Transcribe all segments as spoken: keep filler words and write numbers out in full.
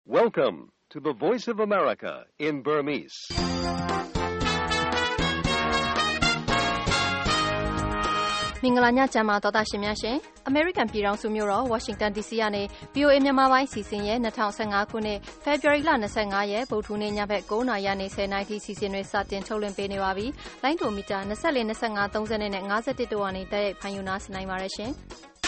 Welcome to the Voice of America in Burmese. ။မင်္ဂလာညချမ်းပါတော်တာရှင်များရှင်။ American ပြည်ထောင်စုမြို့တော် Washington ဒီ စီ ကနေ ဗွီ အို အေ မြန်မာပိုင်းစီစဉ်ရဲ့၂၀၁၅ခုနှစ် February လ၂၅ရက်ဗုဒ္ဓဟူးနေ့ညဘက်၉နာရီကနေ၁၀နာရီထိစီစဉ်တွေစတင်ထုတ်လွှင့်ပေးနေပါပြီ။လိုင်းတိုမီတာ၂၄ ၂၅ ၃၀နဲ့၅၁တို့ကနေတိုက်ရိုက်ဖန်ယူနာဆင်နိုင်ပါရရှင်။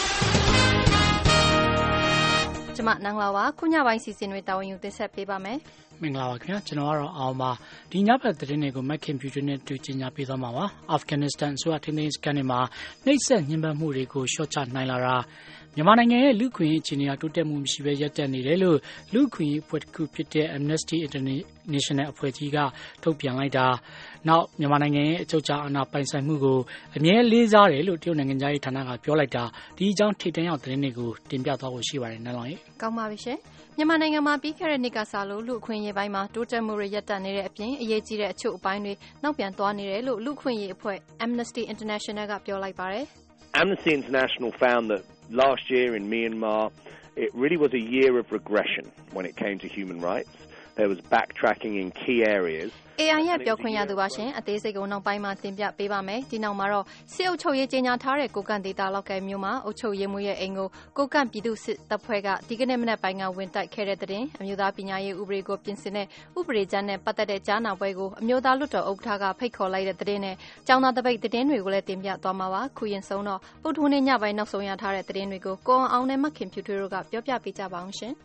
ကျမနန်းလာပါခုညပိုင်းစီစဉ်တွေတာဝန်ယူတင်ဆက်ပေးပါမယ်။မင်္ဂလာပါခင်ဗျာကျွန်တော်ကတော့အောင်ပါဒီညဘက်သတင်းတွေကိုမက်ခင်ပြူတာနဲ့တူကျင်ညာပေးသွားမှာပါအာဖဂန်နစ္စတန်ဆိုအထင်းထင်းစကန်တွေမှာနှိပ်စက်ညှဉ်းပန်းမှုတွေကိုရှော့ချနိုင်လာတာမြန်မာနိုင်ငံရဲ့လူခွင့်ရေးအခြေအနေအတိုးတက်မှုမရှိဘဲရပ်တန့်နေတယ်လို့လူခွင့်ရေးအဖွဲ့တစ်ခုဖြစ်တဲ့ Amnesty International အဖွဲ့ကြီးကထုတ်ပြန်လိုက်တာနောက်မြန်မာနိုင်ငံရဲ့အချုပ်အခြာအာဏာပိုင်ဆိုင်မှုကိုအမြဲလေးစားတယ်လို့တရုတ်နိုင်ငံသားရေးဌာနကပြောလိုက်တာဒီအကြောင်းထိပ်တန်းရောက်သတင်းတွေကိုတင်ပြသွားဖို့ရှိပါတယ်နန်းလောင်ရေကောင်းပါပြီရှင်မြန်မာနိုင်ငံမှာပြီးခဲ့တဲ့နှစ်ကစလို့လူခွင့်ရေးပိုင်းမှာတိုးတက်မှုတွေရပ်တန့်နေတဲ့အပြင်အရေးကြီးတဲ့အချို့အပိုင်းတွေနောက်ပြန်သွားနေတယ်လို့လူခွင့်ရေးအဖွဲ့ Amnesty International ကပြောလိုက်ပါတယ် Amnesty International found that last year in Myanmar it really was a year of regression when it came to human rights. There was backtracking in key areas. A I ရဲ့ပြောခွင့်ရသူပါရှင်အသေးစိတ်ကိုနောက်ပိုင်းမှာတင်ပြပေးပါမယ်ဒီနောက်မှာတော့စစ်အုပ်ချုပ်ရေးကြီးညာထားတဲ့ကိုကန့်ဒေတာလောက်ကဲမျိုးမှာအုပ်ချုပ်ရေးမှုရဲ့အိမ်ကိုကိုကန့်ပြည်သူစစ်တပ်ဖွဲ့ကဒီကနေ့မနက်ပိုင်းကဝင်တိုက်ခဲ့တဲ့တဲ့အမျိုးသားပညာရေးဥပဒေကိုပြင်ဆင်တဲ့ဥပဒေကြမ်းနဲ့ပတ်သက်တဲ့ကြားနာပွဲကိုအမျိုးသားလွှတ်တော်ဥက္ကဋ္ဌကဖိတ်ခေါ်လိုက်တဲ့တဲ့နဲ့ကျောင်းသားတပိတ်တဲ့တွေကိုလည်းတင်ပြသွားမှာပါခုရင်ဆုံးတော့ပုထုနေညပိုင်းနောက်ဆုံးရထားတဲ့တဲ့တွေကိုကိုအောင်နဲ့မခင်ဖြူထွေးတို့ကပြောပြပေးကြပါအောင်ရှင်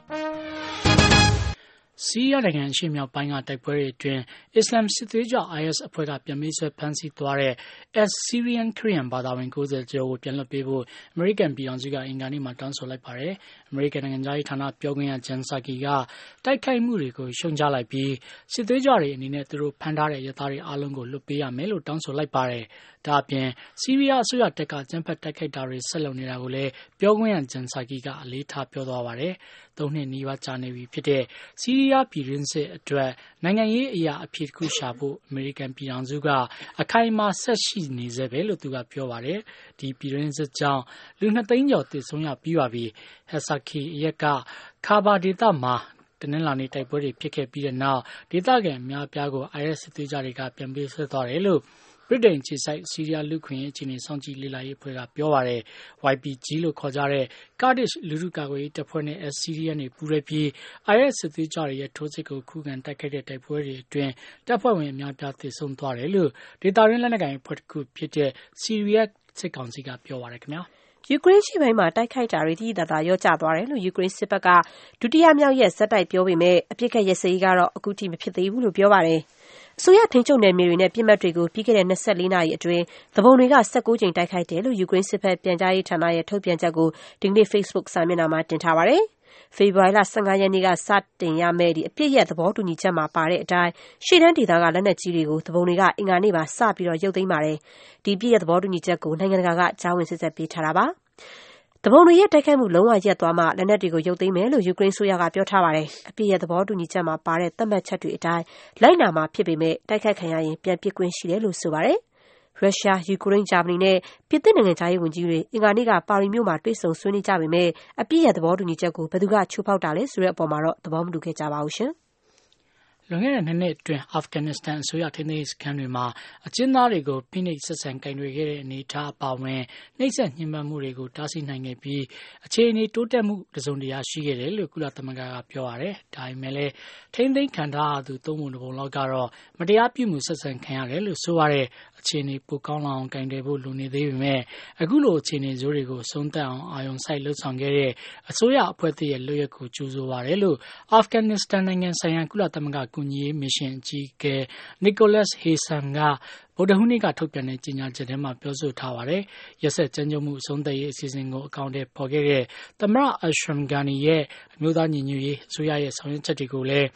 ဆီးရီးယားနိုင်ငံအရှေ့မြောက်ပိုင်းကတိုက်ပွဲတွေအတွင်းအစ္စလာမ်စစ်သွေးကြွ I S အဖွဲ့ကပြန်ပြီးဆွဲဖမ်းဆီးသွားတဲ့ Syrian ခရစ်ယာန်ဘာသာဝင်၉၀ကျော်ကိုပြန်လွှတ်ပေးဖို့အမေရိကန်ပြည်ထောင်စုကအင်္ဂါနေ့မှာတောင်းဆိုလိုက်ပါတယ်။အမေရိကန်နိုင်ငံသားရေးဌာနပြောခွင့်ရဂျန်ဆာကီကတိုက်ခိုက်မှုတွေကိုရှုံချလိုက်ပြီးစစ်သွေးကြွတွေအနေနဲ့သူတို့ဖမ်းထားတဲ့ရဲသားတွေအားလုံးကိုလွှတ်ပေးရမယ်လို့တောင်းဆိုလိုက်ပါတယ်။ဒါအပြင်ဆီးရီးယားအစိုးရတပ်ကကြမ်းဖက်တိုက်ခိုက်တာတွေဆက်လုပ်နေတာကိုလည်းပြောခွင့်ရဂျန်ဆာကီကအလေးထားပြောသွားပါတယ်။သုံးနှစ်နီးပါးကြာနေပြီဖြစ်တဲ့ဆီးရီးယားပြည်တွင်းစစ်အတွက်နိုင်ငံရေးအရာအဖြစ်တစ်ခုရှာဖို့အမေရိကန်ပြည်ထောင်စုကအခိုင်အမာဆက်ရှိနေစေပဲလို့သူကပြောပါတယ်။ဒီပြည်တွင်းစစ်ကြောင့်လူနှစ်သိန်းကျော်သေဆုံးရပြီးပါပြီ။ဟက်ဆာခီအရက်ကခါဘာဒေသမှာတနင်္လာနေ့တိုက်ပွဲတွေဖြစ်ခဲ့ပြီးတဲ့နောက်ဒေသခံအများအပြားကို I S စစ်သွေးကြွတွေကပြန်ပေးဆွဲသွားတယ်လို့ဗြိတိန်ခြေစိုက်ဆီးရီးယားလူခွင့်ရေးအခြေအနေစောင့်ကြည့်လေ့လာရေးအဖွဲ့ကပြောပါတယ်။ Y P G လို့ခေါ်ကြတဲ့ Kurdish လူထုကာကွယ်ရေးတပ်ဖွဲ့နဲ့ S C D F နဲ့ပူးရဲပြီး I S စစ်သွေးကြွတွေရဲ့ထိုးစစ်ကိုခုခံတိုက်ခိုက်တဲ့တိုက်ပွဲတွေအတွင်းတပ်ဖွဲ့ဝင်အများပြားသေဆုံးသွားတယ်လို့ဒေသရင်းလက်နက်ကိုင်အဖွဲ့တစ်ခုဖြစ်တဲ့ Syriac စစ်ကောင်စီကပြောပါတယ်ခင်ဗျာ။ယူကရိန်းရှေ့ပိုင်းမှာတိုက်ခိုက်တာတွေတိတိတတ်တာရော့ကျသွားတယ်လို့ယူကရိန်းစစ်ဘက်ကဒုတိယမြောက်ရက်ဇက်တိုက်ပြောပေမဲ့အပြစ်ခတ်ရစရေးကတော့အခုထိမဖြစ်သေးဘူးလို့ပြောပါတယ်။အစိုးရထိန်းချုပ်နယ်မြေတွေနဲ့ပြည်မတ်တွေကိုပြီးခဲ့တဲ့၂၄နာရီအတွင်းသဘုံတွေက၁၉ကြိမ်တိုက်ခိုက်တယ်လို့ယူကရိန်းစစ်ဘက်ပြန်ကြားရေးဌာနရဲ့ထုတ်ပြန်ချက်ကိုဒီကနေ့ Facebook စာမျက်နှာမှာတင်ထားပါတယ်။ဖေဖော်ဝါရီလ၁၅ရက်နေ့ကစတင်ရမယ့်ဒီအပြစ်ရဲ့သဘောတူညီချက်မှာပါတဲ့အတိုင်းရှေ့တန်းဒေသကလက်နက်ကြီးတွေကိုသဘုံတွေကအင်္ဂါနေ့မှာစပြီးတော့ရုပ်သိမ်းပါတယ်။ဒီအပြစ်ရဲ့သဘောတူညီချက်ကိုနိုင်ငံတကာကကြားဝင်စစ်ဆေးပေးထားတာပါ။တဘုံတွေရဲ့တိုက်ခိုက်မှုလုံးဝရပ်သွားမှလက်နက်တွေကိုရုပ်သိမ်းမယ်လို့ယူကရိန်းဆိုရကပြောထားပါတယ်။အပြစ်ရဲ့သဘောတူညီချက်မှာပါတဲ့သတ်မှတ်ချက်တွေအတိုင်းလိုက်နာမှာဖြစ်ပေမဲ့တိုက်ခိုက်ခံရရင်ပြန်ပစ်ကွင်းရှိတယ်လို့ဆိုပါတယ်။ရုရှား၊ယူကရိန်း၊ဂျာမနီနဲ့ပြင်သစ်နိုင်ငံသားရေးဝန်ကြီးတွေအင်္ဂါနေ့ကပါရီမြို့မှာတွေ့ဆုံဆွေးနွေးကြပေမဲ့အပြစ်ရဲ့သဘောတူညီချက်ကိုဘယ်သူကချိုးဖောက်တာလဲဆိုတဲ့အပေါ်မှာတော့သဘောမတူခဲ့ကြပါဘူးရှင်။လွန်ခဲ့တဲ့နှစ်နှစ်အတွင်းအာဖဂန်နစ္စတန်အစိုးရထိန်းသိမ်းရေးစခန်းတွေမှာအကျဉ်းသားတွေကိုဖိနှိပ်ဆက်ဆံကင်တွေခဲ့တဲ့အနေအထားအပါအဝင်နှိပ်စက်ညှဉ်းပန်းမှုတွေကိုတားဆီးနိုင်ခဲ့ပြီးအခြေအနေတိုးတက်မှုတစုံတရာရှိခဲ့တယ်လို့ကုလသမဂ္ဂကပြောပါတယ်။ဒါပေမဲ့လည်းထိန်းသိမ်းခံထားရသူသုံးပုံတစ်ပုံလောက်ကတော့မတရားပြုမှုဆက်ဆံခံရတယ်လို့ဆိုပါတယ်။အခြေအနေပိုကောင်းလာအောင်ကင်တယ်ဖို့လိုနေသေးပေမဲ့အခုလိုအခြေအနေဆိုးတွေကိုဆုံးသက်အောင်အာရုံစိုက်လှုပ်ဆောင်ခဲ့တဲ့အစိုးရအဖွဲ့အစည်းရဲ့လုပ်ရက်ကိုကြိုးဆိုပါတယ်လို့အာဖဂန်နစ္စတန်နိုင်ငံဆိုင်ရာကုလသမဂ္ဂကူညီရေးမစ်ရှင်အကြီးအကဲ Nicholas Haysom ကဗုဒ္ဓဟူးနေ့ကထုတ်ပြန်တဲ့ကြေညာချက်ထဲမှာပြောဆိုထားပါတယ်။ရက်စက်ကြမ်းကြုတ်မှုအဆုံးသတ်ရေးအစီအစဉ်ကိုအကောင့်ထဲပေါ်ခဲ့တဲ့သမ္မတ Ashraf Ghani ရဲ့အမျိုးသားညီညွတ်ရေးအစိုးရရဲ့ဆောင်ရွက်ချက်တွေကိုလည်းမ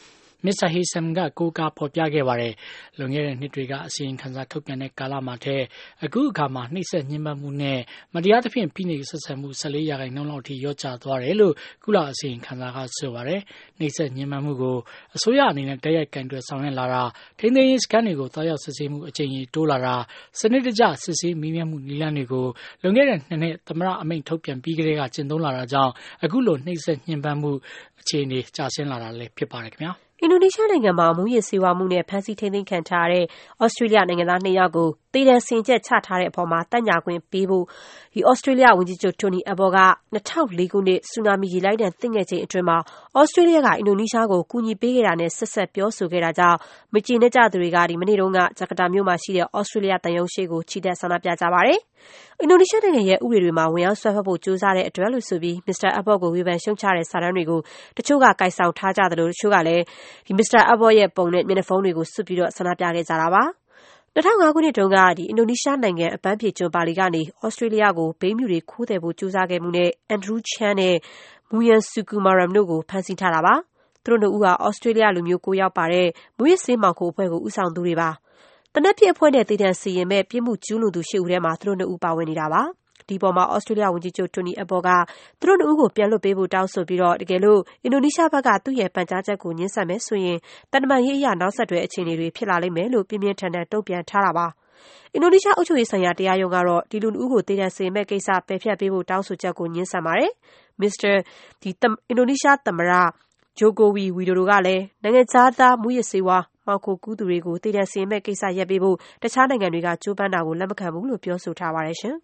Mister Haysom ကကိုးကားဖော်ပြခဲ့ပါတယ်။လွန်ခဲ့တဲ့နှစ်တွေကအစီရင်ခံစာထုတ်ပြန်တဲ့ကာလမှာတည်းအခုအခါမှာနှိမ့်ဆက်ညှဉ်းပန်းမှုနဲ့မတရားသဖြင့်ဖိနှိပ်ဆက်ဆံမှု၁၄ရာခိုင်နှုန်းလောက်ထိလျော့ကျသွားတယ်လို့ကုလအစီရင်ခံစာကဆိုပါတယ်။နှိမ့်ဆက်ညှဉ်းပန်းမှုကိုအစိုးရအနေနဲ့တိုက်ရိုက်ကင်တွယ်ဆောင်ရွက်လာတာထိန်းသိမ်းရေးစခန်းတွေကိုတားရောက်စစ်ဆေးမှုအကြိမ်ကြီးတိုးလာတာစနစ်တကျစစ်ဆေးမေးမြန်းမှုနည်းလမ်းတွေကိုလွန်ခဲ့တဲ့နှစ်နှစ်သမ္မတအမိန့်ထုတ်ပြန်ပြီးကတည်းကကျင့်သုံးလာတာကြောင့်အခုလိုနှိမ့်ဆက်ညှဉ်းပန်းမှုအခြေအနေကျဆင်းလာတာလည်းဖြစ်ပါတယ်ခင်ဗျာအင်ဒိုနီးရှားနိုင်ငံမှာမူရစ်စေဝါမှုနဲ့ဖမ်းဆီးထိန်းသိမ်းခံထားရတဲ့ဩစတြေးလျနိုင်ငံသားနှစ်ယောက်ကိုတေတံစင်ချက်ချထားတဲ့အပေါ်မှာတညခွင့်ပေးဖို့ဒီဩစတြေးလျဝန်ကြီးချုပ်တိုနီအဘော်က၂၀၀၄ခုနှစ်ဆူနာမီရေလိုက်တံသိငယ်ချိန်အတွင်းမှာဩစတြေးလျကအင်ဒိုနီးရှားကိုကူညီပေးခဲ့တာနဲ့ဆက်ဆက်ပြောဆိုခဲ့တာကြောင့်မကျေနပ်ကြသူတွေကဒီမနေ့တုန်းကဂျကာတာမြို့မှာရှိတဲ့ဩစတြေးလျတန်ယုံရှိကိုချီတက်ဆန္ဒပြကြပါတယ်အင်ဒိုနီးရှားနိုင်ငံရဲ့ဥပဒေတွေမှာဝင်ရောက်ဆွဲဖက်ဖို့ကြိုးစားတဲ့အတွက်လို့ဆိုပြီးမစ္စတာအဘော်ကိုဝေဖန်ရှုံချတဲ့စာတမ်းတွေကိုတချို့ကကိုင်ဆောင်ထားကြတယ်လို့တချို့ကလည်းဒီမစ္စတာအဘော်ရဲ့ပုံနဲ့မျက်နှာဖုံးတွေကိုစွတ်ပြီးတော့ဆန္ဒပြခဲ့ကြတာပါ၂၀၀၅ခုနှစ်တုန်းကဒီအင်ဒိုနီးရှားနိုင်ငံအပန်းဖြေကျွန်းပါလီကနေဩစတြေးလျကိုဘိန်းမြူတွေခိုးတယ်ဖို့ကြိုးစားခဲ့မှုနဲ့အန်ဒရူးချန်နဲ့မူယန်ဆူကူမာရမ်တို့ကိုဖမ်းဆီးထားတာပါသူတို့တို့ကဩစတြေးလျလူမျိုးကိုရောက်ပါတဲ့မူရစ်ဆေးမှောင်ခိုအဖွဲ့ကိုဦးဆောင်သူတွေပါတနက်ပြည့်အဖွဲ့နဲ့တေတံစီရင်မဲ့ပြစ်မှုကျူးလွန်သူရှစ်ဦးထဲမှာသူတို့နှစ်ဦးပါဝင်နေတာပါဒီပေါ်မှာဩစတြေးလျဝန်ကြီးချုပ်တိုနီအဘော်ကသူတို့နှစ်ဦးကိုပြန်လွှတ်ပေးဖို့တောင်းဆိုပြီးတော့တကယ်လို့အင်ဒိုနီးရှားဘက်ကသူ့ရဲ့ပန်ကြားချက်ကိုညှင်းဆန်မယ်ဆိုရင်တန်တမာရေးအရနောက်ဆက်တွဲအခြေအနေတွေဖြစ်လာလိမ့်မယ်လို့ပြင်းပြင်းထန်ထန်တုံ့ပြန်ထားတာပါအင်ဒိုနီးရှားအုပ်ချုပ်ရေးဆိုင်ရာတရားရုံးကတော့ဒီလူနှစ်ဦးကိုတေတံစီရင်မဲ့ကိစ္စပယ်ဖျက်ပေးဖို့တောင်းဆိုချက်ကိုညှင်းဆန်ပါတယ်မစ္စတာဒီအင်ဒိုနီးရှားသမ္မတဂျိုကိုဝီဝီဒိုတို့ကလည်းနိုင်ငံသားသားမူရစ်ဆေးဝါးမှောင်ခိုကူးသူတွေကိုတေတံစီရင်မဲ့ကိစ္စရပ်ပေးဖို့တခြားနိုင်ငံတွေကကြိုးပမ်းတာကိုလက်မခံဘူးလို့ပြောဆိုထားပါတယ်ရှင်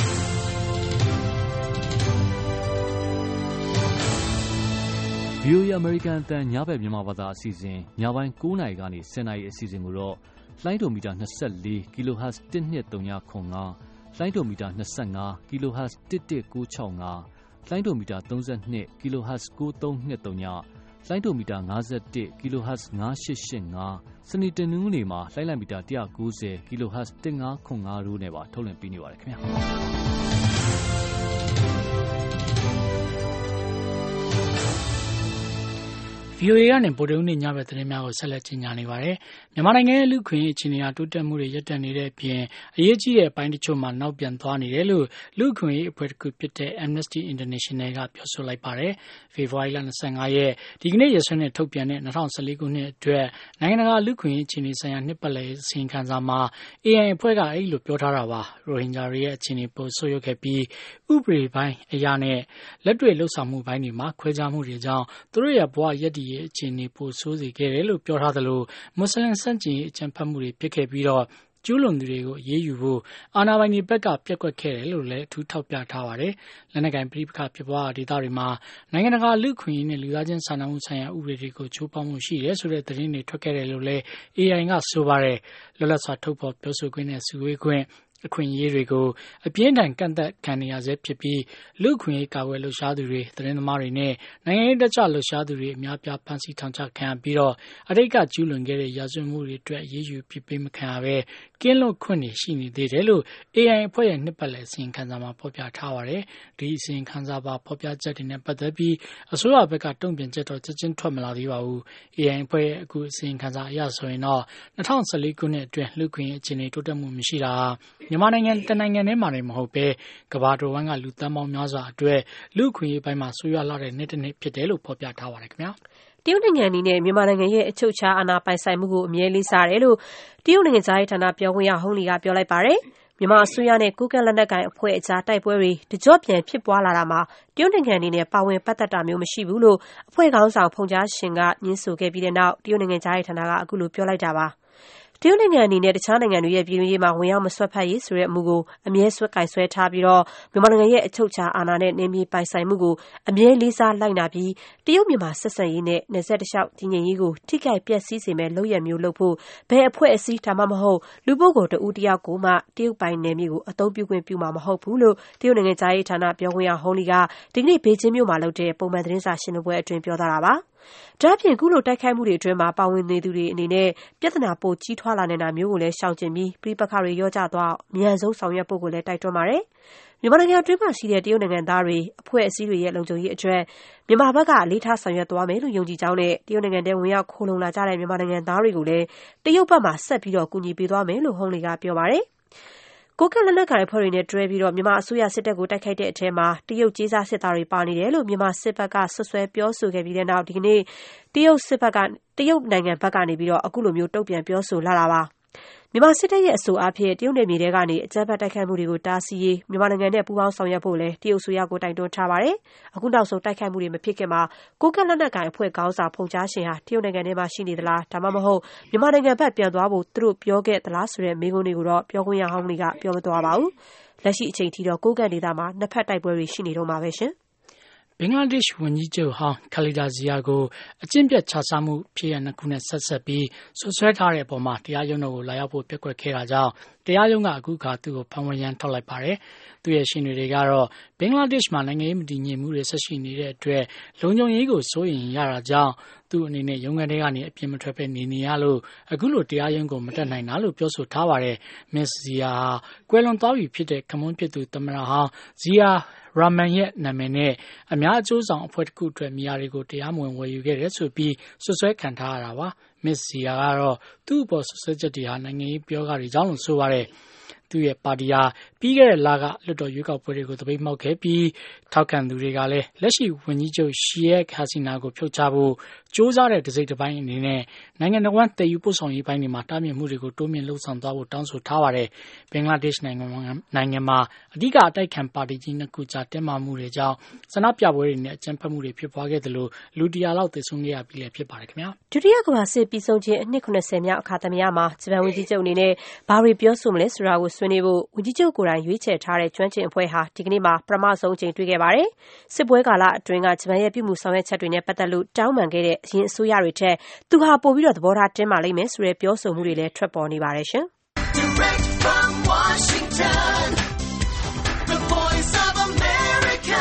ဗီအိုအေ American အသံညဘက်မြန်မာဘာသာအစီအစဉ်ညပိုင်း၉နာရီကနေ၁၀နာရီအစီအစဉ်ကိုတော့လိုင်းဒိုမီတာ၂၄ kilohertz တစ်နှစ်သုံးခုငါးလိုင်းဒိုမီတာ၂၅ kilohertz တစ်တစ်ကိုး၆၅လိုင်းဒိုမီတာ၃၂ kilohertz ကိုးသုံး၂၃လိုင်းဒိုမီတာ၅၁ kilohertz ငါးရှစ်ရှစ်ငါစနေတနင်္ဂနွေမှာလိုင်းလိုက်မီတာ၁၉၀ kilohertz တစ်ငါးခုငါးတို့နဲ့ပါထုတ်လွှင့်ပေးနေပါတယ်ခင်ဗျာဗီအိုအေကနေဗိုလ်တုံးနေညဘက်သတင်းများကိုဆက်လက်ကြီးညာနေပါတယ်။မြန်မာနိုင်ငံရဲ့လူခွင့်ရေးအခြေအနေဟာတိုးတက်မှုတွေရပ်တန့်နေတဲ့အပြင်အရေးကြီးတဲ့အပိုင်းတချို့မှာနောက်ပြန်သွားနေတယ်လို့လူခွင့်ရေးအဖွဲ့တစ်ခုဖြစ်တဲ့ Amnesty International ကပြောဆိုလိုက်ပါတယ်။ဖေဖော်ဝါရီလ၂၅ရက်ဒီကနေ့ရက်စွဲနဲ့ထုတ်ပြန်တဲ့၂၀၁၄ခုနှစ်အတွက်နိုင်ငံတကာလူခွင့်ရေးအခြေအနေဆိုင်ရာနှစ်ပတ်လည်အစီရင်ခံစာမှာ အေအိုင် အဖွဲ့ကအဲ့လိုပြောထားတာပါ။ရိုဟင်ဂျာတွေရဲ့အခြေအနေပိုဆိုးရွားခဲ့ပြီးဥပဒေပိုင်းအရာနဲ့လက်တွေ့လှုပ်ဆောင်မှုပိုင်းတွေမှာခွဲခြားမှုတွေကြောင့်သူတို့ရဲ့ဘဝရပ်တည်ရေးအခြေအနေပိုဆိုးစေခဲ့တယ်လို့ပြောထားသလိုမွတ်စလင်စန့်ကျင်ရေးအကြမ်းဖက်မှုတွေဖြစ်ခဲ့ပြီးတော့ကျူးလွန်သူတွေကိုအရေးယူဖို့အာဏာပိုင်တွေဘက်ကပြက်ကွက်ခဲ့တယ်လို့လည်းအထူးထောက်ပြထားပါတယ်။လက်နက်ကိုင်ပြည်ပခါဖြစ်ပွားဒေသတွေမှာနိုင်ငံတကာလူခွင့်ရေးနဲ့လူသားချင်းစာနာမှုဆိုင်ရာဥပဒေတွေကိုချိုးဖောက်မှုရှိတယ်ဆိုတဲ့သတင်းတွေထွက်ခဲ့တယ်လို့လည်း အေအိုင် ကဆိုပါတယ်။လွတ်လပ်စွာထုတ်ဖော်ပြောဆိုခွင့်နဲ့စုဝေးခွင့်အခွင့်အရေးတွေကိုအပြင်းထန်ကန့်သက်ခံနေရဆဲဖြစ်ပြီးလူခွင့်ရေးကာကွယ်လှုပ်ရှားသူတွေသတင်းသမားတွေနဲ့နိုင်ငံရေးတက်ကြလှုပ်ရှားသူတွေအများပြားဖမ်းဆီးထောင်ချခံရပြီးတော့အတိတ်ကကျူးလွန်ခဲ့တဲ့ရာဇဝတ်မှုတွေအတွက်အရေးယူပြစ်ပေးမခံရဘဲကင်းလွတ်ခွင့်တွေရှိနေသေးတယ်လို့ အေအိုင် အဖွဲ့ရဲ့နှစ်ပတ်လည်အစီရင်ခံစာမှာဖော်ပြထားပါတယ်။ဒီအစီရင်ခံစာပါဖော်ပြချက်တွေနဲ့ပတ်သက်ပြီးအစိုးရဘက်ကတုံ့ပြန်ချက်တော့ချက်ချင်းထွက်မလာသေးပါဘူး။ အေအိုင် အဖွဲ့ရဲ့အခုအစီရင်ခံစာအရဆိုရင်တော့၂၀၁၄ခုနှစ်အတွင်းလူခွင့်ရေးအခြေအနေတိုးတက်မှုမရှိတာမြန်မာနိုင်ငံတနိုင်ငံထဲမှာလည်းမဟုတ်ပဲကမ္ဘာတော်ဝန်ကလူသန်းပေါင်းများစွာအတွက်လူခွင့်ရေးပိုင်းမှာဆိုးရွားလာတဲ့နှစ်တစ်နှစ်ဖြစ်တယ်လို့ဖော်ပြထားပါတယ်ခင်ဗျာတရုတ်နိုင်ငံအနေနဲ့မြန်မာနိုင်ငံရဲ့အချုပ်အခြာအာဏာပိုင်ဆိုင်မှုကိုအမြဲလေးစားတယ်လို့တရုတ်နိုင်ငံသားရေးဌာနပြောခွင့်ရဟုံးလီကပြောလိုက်ပါတယ်မြန်မာအစိုးရနဲ့ကိုကန့်လက်နက်ကိုင်အဖွဲ့အကြားတိုက်ပွဲတွေတကြော့ပြန်ဖြစ်ပွားလာတာမှာတရုတ်နိုင်ငံအနေနဲ့ပါဝင်ပတ်သက်တာမျိုးမရှိဘူးလို့အဖွဲ့ခေါင်းဆောင်ဖုန်ကြားရှင်ကညှင်းဆိုခဲ့ပြီးတဲ့နောက်တရုတ်နိုင်ငံသားရေးဌာနကအခုလိုပြောလိုက်တာပါတရုတ်နိုင်ငံအနေနဲ့တခြားနိုင်ငံတွေရဲ့ပြည်တွင်းရေးမှာဝင်ရောက်မစွက်ဖက်ရေးဆိုတဲ့အမှုကိုအမြဲဆွဲကင်ဆွဲထားပြီးတော့မြန်မာနိုင်ငံရဲ့အချုပ်အခြာအာဏာနဲ့နေမြေပိုင်ဆိုင်မှုကိုအမြဲလေးစားလိုက်နာပြီးတရုတ်မြန်မာဆက်ဆံရေးနဲ့နယ်စပ်တလျှောက်တည်ငြိမ်ရေးကိုထိခိုက်ပျက်စီးစေမဲ့လုပ်ရမျိုးလုပ်ဖို့ဘယ်အဖွဲ့အစည်းဒါမှမဟုတ်လူပုဂ္ဂိုလ်တဦးတယောက်ကိုမှတရုတ်ပိုင်နယ်မြေကိုအသုံးပြုခွင့်ပြုမှာမဟုတ်ဘူးလို့တရုတ်နိုင်ငံသားရေးဌာနပြောခွင့်ရဟုံးလီကဒီကနေ့ဘေကျင်းမြို့မှာလုပ်တဲ့ပုံမှန်သတင်းစာရှင်းလင်းပွဲအတွင်းပြောသွားတာပါဒါ့အပြင်ခုလိုတိုက်ခိုက်မှုတွေအတွင်းမှာပါဝင်နေသူတွေအနေနဲ့ပြဿနာပိုကြီးထွားလာနေတာမျိုးကိုလည်းရှောင်ကျဉ်ပြီးပြည်ပခါတွေရောကြသွားအောင်အမြန်ဆုံးဆောင်ရွက်ဖို့ကိုလည်းတိုက်တွန်းပါတယ်မြန်မာနိုင်ငံအတွင်းမှာရှိတဲ့တရုတ်နိုင်ငံသားတွေအဖွဲ့အစည်းတွေရဲ့လုံခြုံရေးအတွက်မြန်မာဘက်ကလေးထားဆောင်ရွက်သွားမယ်လို့ယုံကြည်ကြောင်းနဲ့တရုတ်နိုင်ငံထဲဝင်ရောက်ခိုးလုံလာကြတဲ့မြန်မာနိုင်ငံသားတွေကိုလည်းတရုတ်ဘက်မှဆက်ပြီးတော့ကူညီပေးသွားမယ်လို့ဟုံးလီကပြောပါတယ်။ကိုကန့်လက်နက်ကိုင်အဖွဲ့တွေနဲ့တွဲပြီးတော့မြန်မာအစိုးရစစ်တပ်ကိုတိုက်ခိုက်တဲ့အထက်မှာတရုတ်ကြီးစားစစ်သားတွေပါနေတယ်လို့မြန်မာစစ်ဘက်ကဆွဆွဲပြောဆိုခဲ့ပြီးတဲ့နောက်ဒီကနေ့တရုတ်စစ်ဘက်ကတရုတ်နိုင်ငံဘက်ကနေပြီးတော့အခုလိုမျိုးတုံ့ပြန်ပြောဆိုလာတာပါမြန်မာစစ်တပ်ရဲ့အဆိုအဖြစ်တရုတ်နယ်မြေတွေကနေအကြမ်းဖက်တိုက်ခိုက်မှုတွေကိုတားဆီးရေးမြန်မာနိုင်ငံနဲ့ပူးပေါင်းဆောင်ရွက်ဖို့လဲတရုတ်ဆိုရကိုတိုင်တွန်းထားပါတယ်။အခုနောက်ဆုံးတိုက်ခိုက်မှုတွေမဖြစ်ခင်မှာကိုကန့်လက်နက်ကိုင်အဖွဲ့ခေါင်းဆောင်ဖုန်ကြားရှင်ဟာတရုတ်နိုင်ငံထဲမှာရှိနေသလားဒါမှမဟုတ်မြန်မာနိုင်ငံဘက်ပြန်သွားဖို့သူတို့ပြောခဲ့သလားဆိုတဲ့မေးခွန်းတွေကိုတော့ပြောခွင့်ရဟောင်းတွေကပြောမသွားပါဘူး။လက်ရှိအချိန်ထိတော့ကိုကန့်ဒေသမှာနှစ်ဖက်တိုက်ပွဲတွေရှိနေတော့မှာပဲရှင်။ဘင်္ဂလားဒေ့ရှ်ဝန်ကြီးချုပ်ဟောင်းခလီဒါဇီယာကိုအကျင့်ပြတ်ခြစားမှုဖြစ်ရနှစ်ခုနဲ့ဆက်ဆက်ပြီးဆွဆွဲထားတဲ့အပေါ်မှာတရားရုံးတော်ကိုလာရောက်ဖို့ပြက်ကွက်ခဲ့တာကြောင့်တရားရုံးကအခုခါသူ့ကိုဖမ်းဝရမ်းထုတ်လိုက်ပါတယ်။သူ့ရဲ့ရှင်းတွေကတော့ဘင်္ဂလားဒေ့ရှ်မှာနိုင်ငံရေးမတည်ငြိမ်မှုတွေဆက်ရှိနေတဲ့အတွက်လုံခြုံရေးကိုစိုးရိမ်ရတာကြောင့်သူ့အနေနဲ့ရုံးခန်းထဲကနေအပြင်းမထွက်ပဲနေနေရလို့အခုလိုတရားရုံးကိုမတက်နိုင်တာလို့ပြောဆိုထားပါတယ်။မစ္စဇီယာဟာကွယ်လွန်သွားပြီဖြစ်တဲ့ခမွန်းဖြစ်သူသမ္မတဟောင်းဇီယာရာမန်ရဲ့နာမည်နဲ့အများအကျိုးဆောင်အဖွဲ့တစ်ခုအတွက်နေရာတွေကိုတရားမဝင်ဝယ်ယူခဲ့တယ်ဆိုပြီးဆွဆွဲခံထားရတာပါမစ္စဇီယာကတော့သူ့အပေါ်ဆွဆွဲချက်တွေဟာနိုင်ငံရေးပြောကားတွေကြောင့်လို့ဆိုပါတယ်သူ့ရဲ့ပါတီဟာပြီးခဲ့တဲ့လကလွှတ်တော်ရွေးကောက်ပွဲတွေကိုတပိတ်မှောက်ခဲ့ပြီးထောက်ခံသူတွေကလည်းလက်ရှိဝန်ကြီးချုပ်ရှီယက်ဟာစီနာကိုဖြုတ်ချဖို့စ조사တဲ့တစိတ်တစ်ပိုင်းအနေနဲ့နိုင်ငံတော်ဝန်တည်ယူပို့ဆောင်ရေးပိုင်းတွေမှာတားမြစ်မှုတွေကိုတိုးမြင့်လှုံ့ဆော်သွားဖို့တောင်းဆိုထားပါတယ်ဘင်္ဂလားဒေ့ရှ်နိုင်ငံနိုင်ငံမှာအဓိကအတိုက်ခံပါတီကြီးနှစ်ခုကြားတင်းမာမှုတွေကြောင့်ဆန္ဒပြပွဲတွေနဲ့အကြမ်းဖက်မှုတွေဖြစ်ပွားခဲ့သလိုလူတရာလောက်သေဆုံးခဲ့ရပြီးလည်းဖြစ်ပါတယ်ခင်ဗျာဒုတိယကမ္ဘာစစ်ပြီးဆုံးခြင်းအနှစ်ခုနှစ်ဆယ်မြောက်အခါသမယမှာဂျပန်ဝန်ကြီးချုပ်အနေနဲ့ဘာတွေပြောဆိုမလဲဆိုတာကိုဆွေးနွေးဖို့ဝန်ကြီးချုပ်ကိုယ်တိုင်ရွေးချယ်ထားတဲ့ကျွမ်းကျင်အဖွဲ့ဟာဒီကနေ့မှာပထမဆုံးအကြိမ်တွေ့ခဲ့ပါတယ်စစ်ပွဲကာလအတွင်းကဂျပန်ရဲ့ပြုမှုဆောင်ရွက်ချက်တွေနဲ့ပတ်သက်လို့တောင်းပန်ခဲ့တဲ့အရင်အစိုးရတွေထက်သူဟာပိုပြီးတော့သဘောထားတင်းမာလိမ့်မယ်ဆိုတဲ့ပြောဆိုမှုတွေလည်းထွက်ပေါ်နေပါတယ်ရှင်Direct from Washington, the voice of America,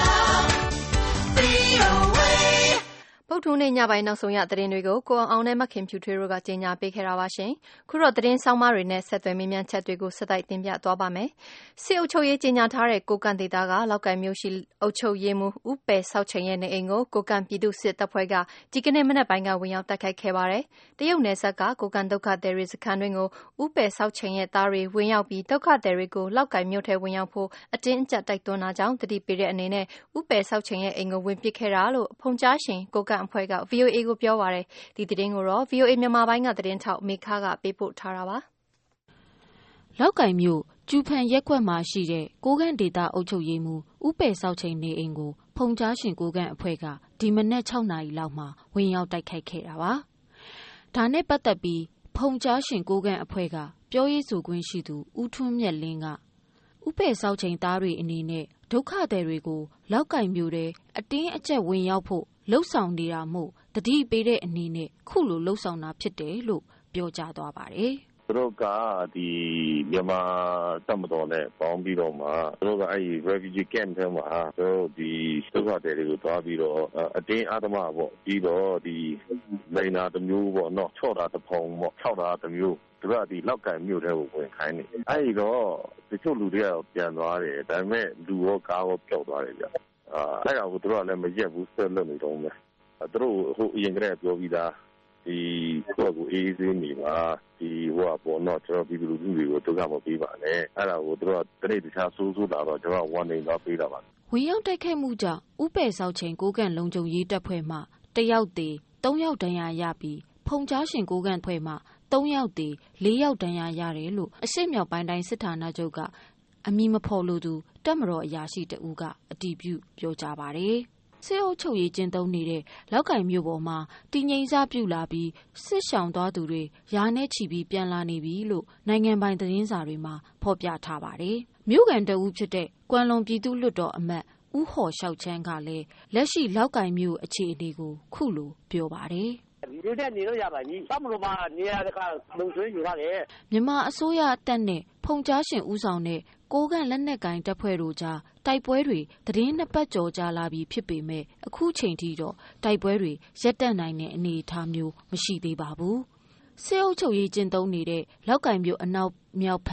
V O A ပုတ်ထုံးနဲ့ညပိုင်းနောက်ဆုံးရသတင်းတွေကိုကိုအောင်နဲ့မခင်ဖြူထွေးတို့ကကြေညာပေးခဲ့တာပါရှင်။ခုတော့သတင်းဆောင်မတွေနဲ့ဆက်သွယ်မေးမြန်းချက်တွေကိုဆက်တိုက်တင်ပြသွားပါမယ်။စစ်အုပ်ချုပ်ရေးကြေညာထားတဲ့ကိုကန့်ဒေသကလောက်ကိုင်မျိုးရှိအုပ်ချုပ်ရေးမှုဥပယ်ဆောက်ချိန်ရဲ့နေအိမ်ကိုကိုကန့်ပြည်သူစစ်တပ်ဖွဲ့ကဒီကနေ့မနက်ပိုင်းကဝင်ရောက်တိုက်ခိုက်ခဲ့ပါတယ်။တရုတ်နယ်စပ်ကကိုကန့်ဒုက္ခသည်တွေစခန်းတွင်ကိုဥပယ်ဆောက်ချိန်ရဲ့သားတွေဝင်ရောက်ပြီးဒုက္ခသည်တွေကိုလောက်ကိုင်မြို့ထဲဝင်ရောက်ဖို့အတင်းအကျပ်တိုက်တွန်းတာကြောင့်တတိပေးတဲ့အနေနဲ့ဥပယ်ဆောက်ချိန်ရဲ့အိမ်ကိုဝင်ပစ်ခဲ့တာလို့ဖုန်ကြားရှင်ကိုကန့်အဖွဲ့က V O A ကိုပြောပါတယ်ဒီသတင်းကိုတော့ V O A မြန်မာပိုင်းကသတင်းထောက်မေခကပေးပို့ထားတာပါလောက်ကိုင်မြို့ကျူဖန်ရက်ကွက်မှာရှိတဲ့ကိုကန့်ဒေသအုပ်ချုပ်ရေးမှူးဥပယ်ဆောက်ချိန်နေအိမ်ကိုဖုန်ကြားရှင်ကိုကန့်အဖွဲ့ကဒီမနက်၆နာရီလောက်မှာဝင်ရောက်တိုက်ခိုက်ခဲ့တာပါဒါနဲ့ပတ်သက်ပြီးဖုန်ကြားရှင်ကိုကန့်အဖွဲ့ကပြောရေးဆိုခွင့်ရှိသူဦးထွန်းမြတ်လင်းကဥပယ်ဆောက်ချိန်သားတွေအနေနဲ့ဒုက္ခသည်တွေကိုလောက်ကိုင်မြို့ထဲအတင်းအကျပ်ဝင်ရောက်ဖို့လှုပ်ဆောင်နေတာမို့တတိပေးတဲ့အနေနဲ့ခုလိုလှုပ်ဆောင်တာဖြစ်တယ်လို့ပြောကြားသွားပါတယ်သူတို့ကဒီမြန်မာတပ်မတော်နဲ့ပေါင်းပြီးတော့မှသူတို့ကအဲ့ဒီ refugee camp ထဲမှာသူတို့ဒီဒုက္ခသည်တွေကိုတွားပြီးတော့အတင်းအဓမ္မပေါ့ပြီးတော့ဒီလိန်နာတစ်မျိုးပေါ့နော်ချော့တာတစ်ဖုံပေါ့ခြောက်တာတစ်မျိုးသူကဒီလောက်ကန်မြို့ထဲကိုဝင်ခိုင်းနေအဲ့ဒီတော့တချို့လူတွေကပြန်သွားတယ်ဒါပေမဲ့လူရောကားရောပျောက်သွားတယ်ဗျအာအဲ့ဒါကိုသူတို့ကလည်းမရက်ဘူးဆက်လုပ်နေတော့မယ်သူတို့ဟိုအရင်ကတည်းကပြောပြီးသားဒီကိုယ့်ကိုအေးအေးနေပါဒီဟိုကပေါ်တော့ကျွန်တော်ပြည်သူလူထုတွေကိုဒုက္ခမပေးပါနဲ့အဲ့ဒါကိုသူတို့ကတနေ့တခြားဆိုးဆိုးလာတော့ကျွန်တော်ဝန်နေတော့ပေးတာပါဝင်ရောက်တိုက်ခိုက်မှုကြောင့်ဥပယ်ဆောက်ချိန်ကိုကန့်လုံခြုံရေးတပ်ဖွဲ့မှတယောက်သေးသုံးယောက်ဒဏ်ရာရပြီးဖုန်ကြားရှင်ကိုကန့်ဖွဲ့မှသုံးယောက်သေးလေးယောက်ဒဏ်ရာရတယ်လို့အရှိမြောက်ပိုင်းတိုင်းစစ်ဌာနချုပ်ကအမည်မဖော်လို့သူတပ်မတော်အရာရှိတဦးကအတည်ပြုပြောကြားပါတယ်စစ်အုပ်ချုပ်ရေးကျင်းသုံးနေတဲ့လောက်ကိုင်မြို့ပေါ်မှာတည်ငြိမ်စပြုလာပြီးစစ်ရှောင်သွားသူတွေရာနဲ့ချီပြီးပြန်လာနေပြီလို့နိုင်ငံပိုင်သတင်းစာတွေမှာဖော်ပြထားပါတယ်။မြို့ကန်တအုပ်ဖြစ်တဲ့ကွမ်လုံပြည်သူ့လွှတ်တော်အမတ်ဦးဟော်လျှောက်ချမ်းကလည်းလက်ရှိလောက်ကိုင်မြို့အခြေအနေကိုခုလိုပြောပါတယ်။ဒီလိုနဲ့နေလို့ရပါကြီး။ဘာမလို့မှနေရတဲ့ကလုံဆွေးယူထားတယ်။မြန်မာအစိုးရတပ်နဲ့ဖုန်ကြားရှင်ဦးဆောင်တဲ့ကိုကန့်လက်နက်ကိုင်တပ်ဖွဲ့တို့ကြားတိုက်ပွဲတွေသတင်းနှစ်ပတ်ကျော်ကြာလာပြီးဖြစ်ပေမဲ့အခုချိန်ထိတော့တိုက်ပွဲတွေရပ်တန့်နိုင်တဲ့အနေအထားမျိုးမရှိသေးပါဘူး။စစ်အုပ်ချုပ်ရေးကျင်းသုံးနေတဲ့လောက်ကိုင်မြို့အနောက်မြောက်ဖက်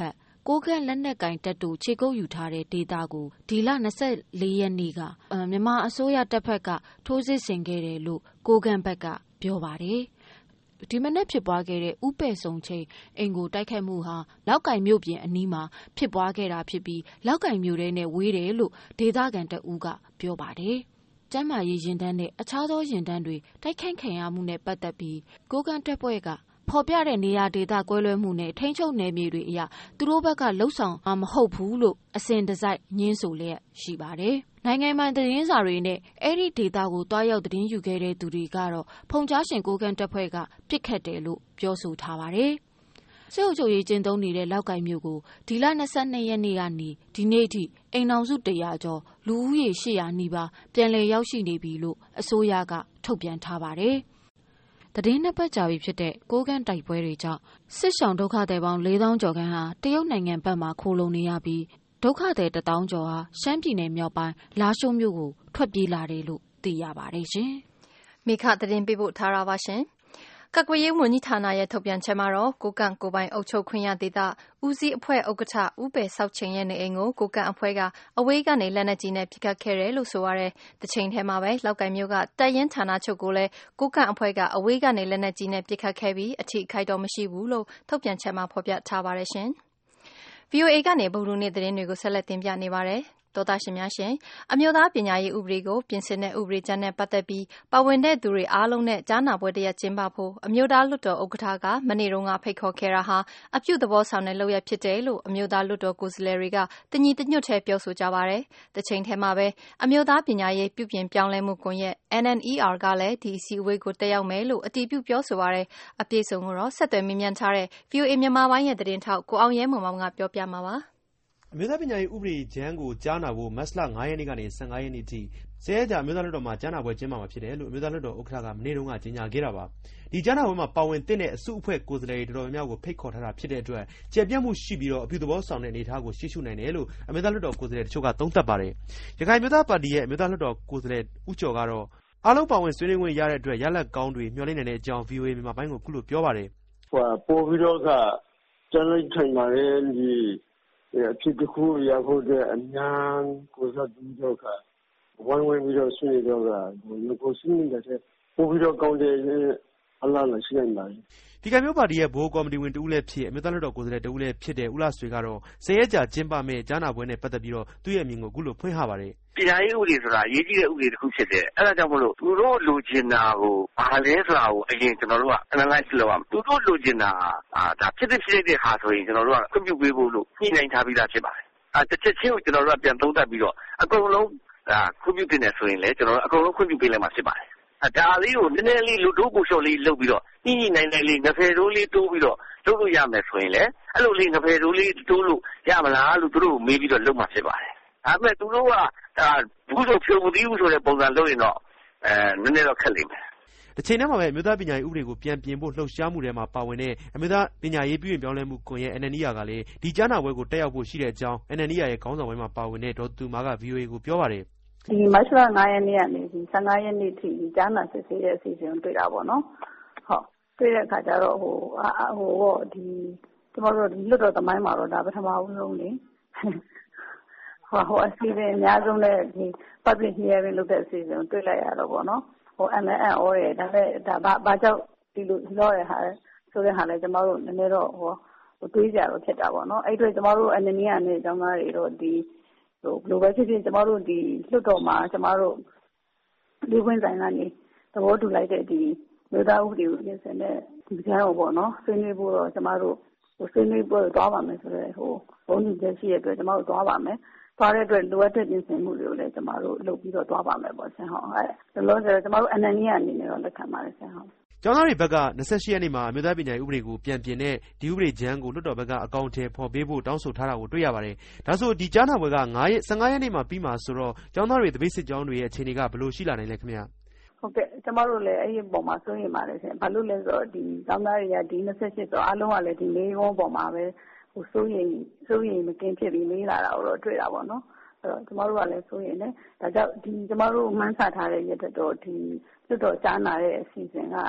ကိုကန့်လက်နက်ကင်တပ်တို့ခြေကုပ်ယူထားတဲ့ဒေသကိုဒီလ၂၄ရက်နေ့ကမြန်မာအစိုးရတပ်ဖက်ကထိုးစစ်ဆင်ခဲ့တယ်လို့ကိုကန့်ဘက်ကပြောပါတယ်။ဒီမနေ့ဖြစ်ပွားခဲ့တဲ့ဥပဲ့ဆုံချိန်အိမ်ကိုတိုက်ခိုက်မှုဟာလောက်ကင်မြို့ပြင်အနီးမှာဖြစ်ပွားခဲ့တာဖြစ်ပြီးလောက်ကင်မြို့ထဲနဲ့ဝေးတယ်လို့ဒေသခံတအူးကပြောပါတယ်။ကျမ်းမာရေးရင်တန်းနဲ့အခြားသောရင်တန်းတွေတိုက်ခိုက်ခံရမှုနဲ့ပတ်သက်ပြီးကိုကန့်တပ်ဖွဲ့ကဖော်ပြတဲ့နေရာဒေသကွဲလွဲမှုနဲ့ထိန်းချုပ်နယ်မြေတွေအရသူတို့ဘက်ကလှုပ်ဆောင်မှာမဟုတ်ဘူးလို့အစဉ်တစိုက်ညင်းဆိုလျက်ရှိပါတယ်။နိုင်ငံပိုင်သတင်းစာတွေနဲ့အဲ့ဒီဒေသကိုတွားရောက်သတင်းယူခဲ့တဲ့သူတွေကတော့ဖုန်ကြားရှင်ကိုကန့်တပ်ဖွဲ့ကပြစ်ခတ်တယ်လို့ပြောဆိုထားပါတယ်။စစ်အုပ်ချုပ်ရေးကျင်းသုံးနေတဲ့လောက်ကင်မြို့ကိုဒီလ၂၂ရက်နေ့ကနေဒီနေ့ထိအိမ်အောင်စုတရာကျော်လူဦးရေ၈ရာနီးပါးပြန်လည်ရောက်ရှိနေပြီလို့အစိုးရကထုတ်ပြန်ထားပါတယ်။သတင်းနှစ်ပတ်ကြာပြီဖြစ်တဲ့ကိုကန့်တိုက်ပွဲတွေကြောင့်စစ်ရှောင်ဒုက္ခသည်ပေါင်း၄သောင်းကျော်ခန့်ဟာတရုတ်နိုင်ငံဘက်မှခိုလုံနေရပြီးဒုက္ခသည်တစ်သောင်းကျော်ဟာရှမ်းပြည်နယ်မြောက်ပိုင်းလာရှိုးမြို့ကိုထွက်ပြေးလာတယ်လို့သိရပါတယ်ရှင်။မိခသတင်းပေးပို့ထားတာပါရှင်။ကာကွယ်ရေးဝန်ကြီးဌာနရဲ့ထုတ်ပြန်ချက်မှာတော့ကိုကန့်ကိုပိုင်အုပ်ချုပ်ခွင့်ရဒေသဦးစီးအဖွဲ့ဥက္ကဋ္ဌဦးပဲဆောက်ချိန်ရဲ့နေအိမ်ကိုကိုကန့်အဖွဲ့ကအဝေးကနေလက်နက်ကြီးနဲ့ပစ်ခတ်ခဲ့တယ်လို့ဆိုရတယ်။တစ်ချိန်ထဲမှာပဲလောက်ကင်မြို့ကတပ်ရင်းဌာနချုပ်ကိုလည်းကိုကန့်အဖွဲ့ကအဝေးကနေလက်နက်ကြီးနဲ့ပစ်ခတ်ခဲ့ပြီးအထိအခိုက်တော့မရှိဘူးလို့ထုတ်ပြန်ချက်မှာဖော်ပြထားပါတယ်ရှင်။ဗီအိုအေ ကနေဗုဒ္ဓနေ့သတင်းတွေကိုဆက်လက်တင်ပြနေပါတယ်။တောသားရှင်များရှင်အမျိုးသားပညာရေးဥပဒေကိုပြင်ဆင်တဲ့ဥပဒေကြမ်းနဲ့ပတ်သက်ပြီးပါဝင်တဲ့သူတွေအားလုံးနဲ့ကြားနာပွဲတရက်ကျင်းပဖို့အမျိုးသားလွှတ်တော်ဥက္ကဋ္ဌကမနေ့တုန်းကဖိတ်ခေါ်ခဲ့တာဟာအပြုသဘောဆောင်တဲ့လုပ်ရဖြစ်တယ်လို့အမျိုးသားလွှတ်တော်ကိုယ်စားလှယ်တွေကတညီတညွတ်ထဲပြောဆိုကြပါတယ်။တစ်ချိန်ထဲမှာပဲအမျိုးသားပညာရေးပြုပြင်ပြောင်းလဲမှုကွန်ရက် N N E R ကလည်းဒီအစည်းအဝေးကိုတက်ရောက်မယ်လို့အတည်ပြုပြောဆိုပါတယ်။အပြည့်စုံကိုတော့ဆက်သွယ်မေးမြန်းထားတဲ့ ဗီအိုအေ မြန်မာပိုင်းရဲ့သတင်းထောက်ကိုအောင်ရဲမောင်မောင်ကပြောပြမှာပါ။အမျိုးသားပညာရေးဥပဒေကြမ်းကိုကြားနာဖို့မတ်လ၅ရက်နေ့ကနေ၁၅ရက်နေ့ထိဆယ်ရက်ကြာအမျိုးသားလွှတ်တော်မှာကြားနာပွဲကျင်းပမှာဖြစ်တယ်လို့အမျိုးသားလွှတ်တော်ဥက္ကဋ္ဌကမနေ့တုန်းကကြေညာခဲ့တာပါ။ဒီကြားနာပွဲမှာပါဝင်တဲ့အစုအဖွဲ့ကိုယ်စားလှယ်တွေတော်တော်များများကိုဖိတ်ခေါ်ထားတာဖြစ်တဲ့အတွက်ကျေပြတ်မှုရှိပြီးတော့အပြုသဘောဆောင်တဲ့အနေအထားကိုရှေ့ရှုနိုင်တယ်လို့အမျိုးသားလွှတ်တော်ကိုယ်စားလှယ်တချို့ကသုံးသပ်ပါတယ်။ရခိုင်မျိုးသားပါတီရဲ့အမျိုးသားလွှတ်တော်ကိုယ်စားလှယ်ဦးကျော်ကတော့အားလုံးပါဝင်ဆွေးနွေးခွင့်ရတဲ့အတွက်ရလဒ်ကောင်းတွေမျှော်လင့်နေတဲ့အကြောင်း ဗီအိုအေ မြန်မာပိုင်းကိုခုလိုပြောပါတယ်။ဟိုပို့ပြီးတော့ကကျန်လိုက်ထိုင်ပါလေဒီအဖြစ်တစ်ခုရဖို့တဲ့အများကိုစားပြီးတော့ကဝိုင်းဝန်းပြီးတော့ဆွေးနွေးတော့ကဒီကိုဆွေးနွေးတဲ့ပို့ပြီးတော့ကောင်းတဲ့အလားလာရှိနေပါတယ်ဒီကမျိုးပါတီရဲ့ဘိုးကော်မတီဝင်တဦးလည်းဖြစ်အမျိုးသားလွှတ်တော်ကိုယ်စားလှယ်တဦးလည်းဖြစ်တဲ့ဦးလာဆွေကတော့ဆယ်ရက်ကြာကျင်းပမဲ့ကြားနာပွဲနဲ့ပတ်သက်ပြီးတော့သူ့ရဲ့အမြင်ကိုအခုလိုဖွင့်ဟပါတယ်ပညာရေးဥပဒေဆိုတာအရေးကြီးတဲ့ဥပဒေတစ်ခုဖြစ်တယ်အဲ့ဒါကြောင့်မလို့သူတို့လိုချင်တာကိုဘာလဲဆိုတာကိုအရင်ကျွန်တော်တို့က analyze လုပ်ရမယ်သူတို့လိုချင်တာအာဒါဖြစ်ဖြစ်ရှိတဲ့ဟာဆိုရင်ကျွန်တော်တို့ကခွင့်ပြုပေးဖို့လို့ညှိနှိုင်းထားပြီးသားဖြစ်ပါတယ်အဲတစ်ချက်ချင်းကိုကျွန်တော်တို့ကပြန်သုံးသပ်ပြီးတော့အကုန်လုံးဒါခွင့်ပြုတင်တယ်ဆိုရင်လည်းကျွန်တော်တို့အကုန်လုံးခွင့်ပြုပေးလိုက်မှာဖြစ်ပါတယ်ဒါလေးကိုနည်းနည်းလေးလူတို့ကိုလျှော့လေးလုပ်ပြီးတော့ညှိညှိနိုင်နိုင်လေးငဖယ်တိုးလေးတိုးပြီးတော့လုပ်လို့ရမယ်ဆိုရင်လည်းအဲ့လိုလေးငဖယ်တိုးလေးတိုးလို့ရမလားလို့သူတို့မေးပြီးတော့လုပ်မှာဖြစ်ပါတယ်။ဒါပေမဲ့သူတို့ကဒါဘူးဆိုဖြိုမသိဘူးဆိုတဲ့ပုံစံလုပ်ရင်တော့အဲနည်းနည်းတော့ခက်လိမ့်မယ်။တစ်ချိန်တည်းမှာပဲအမျိုးသားပညာရေးဥပဒေကိုပြန်ပြင်ဖို့လှုပ်ရှားမှုတွေမှာပါဝင်တဲ့အမျိုးသားပညာရေးပြုပြင်ပြောင်းလဲမှုကွန်ရက် N N E R ကလည်းဒီကြားနာပွဲကိုတက်ရောက်ဖို့ရှိတဲ့အကြောင်း N N E R ရဲ့ခေါင်းဆောင်ပိုင်းမှာပါဝင်တဲ့ဒေါ်သူမာက ဗီအိုအေကိုပြောပါတယ်ဒီမတ်လ၅ရက်နေ့ကနေဒီ၁၅ရက်နေ့ထိကြားနာစစ်ဆေးတဲ့အစီအစဉ်တွေ့တာပေါ့နော်ဟုတ်တွေ့တဲ့အခါကျတော့ဟိုဟိုဟိုဒီကျွန်တော်တို့ဒီလွတ်တော်သမိုင်းမှာတော့ဒါပထမဦးဆုံးလေဟိုဟိုအစီအစဉ်အများဆုံးနဲ့ဒီ public hearing လုပ်တဲ့အစီအစဉ်ကိုတွေ့လိုက်ရတော့ပေါ့နော်ဟို M N N ဩရဲဒါပဲဒါဘာဘာကြောင့်ဒီလိုလောရဟာဆိုတဲ့ဟာလဲကျွန်တော်တို့နည်းနည်းတော့ဟိုဟိုတွေးကြတော့ဖြစ်တာပေါ့နော်အဲ့အတွက်ကျွန်တော်တို့အနေနဲ့ကနေကျောင်းသားတွေတော့ဒီဟို global ဖြစ်ဖြစ်ကျမတို့ဒီလွတ်တော်မှာကျမတို့လူဝင်ဆိုင်ကနေသဘောတူလိုက်တဲ့ဒီမြို့သားဥပဒေကိုပြင်ဆင်တဲ့ဒီကြားတော့ပေါ့နော်ဆွေးနွေးဖို့တော့ကျမတို့ဟိုဆွေးနွေးဖို့သွားပါမယ်ဆိုတော့ဟိုဘုံညွှန်ချက်ရှိတဲ့အတွက်ကျမတို့သွားပါမယ်သွားတဲ့အတွက်လိုအပ်တဲ့ပြင်ဆင်မှုတွေကိုလည်းကျမတို့လုပ်ပြီးတော့သွားပါမယ်ပေါ့ဆင်ဟုတ်အဲဒါလို့ဆိုတော့ကျမတို့အနန္တရအနေနဲ့တော့လက်ခံပါတယ်ဆင်ဟုတ်ကျောင်းသားတွေဘက်က၂၈ရက်နေ့မှာအမျိုးသားပညာရေးဥပဒေကိုပြန်ပြင်တဲ့ဒီဥပဒေကြမ်းကိုလွှတ်တော်ဘက်ကအကောင့်ထဲပေါ်ပေးဖို့တောင်းဆိုထားတာကိုတွေ့ရပါတယ်။ဒါဆိုဒီကြားနာပွဲက၅ရက်၁၅ရက်နေ့မှာပြီးမှာဆိုတော့ကျောင်းသားတွေတပိတ်စစ်ကျောင်းတွေရဲ့အခြေအနေကဘယ်လိုရှိလာနိုင်လဲခင်ဗျာ။ဟုတ်ကဲ့ကျမတို့လည်းအဲ့ဒီပုံမှာစိုးရိမ်ပါတယ်ဆင်။ဘာလို့လဲဆိုတော့ဒီကျောင်းသားတွေကဒီ၂၈ဆိုအားလုံးကလည်းဒီလေးကုန်းပုံမှာပဲဟိုစိုးရိမ်စိုးရိမ်မကင်းဖြစ်ပြီးလေးလာတာကိုတော့တွေ့တာပေါ့နော်။အဲ့တော့ကျမတို့ကလည်းစိုးရိမ်တယ်။ဒါကြောင့်ဒီကျမတို့မှန်းဆထားတဲ့ရက်တော့ဒီလွှတ်တော်ကြားနာတဲ့အစီအစဉ်က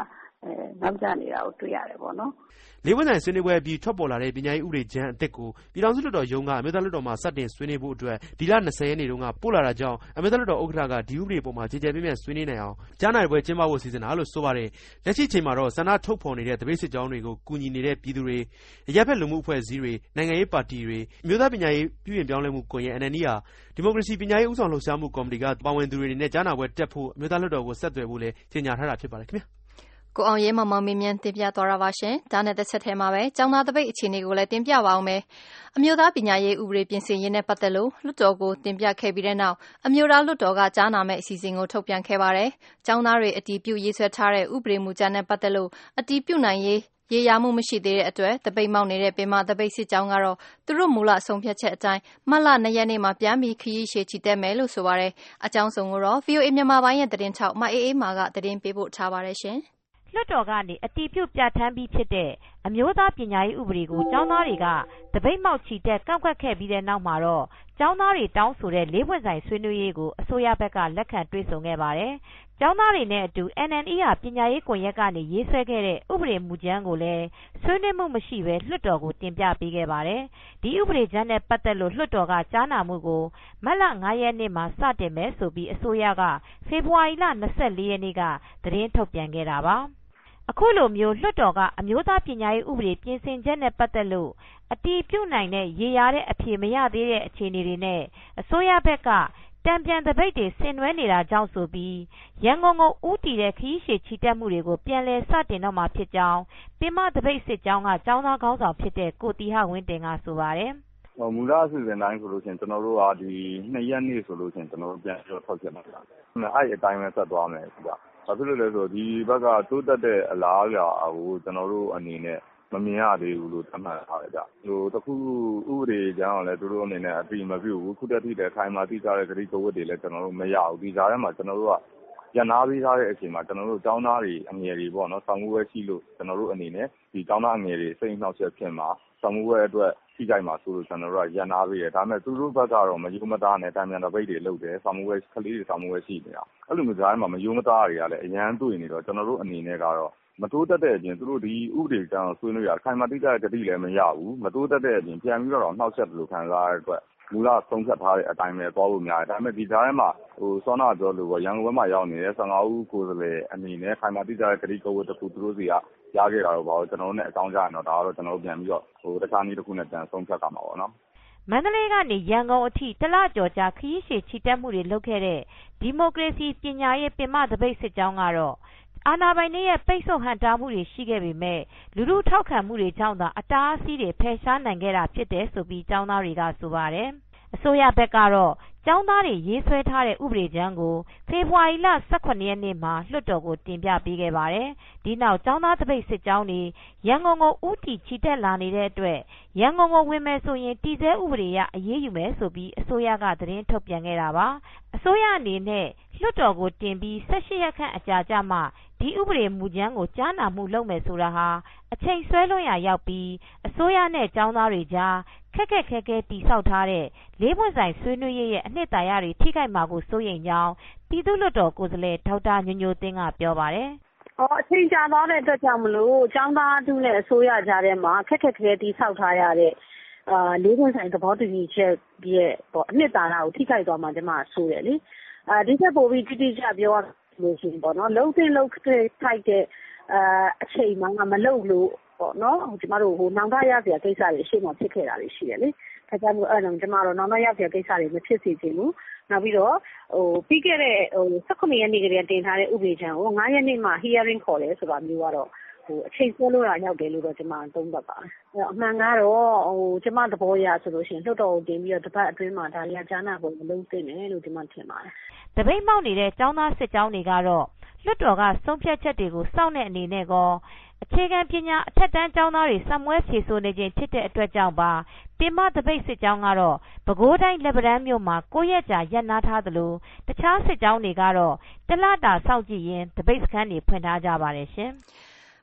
နောက်ကျနေတာကိုတွေ့ရတယ်ပေါ့နော်လေးပွင့်ဆိုင်ဆွေးနွေးပွဲအပြီးထွက်ပေါ်လာတဲ့ပညာရေးဥပဒေကြမ်းအသစ်ကိုပြည်ထောင်စုလွှတ်တော်ရုံးကအမျိုးသားလွှတ်တော်မှာစတင်ဆွေးနွေးဖို့အတွက်ဒီလ၂၀ရက်နေ့တုန်းကပို့လာတာကြောင့်အမျိုးသားလွှတ်တော်ဥက္ကဋ္ဌကဒီဥပဒေပေါ်မှာကြေကြေပြန့်ပြန့်ဆွေးနွေးနိုင်အောင်ကြားနာပွဲကျင်းပဖို့စီစဉ်တာလို့ဆိုပါတယ်။လက်ရှိချိန်မှာတော့ဆန္ဒထုတ်ဖော်နေတဲ့တပိတ်စစ်ကြောင်းတွေကိုကူညီနေတဲ့ပြည်သူတွေအရပ်ဘက်လူမှုအဖွဲ့အစည်းတွေနိုင်ငံရေးပါတီတွေအမျိုးသားပညာရေးပြုပြင်ပြောင်းလဲမှုကွန်ရက် N N D ဟာဒီမိုကရေစီပညာရေးဥဆောင်လှုပ်ရှားမှုကော်မတီကပါဝင်သူတွေနဲ့ကြားနာပွဲတက်ဖို့အမျိုးသားလွှတ်တော်ကိုဆက်သွယ်ဖို့လည်းကြေညာထားတာဖြစ်ပါတယ်ခင်ဗျာကိုအောင်ရဲမောင်မောင်မင်းမြန်းတင်ပြသွားတာပါရှင်။ဒါနဲ့တစ်ဆက်ထဲမှာပဲကျောင်းသားတပိတ်အခြေအနေကိုလည်းတင်ပြပါအောင်မယ်။အမျိုးသားပညာရေးဥပဒေပြင်ဆင်ရေးနဲ့ပတ်သက်လို့လွှတ်တော်ကိုတင်ပြခဲ့ပြီးတဲ့နောက်အမျိုးသားလွှတ်တော်ကကြားနာမဲ့အစီအစဉ်ကိုထုတ်ပြန်ခဲ့ပါတယ်။ကျောင်းသားတွေအတည်ပြုရေးဆွဲထားတဲ့ဥပဒေမူကြမ်းနဲ့ပတ်သက်လို့အတည်ပြုနိုင်ရေးရေရာမှုမရှိသေးတဲ့အတွက်တပိတ်မောက်နေတဲ့ပင်မတပိတ်စစ်ကြောင်းကတော့သူတို့မူလဆုံးဖြတ်ချက်အတိုင်းမတ်လ၂ရက်နေ့မှာပြန်ပြီးခရီးရှည်ချီတက်မယ်လို့ဆိုပါတယ်။အကြောင်းစုံကိုတော့ V O A မြန်မာပိုင်းရဲ့သတင်းထောက်မအေးအေးမာကသတင်းပေးပို့ထားပါတယ်ရှင်။လွှတ်တော်ကနေအတည်ပြုပြဋ္ဌာန်းပြီးဖြစ်တဲ့အမျိုးသားပညာရေးဥပဒေကိုကျောင်းသားတွေကတပိတ်မောက်ချီတက်ကန့်ကွက်ခဲ့ပြီးတဲ့နောက်မှာတော့ကျောင်းသားတွေတောင်းဆိုတဲ့လေးပွင့်ဆိုင်ဆွေးနွေးရေးကိုအစိုးရဘက်ကလက်ခံတွေ့ဆုံခဲ့ပါတယ်။ကျောင်းသားတွေနဲ့အတူ N N E ဟာပညာရေးကွန်ရက်ကနေရေးဆွဲခဲ့တဲ့ဥပဒေမူကြမ်းကိုလည်းဆွေးနွေးမှုမရှိဘဲလွှတ်တော်ကိုတင်ပြပေးခဲ့ပါတယ်။ဒီဥပဒေကြမ်းနဲ့ပတ်သက်လို့လွှတ်တော်ကကြားနာမှုကိုမတ်လ၅ရက်နေ့မှာစတင်မယ်ဆိုပြီးအစိုးရကဖေဖော်ဝါရီလ၂၄ရက်နေ့ကသတင်းထုတ်ပြန်ခဲ့တာပါ။အခုလိုမျိုးလွှတ်တော်ကအမျိုးသားပညာရေးဥပဒေပြင်ဆင်ချက်နဲ့ပတ်သက်လို့အတည်ပြုနိုင်တဲ့ရေရာတဲ့အဖြေမရသေးတဲ့အခြေအနေတွေနဲ့အစိုးရဘက်ကတံပြန်တပိတ်တွေဆင်နွှဲနေတာကြောင့်ဆိုပြီးရန်ကုန်ကိုဦးတည်တဲ့ခရီးရှည်ချီတက်မှုတွေကိုပြန်လည်စတင်တော့မှာဖြစ်ကြောင်းပင်မတပိတ်စစ်ကြောင်းကကျောင်းသားခေါင်းဆောင်ဖြစ်တဲ့ကိုတီဟဝင်းတင်ကဆိုပါတယ်။မူလအစီအစဉ်တိုင်းဆိုလို့ရှိရင်ကျွန်တော်တို့ကဒီနှစ်ရက်နေ့ဆိုလို့ရှိရင်ကျွန်တော်တို့ပြန်ပြီးထောက်ချက်မှာပါ။အဲ့ဒီအတိုင်းပဲဆက်သွားမယ်ဗျာ။ဘာဖြစ်လို့လဲဆိုတော့ဒီဘက်ကတိုးတက်တဲ့အလားအလာကိုကျွန်တော်တို့အနေနဲ့မမြင်ရသေးဘူးလို့သတ်မှတ်ထားတယ်ဗျ။ဟိုတခုဥပဒေကြောင့်လည်းသူတို့အနေနဲ့အတိမပြုဘူးခုတက်ထိလည်းခိုင်မာတိကျတဲ့ဂရိကဝတ်တွေလည်းကျွန်တော်တို့မရဘူးဒီကြားထဲမှာကျွန်တော်တို့ကရန်နာပေးထားတဲ့အချိန်မှာကျွန်တော်တို့ကျောင်းသားတွေအငယ်တွေပေါ့နော်ဆောင်းမှုဝဲရှိလို့ကျွန်တော်တို့အနေနဲ့ဒီကျောင်းသားအငယ်တွေစိတ်နှောက်ယှက်ဖြစ်မှာဆောင်းမှုဝဲအတွက်ထိကြိုက်မှာဆိုလို့ကျွန်တော်တို့ကရန်နာပေးတယ်ဒါပေမဲ့သူတို့ဘက်ကတော့မယုံမသားနဲ့တံမြန်တပိတ်တွေလုပ်တယ်ဆောင်းမှုဝဲကလေးတွေဆောင်းမှုဝဲရှိနေတာအဲ့လိုမျိုးကြားထဲမှာမယုံမသားတွေကလည်းအရန်တွေ့နေတော့ကျွန်တော်တို့အနေနဲ့ကတော့မတိုးတက်တဲ့အပြင်သူတို့ဒီဥပဒေကြောင့်ဆွေးနွေးရခိုင်မာတိကျတဲ့ဂတိလည်းမရဘူးမတိုးတက်တဲ့အပြင်ပြန်ပြီးတော့နှောက်ယှက်တယ်လို့ခံစားရတဲ့အတွက်မူလဆုံးဖြတ်ထားတဲ့အတိုင်းပဲသွားဖို့များတယ်ဒါပေမဲ့ဒီကြားထဲမှာဟိုစောနာပြောလို့ရန်ကုန်ဘက်မှာရောက်နေတဲ့၁၅ဦးကိုယ်စားလှယ်အနေနဲ့ခိုင်မာတိကျတဲ့ဂတိကဝတ်တစ်ခုသူတို့စီကရခဲ့တာတော့ဘာလို့ကျွန်တော်တို့နဲ့အကောင်းကြရင်တော့ဒါကတော့ကျွန်တော်တို့ပြန်ပြီးတော့ဟိုတခြားနည်းတစ်ခုနဲ့ပြန်ဆုံးဖြတ်ကြမှာပေါ့နော်မန္တလေးကနေရန်ကုန်အထိတလကျော်ကြာခရီးရှည်ချီတက်မှုတွေလုပ်ခဲ့တဲ့ဒီမိုကရေစီပညာရေးပင်မတပိတ်စစ်ကြောင်းကတော့အာဏာပိုင်တွေရဲ့ပိတ်ဆို့ဟန့်တားမှုတွေရှိခဲ့ပေမဲ့လူလူထောက်ခံမှုတွေကြောင့်သာအတားအဆီးတွေဖယ်ရှားနိုင်ခဲ့တာဖြစ်တယ်ဆိုပြီးကျောင်းသားတွေကဆိုပါတယ်အစိုးရဘက်ကတော့ကျောင်းသားတွေရေးဆွဲထားတဲ့ဥပဒေကြမ်းကိုဖေဖော်ဝါရီလ၁၇ရက်နေ့မှာလွှတ်တော်ကိုတင်ပြပေးခဲ့ပါတယ်။ဒီနောက်ကျောင်းသားတပိတ်စစ်ကြောင်းတွေရန်ကုန်ကိုဦးတည်ချီတက်လာနေတဲ့အတွက်ရန်ကုန်ကိုဝင်မယ်ဆိုရင်တည်ဆဲဥပဒေအရအရေးယူမယ်ဆိုပြီးအစိုးရကသတင်းထုတ်ပြန်ခဲ့တာပါ။အစိုးရအနေနဲ့လွှတ်တော်ကိုတင်ပြီး၁၈ရက်ခန့်အကြာကျမှဒီဥပဒေမူကြမ်းကိုကြားနာမှုလုပ်မယ်ဆိုတာဟာအချိန်ဆွဲလွန်ရာရောက်ပြီးအစိုးရနဲ့ကျောင်းသားတွေကြားခက်ခက်ခဲခဲတိဆောက်ထားတဲ့လေးပွင့်ဆိုင်ဆွေးနွေးရေးရဲ့အနှစ်သာရတွေထိခိုက်မှာကိုစိုးရိမ်ကြောင်းပြည်သူ့လွှတ်တော်ကိုယ်စားလှယ်ဒေါက်တာညိုညိုသိန်းကပြောပါတယ်။အော်အချိန်ကြာသွားတဲ့အတွက်ကြောင့်မလို့ကျောင်းသားတူနဲ့အစိုးရကြားထဲမှာခက်ခက်ခဲခဲတိဆောက်ထားရတဲ့အာလေးပွင့်ဆိုင်သဘောတူညီချက်ရဲ့ပေါ့အနှစ်သာရကိုထိခိုက်သွားမှကျွန်မဆိုတယ်လေ။အာဒီချက်ပို့ပြီးတိတိကျပြောရလို့ရှိရင်ပေါ့နော်လုံးသိလုံးထိုက်တဲ့အာအချိန်မှမလုပ်လို့ပေါ့နော်ကျမတို့ဟိုနောင်တရစရာကိစ္စတွေရှေ့မှာဖြစ်ခဲ့တာတွေရှိတယ်လေဒါကြောင့်မို့အဲ့တော့ကျမတို့နောင်တရစရာကိစ္စတွေမဖြစ်စေချင်ဘူးနောက်ပြီးတော့ဟိုပြီးခဲ့တဲ့ဟို၁၇ရက်နေ့ကတည်းကတင်ထားတဲ့ဥပဒေချမ်းကို၅ရက်နေ့မှ hearing ခေါ်တယ်ဆိုတာမျိုးကတော့ဟိုအချိန်ဆွဲလို့ရရောက်တယ်လို့တော့ကျမသုံးသပ်ပါတယ်အဲ့အမှန်ကတော့ဟိုကျမသဘောအရဆိုလို့ရှိရင်လွှတ်တော်ကိုတင်ပြီးတော့တပတ်အတွင်းမှာဒါတွေကကြားနာဖို့မလုပ်သင့်တယ်လို့ကျမထင်ပါတယ်တပိတ်မောက်နေတဲ့ကျောင်းသားစစ်ကြောင်းတွေကတော့လွှတ်တော်ကဆုံးဖြတ်ချက်တွေကိုစောင့်တဲ့အနေနဲ့ကောအခြေခံပညာအထက်တန်းကျောင်းသားတွေစံမွဲဖြေဆိုနေခြင်းဖြစ်တဲ့အတွက်ကြောင့်ပါပင်မတပိတ်စစ်ကြောင်းကတော့ပဲခူးတိုင်းလက်ပံတန်းမြို့မှာ၉ရက်ကြာရပ်နားထားသလိုတခြားစစ်ကြောင်းတွေကတော့တလတာစောင့်ကြည့်ရင်းတပိတ်စခန်းတွေဖွင့်ထားကြပါတယ်ရှင်။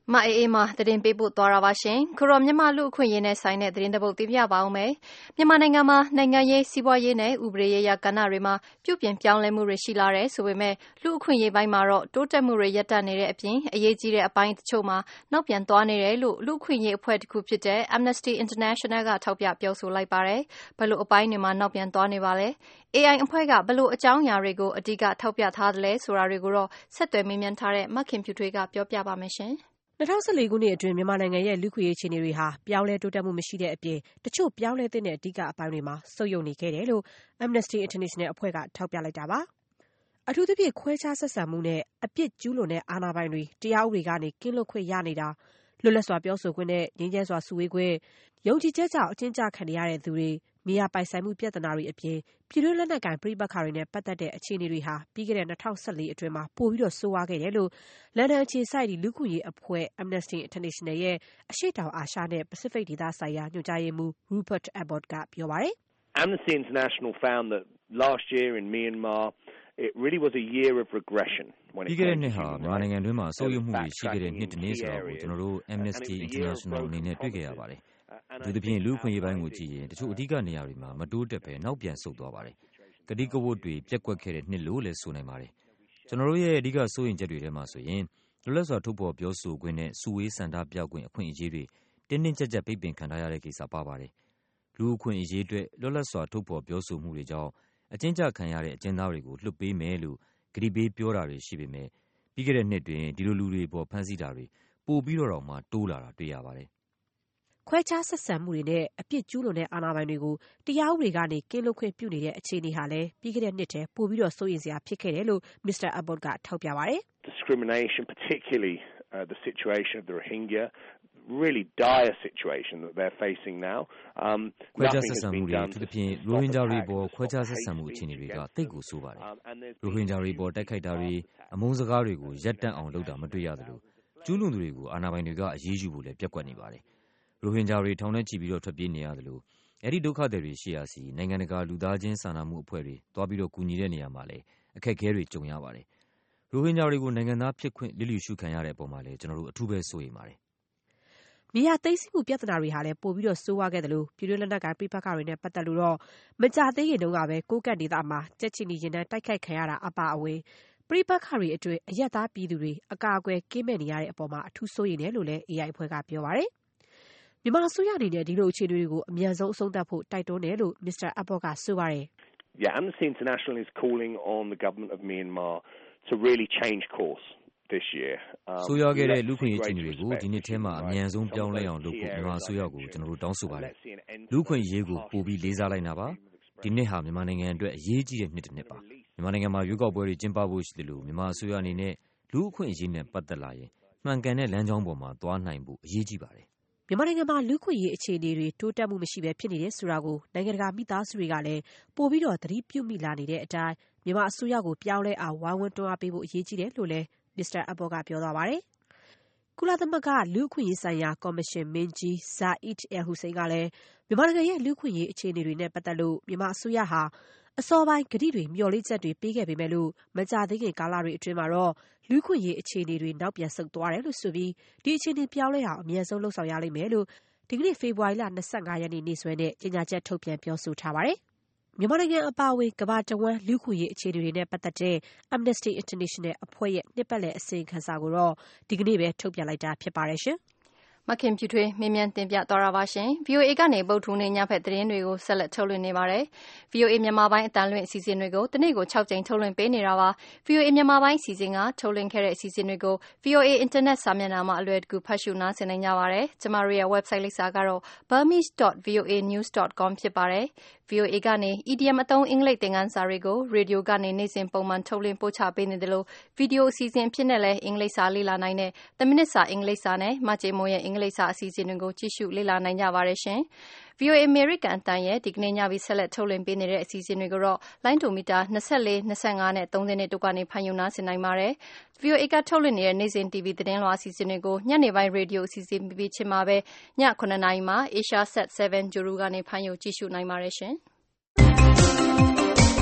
မအေးအေးမှာသတင်းပေးပို့သွားတာပါရှင်ခရောမြန်မာလူအခွင့်ရေးနဲ့ဆိုင်တဲ့သတင်းတပုတ်တင်ပြပါအောင်မယ်မြန်မာနိုင်ငံမှာနိုင်ငံရေးစီးပွားရေးနဲ့ဥပဒေရေးရာကဏ္ဍတွေမှာပြုပြင်ပြောင်းလဲမှုတွေရှိလာတယ်ဆိုပေမဲ့လူအခွင့်ရေးပိုင်းမှာတော့တိုးတက်မှုတွေရပ်တန့်နေတဲ့အပြင်အရေးကြီးတဲ့အပိုင်းတချို့မှာနောက်ပြန်သွားနေတယ်လို့လူအခွင့်ရေးအဖွဲ့တစ်ခုဖြစ်တဲ့ Amnesty International ကထောက်ပြပြောဆိုလိုက်ပါတယ်ဘယ်လိုအပိုင်းတွေမှာနောက်ပြန်သွားနေပါလဲ A I အဖွဲ့ကဘယ်လိုအကြောင်းအရာတွေကိုအဓိကထောက်ပြထားတယ်လဲဆိုတာတွေကိုတော့ဆက်သွယ်မေးမြန်းထားတဲ့မခင်ဖြူထွေးကပြောပြပါမယ်ရှင်၂၀၁၄ခုနှစ်အတွင်းမြန်မာနိုင်ငံရဲ့လူ့ခွင့်ရေးအခြေအနေတွေဟာပြောင်းလဲတိုးတက်မှုမရှိတဲ့အပြင်တချို့ပြောင်းလဲတဲ့အဓိကအပိုင်းတွေမှာဆုတ်ယုတ်နေခဲ့တယ်လို့ Amnesty International အဖွဲ့ကထောက်ပြလိုက်တာပါအထူးသဖြင့်ခွဲခြားဆက်ဆံမှုနဲ့အပြစ်ကျူးလွန်တဲ့အာဏာပိုင်တွေတရားဥပဒေကနေကင်းလွတ်ခွင့်ရနေတာလွတ်လပ်စွာပြောဆိုခွင့်နဲ့ငြိမ်းချမ်းစွာစုဝေးခွင့်ယုံကြည်ချက်ကြောင့်အကျဉ်းချခံရတဲ့သူတွေမြေယာပိုင်ဆိုင်မှုပြဿနာတွေအပြင်ပြည်တွင်းလက်နက်ကိုင်ပြည်ပခါတွေနဲ့ပတ်သက်တဲ့အခြေအနေတွေဟာပြီးခဲ့တဲ့၂၀၁၄အတွင်းမှာပိုပြီးတော့ဆိုးဝါးခဲ့တယ်လို့လန်ဒန်အခြေစိုက်လူ့ခွင့်ရေးအဖွဲ့ Amnesty International ရဲ့အရှေ့တောင်အာရှနဲ့ပစိဖိတ်ဒေသဆိုင်ရာညွှန်ကြားရေးမှူး Rupert Abbott ကပြောပါတယ်။ Amnesty International found that last year in Myanmar it really was a year of regression when it came to human rights. ပြီးခဲ့တဲ့နှစ်ဟာမြန်မာနိုင်ငံတွင်းမှာဆိုးရွားမှုတွေရှိခဲ့တဲ့နှစ်တစ်နှစ်ဆိုတာကိုကျွန်တော်တို့ Amnesty International အနေနဲ့တွေ့ခဲ့ရပါတယ်။ဒီသဖြင့်လူ့ခွင့်ရေးပိုင်းကိုကြည့်ရင်တချို့အဓိကနေရာတွေမှာမတိုးတက်ပဲနောက်ပြန်ဆုတ်သွားပါတယ်။ကတိကဝတ်တွေပြက်ကွက်ခဲ့တဲ့နှစ်လို့လည်းဆိုနိုင်ပါတယ်။ကျွန်တော်တို့ရဲ့အဓိကစိုးရိမ်ချက်တွေထဲမှာဆိုရင်လွတ်လပ်စွာထုတ်ဖော်ပြောဆိုခွင့်နဲ့စုဝေးဆန္ဒပြခွင့်အခွင့်အရေးတွေတင်းတင်းကြပ်ကြပ်ပိတ်ပင်ခံထားရတဲ့ကိစ္စပါပါတယ်။လူ့အခွင့်အရေးအတွက်လွတ်လပ်စွာထုတ်ဖော်ပြောဆိုမှုတွေကြောင့်အကျဉ်းချခံရတဲ့အကျဉ်းသားတွေကိုလွှတ်ပေးမယ်လို့ကတိပေးပြောတာတွေရှိပေမဲ့ပြီးခဲ့တဲ့နှစ်တွင်ဒီလိုလူတွေပေါ်ဖမ်းဆီးတာတွေပိုပြီးတော့တော့မှတိုးလာတာတွေ့ရပါတယ်ခွဲခြားဆက်ဆံမှုတွေနဲ့အပြစ်ကျူးလွန်တဲ့အာဏာပိုင်တွေကိုတရားဥပဒေကနေကင်းလွတ်ခွင့်ပြုနေတဲ့အခြေအနေဟာလည်းပြီးခဲ့တဲ့နှစ်ထဲပိုပြီးတော့စိုးရိမ်စရာဖြစ်ခဲ့တယ်လို့ Mister Abbott ကထောက်ပြပါတယ် Discrimination, particularly uh, the situation of the Rohingya, really dire situation that they're facing now. Um ခွဲခြားဆက်ဆံမှုတွေသူတို့ဖြင့်ရိုဟင်ဂျာတွေပေါ်ခွဲခြားဆက်ဆံမှုအခြေအနေတွေကတိတ်ကိုဆိုးပါတယ်ရိုဟင်ဂျာတွေပေါ်တိုက်ခိုက်တာတွေအမုန်းစကားတွေကိုရပ်တန့်အောင်လုပ်တာမတွေ့ရသလိုကျူးလွန်သူတွေကိုအာဏာပိုင်တွေကအရေးယူဖို့လည်းပြက်ကွက်နေပါတယ်ရိုဟင်ဂျာတွေထောင်ထဲချီပြီးတော့ထွက်ပြေးနေရသလိုအဲ့ဒီဒုက္ခသည်တွေရှိရာစီနိုင်ငံတကာလူသားချင်းစာနာမှုအဖွဲ့တွေတွားပြီးတော့ကူညီတဲ့နေရာမှာလည်းအခက်အခဲတွေကြုံရပါတယ်ရိုဟင်ဂျာတွေကိုနိုင်ငံသားဖြစ်ခွင့်လျှလျရှုခံရတဲ့အပေါ်မှာလည်းကျွန်တော်တို့အထူးပဲစိုးရိမ်ပါတယ်မြေယာသိမ်းဆည်းမှုပြဿနာတွေဟာလည်းပိုပြီးတော့ဆိုးဝါးခဲ့တယ်လို့ပြည်တွင်းလက်နက်ကိုင်ပြည်ပခါတွေနဲ့ပတ်သက်လို့တော့မကြသေးခင်တုန်းကပဲကိုကတ်ဒေသမှာကြက်ချီနီရင်တန်းတိုက်ခိုက်ခံရတာအပါအဝင်ပြည်ပခါတွေအတွင်းအရက်သားပြည်သူတွေအကာအကွယ်ကင်းမဲ့နေရတဲ့အပေါ်မှာအထူးစိုးရိမ်တယ်လို့လည်း A I အဖွဲ့ကပြောပါတယ်မြန်မာအစိုးရအနေနဲ့ဒီလိုအခြေအနေတွေကိုအမြန်ဆုံးအဆုံးသတ်ဖို့တိုက်တွန်းတယ်လို့ Mister Abbott ကဆိုပါတယ် Yeah, Amnesty International is calling on the government of Myanmar to really change course this year. ဆိုရခဲ့တဲ့လူခွင့်ရေးအခြေအနေတွေကိုဒီနှစ်ထဲမှာအမြန်ဆုံးပြောင်းလဲအောင်လုပ်ဖို့မြန်မာအစိုးရကိုကျွန်တော်တို့တောင်းဆိုပါတယ်လူခွင့်ရေးကိုပိုပြီးလေးစားလိုက်တာပါဒီနှစ်ဟာမြန်မာနိုင်ငံအတွက်အရေးကြီးတဲ့နှစ်တစ်နှစ်ပါမြန်မာနိုင်ငံမှာရွေးကောက်ပွဲတွေကျင်းပဖို့ရှိတယ်လို့မြန်မာအစိုးရအနေနဲ့လူအခွင့်အရေးနဲ့ပတ်သက်လာရင်မှန်ကန်တဲ့လမ်းကြောင်းပေါ်မှာသွားနိုင်ဖို့အရေးကြီးပါတယ်မြန်မာနိုင်ငံမှာလူ့ခွင့်ရေးအခြေအနေတွေတိုးတက်မှုမရှိဘဲဖြစ်နေတယ်ဆိုတာကိုနိုင်ငံတကာမိသားစုတွေကလည်းပိုပြီးတော့သတိပြုမိလာနေတဲ့အတိုင်းမြန်မာအစိုးရကိုပြောင်းလဲအောင်ဝိုင်းဝန်းတွန်းအားပေးဖို့အရေးကြီးတယ်လို့လည်း Mister Abbott ကပြောသွားပါတယ်။ကုလသမဂ္ဂလူ့အခွင့်အရေးဆိုင်ရာကော်မရှင်မင်းကြီး Zeid al-Hussein ကလည်းမြန်မာနိုင်ငံရဲ့လူ့အခွင့်အရေးအခြေအနေတွေနဲ့ပတ်သက်လို့မြန်မာအစိုးရဟာအစောပိုင်းကတိတွေမျှော်လင့်ချက်တွေပေးခဲ့ပေမဲ့လို့မကြသေးခင်ကာလတွေအတွင်းမှာတော့လူ့ခွင့်ရေးအခြေအနေတွေနောက်ပြန်ဆုတ်သွားတယ်လို့ဆိုပြီးဒီအခြေအနေပြောင်းလဲအောင်အမြန်ဆုံးလှုပ်ဆောင်ရလိမ့်မယ်လို့ဒီကနေ့ဖေဖော်ဝါရီလ၂၅ရက်နေ့နေ့စွဲနဲ့ကြေညာချက်ထုတ်ပြန်ပြောဆိုထားပါတယ်။မြန်မာနိုင်ငံအပါအဝင်ကမ္ဘာတဝန်းလူ့ခွင့်ရေးအခြေအနေတွေနဲ့ပတ်သက်တဲ့ Amnesty International အဖွဲ့ရဲ့နှစ်ပတ်လည်အစီရင်ခံစာကိုတော့ဒီကနေ့ပဲထုတ်ပြန်လိုက်တာဖြစ်ပါတယ်ရှင်။မခင်ဖြူထွေးမေးမြန်းတင်ပြသွားတာပါရှင် V O A ကနေပုတ်ထူးနေညဖက်သတင်းတွေကိုဆက်လက်ထုတ်လွှင့်နေပါတယ် V O A မြန်မာပိုင်းအတန်လွင့်အစီအစဉ်တွေကိုတနေ့ကို၆ကြိမ်ထုတ်လွှင့်ပေးနေတာပါ V O A မြန်မာပိုင်းအစီအစဉ်ကထုတ်လွှင့်ခဲ့တဲ့အစီအစဉ်တွေကို V O A Internet စာမျက်နှာမှာအလွယ်တကူဖတ်ရှုနားဆင်နိုင်ကြပါတယ်ကျမတို့ရဲ့ website လိပ်စာကတော့ burmese dot voa news dot com ဖြစ်ပါတယ် V O A ကနေ E D M အသုံးအင်္ဂလိပ်သင်ခန်းစာတွေကိုရေဒီယိုကနေနေ့စဉ်ပုံမှန်ထုတ်လွှင့်ပို့ချပေးနေတယ်လို့ဗီဒီယိုအစီအစဉ်ဖြစ်နဲ့လည်းအင်္ဂလိပ်စာလေ့လာနိုင်တဲ့တမိနစ်စာအင်္ဂလိပ်စာနဲ့မကြေမိုးရဲ့အင်္ဂလိပ်စာအစီအစဉ်တွေကိုကြည့်ရှုလေ့လာနိုင်ကြပါတယ်ရှင် V O A American အတန်ရဲ့ဒီကနေ့ညပြီးဆက်လက်ထုတ်လွှင့်ပေးနေတဲ့အစီအစဉ်တွေကိုတော့လိုင်းဒိုမီတာ၂၄ ၂၅နဲ့၃၀နဲ့တို့ကနေဖန်ယူနာဆင်နိုင်ပါတယ် V O A ကထုတ်လွှင့်နေတဲ့နေ့စဉ် T V သတင်းလွှာအစီအစဉ်တွေကိုညနေပိုင်းရေဒီယိုအစီအစဉ်ပြီးချင်းမှာပဲညခုနှစ်နာရီမှာ Asia Sat 7 Juru ကနေဖန်ယူကြည့်ရှုနိုင်ပါတယ်ရှင်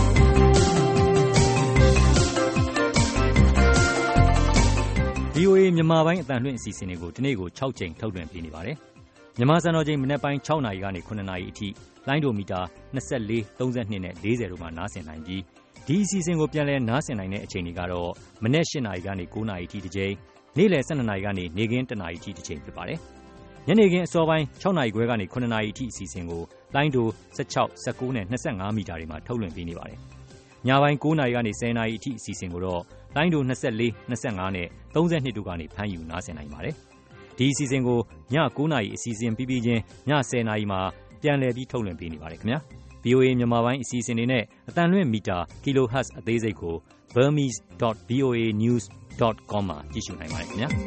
V O A မြမြန်မာပိုင်းအသံလွှင့်အစီအစဉ်တွေကိုဒီနေ့ကို၆ကြိမ်ထုတ်လွှင့်ပေးနေပါတယ်။မြန်မာစံတော်ချိန်မနက်ပိုင်း၆နာရီကနေ၇နာရီအထိလိုင်းဒိုမီတာ၂၄၊၃၂နဲ့၄၀တို့မှာနားဆင်နိုင်ပြီးဒီအစီအစဉ်ကိုပြန်လည်နားဆင်နိုင်တဲ့အချိန်တွေကတော့မနက်၈နာရီကနေ၉နာရီအထိတစ်ကြိမ်နေ့လယ်၁၂နာရီကနေနေ့ခင်း၁နာရီအထိတစ်ချိန်ဖြစ်ပါတယ်။ညနေခင်းအစောပိုင်း၆နာရီခွဲကနေ၇နာရီအထိအစီအစဉ်ကိုလိုင်းဒို၁၆၊၁၉နဲ့၂၅မီတာတွေမှာထုတ်လွှင့်ပေးနေပါတယ်။ညပိုင်း၉နာရီကနေ၁၀နာရီအထိအစီအစဉ်ကိုတော့လိုင်းဒို၂၄၊၂၅နဲ့၃၂တို့ကနေဖမ်းယူနားဆင်နိုင်ပါတယ်။ဒီအစီအစဉ်ကိုည၉နာရီအစီအစဉ်ပြီးပြီးချင်းည၁၀နာရီမှာပြန်လည်ပြီးထုတ်လွှင့်ပေးနေပါတယ်ခင်ဗျာ။ဗွီအိုအေ မြန်မာပိုင်းအစီအစဉ်တွေနဲ့အသံလွှင့်မီတာ kilohertz အသေးစိတ်ကို burmese dot v o a news dot com မှာကြည့်ရှုနိုင်ပါတယ်ခင်ဗျာ။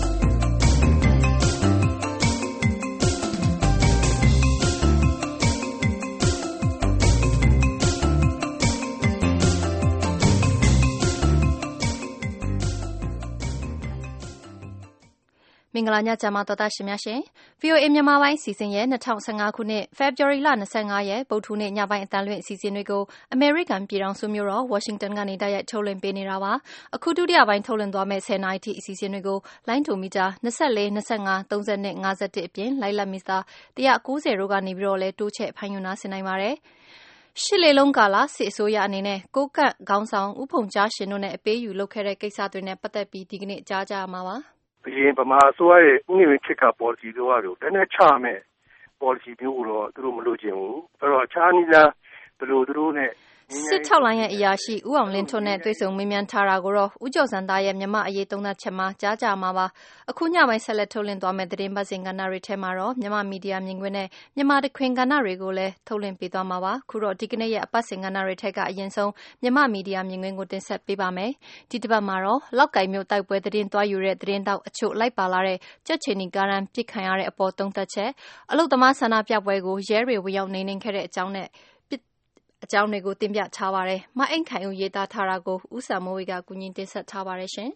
မင်္ဂလာညချမ်းပါတော်သားရှင်များရှင် ဗွီအိုအေ မြန်မာပိုင်းအစီအစဉ်ရဲ့၂၀၁၅ခုနှစ်ဖေဖော်ဝါရီလ၂၅ရက်ဗုဒ္ဓဟူးနေ့ညပိုင်းအသံလွှင့်အစီအစဉ်တွေကိုအမေရိကန်ပြည်ထောင်စုမြို့တော်ဝါရှင်တန်ကနေတိုက်ရိုက်ထုတ်လွှင့်ပေးနေတာပါ။အခုဒုတိယပိုင်းထုတ်လွှင့်သွားမယ့်၁၀နာရီထိအစီအစဉ်တွေကိုလိုင်းဒိုမီတာ၂၄၊၂၅၊၃၂၊၅၁အပြင်လိုင်းလတ်မီတာ၁၉၀တို့ကနေပြီးတော့လဲတိုးချဲ့ဖမ်းယူနားဆင်နိုင်ပါတယ်။ရှစ်လေးလုံးကာလစစ်အစိုးရအနေနဲ့ကိုကန့်ခေါင်းဆောင်ဦးဖုန်ကြားရှင်တို့နဲ့အပေးယူလုပ်ခဲ့တဲ့ကိစ္စတွေနဲ့ပတ်သက်ပြီးဒီကနေ့ကြားကြရမှာပါ။ဘရင်ဗမာအစိုးရရဲ့ဥနေဝင်ခေတ်က policy တို့ကတော့တနေ့ချမယ် policy မျိုးကိုတော့သူတို့မလိုချင်ဘူးအဲ့တော့အခြားနည်းလမ်းဘယ်လိုသူတို့နဲ့စစ်ထောက်လိုင်းရဲ့အရာရှိဦးအောင်လင်းထွန်းနဲ့တွေ့ဆုံမေးမြန်းထားတာကိုတော့ဦးကျော်စံသားရဲ့မြန်မာအရေးသုံးသပ်ချက်မှာကြားကြမှာပါအခုညပိုင်းဆက်လက်ထုတ်လွှင့်သွားမယ့်သတင်းပတ်စဉ်ကဏ္ဍတွေထဲမှာတော့မြန်မာမီဒီယာမြင်ကွင်းနဲ့မြန်မာတခွင်ကဏ္ဍတွေကိုလည်းထုတ်လွှင့်ပေးသွားမှာပါခုတော့ဒီကနေ့ရဲ့အပတ်စဉ်ကဏ္ဍတွေထက်ကအရင်ဆုံးမြန်မာမီဒီယာမြင်ကွင်းကိုတင်ဆက်ပေးပါမယ်ဒီတစ်ပတ်မှာတော့လောက်ကိုင်မြို့တိုက်ပွဲသတင်းသွားယူတဲ့သတင်းတောက်အချို့လိုက်ပါလာတဲ့ကြက်ချီနီကားရန်ပစ်ခံရတဲ့အပေါ်သုံးသပ်ချက်အလုသမားဆန္ဒပြပွဲကိုရဲတွေဝင်ရောက်နေနေခဲ့တဲ့အကြောင်းနဲ့အကြောင်းတွေကိုတင်ပြထားပါတယ်။မအိမ်ခိုင်ဦးရေးသားထားတာကိုဦးစံမိုးဝေကကူညီတင်ဆက်ထားပါတယ်ရှင်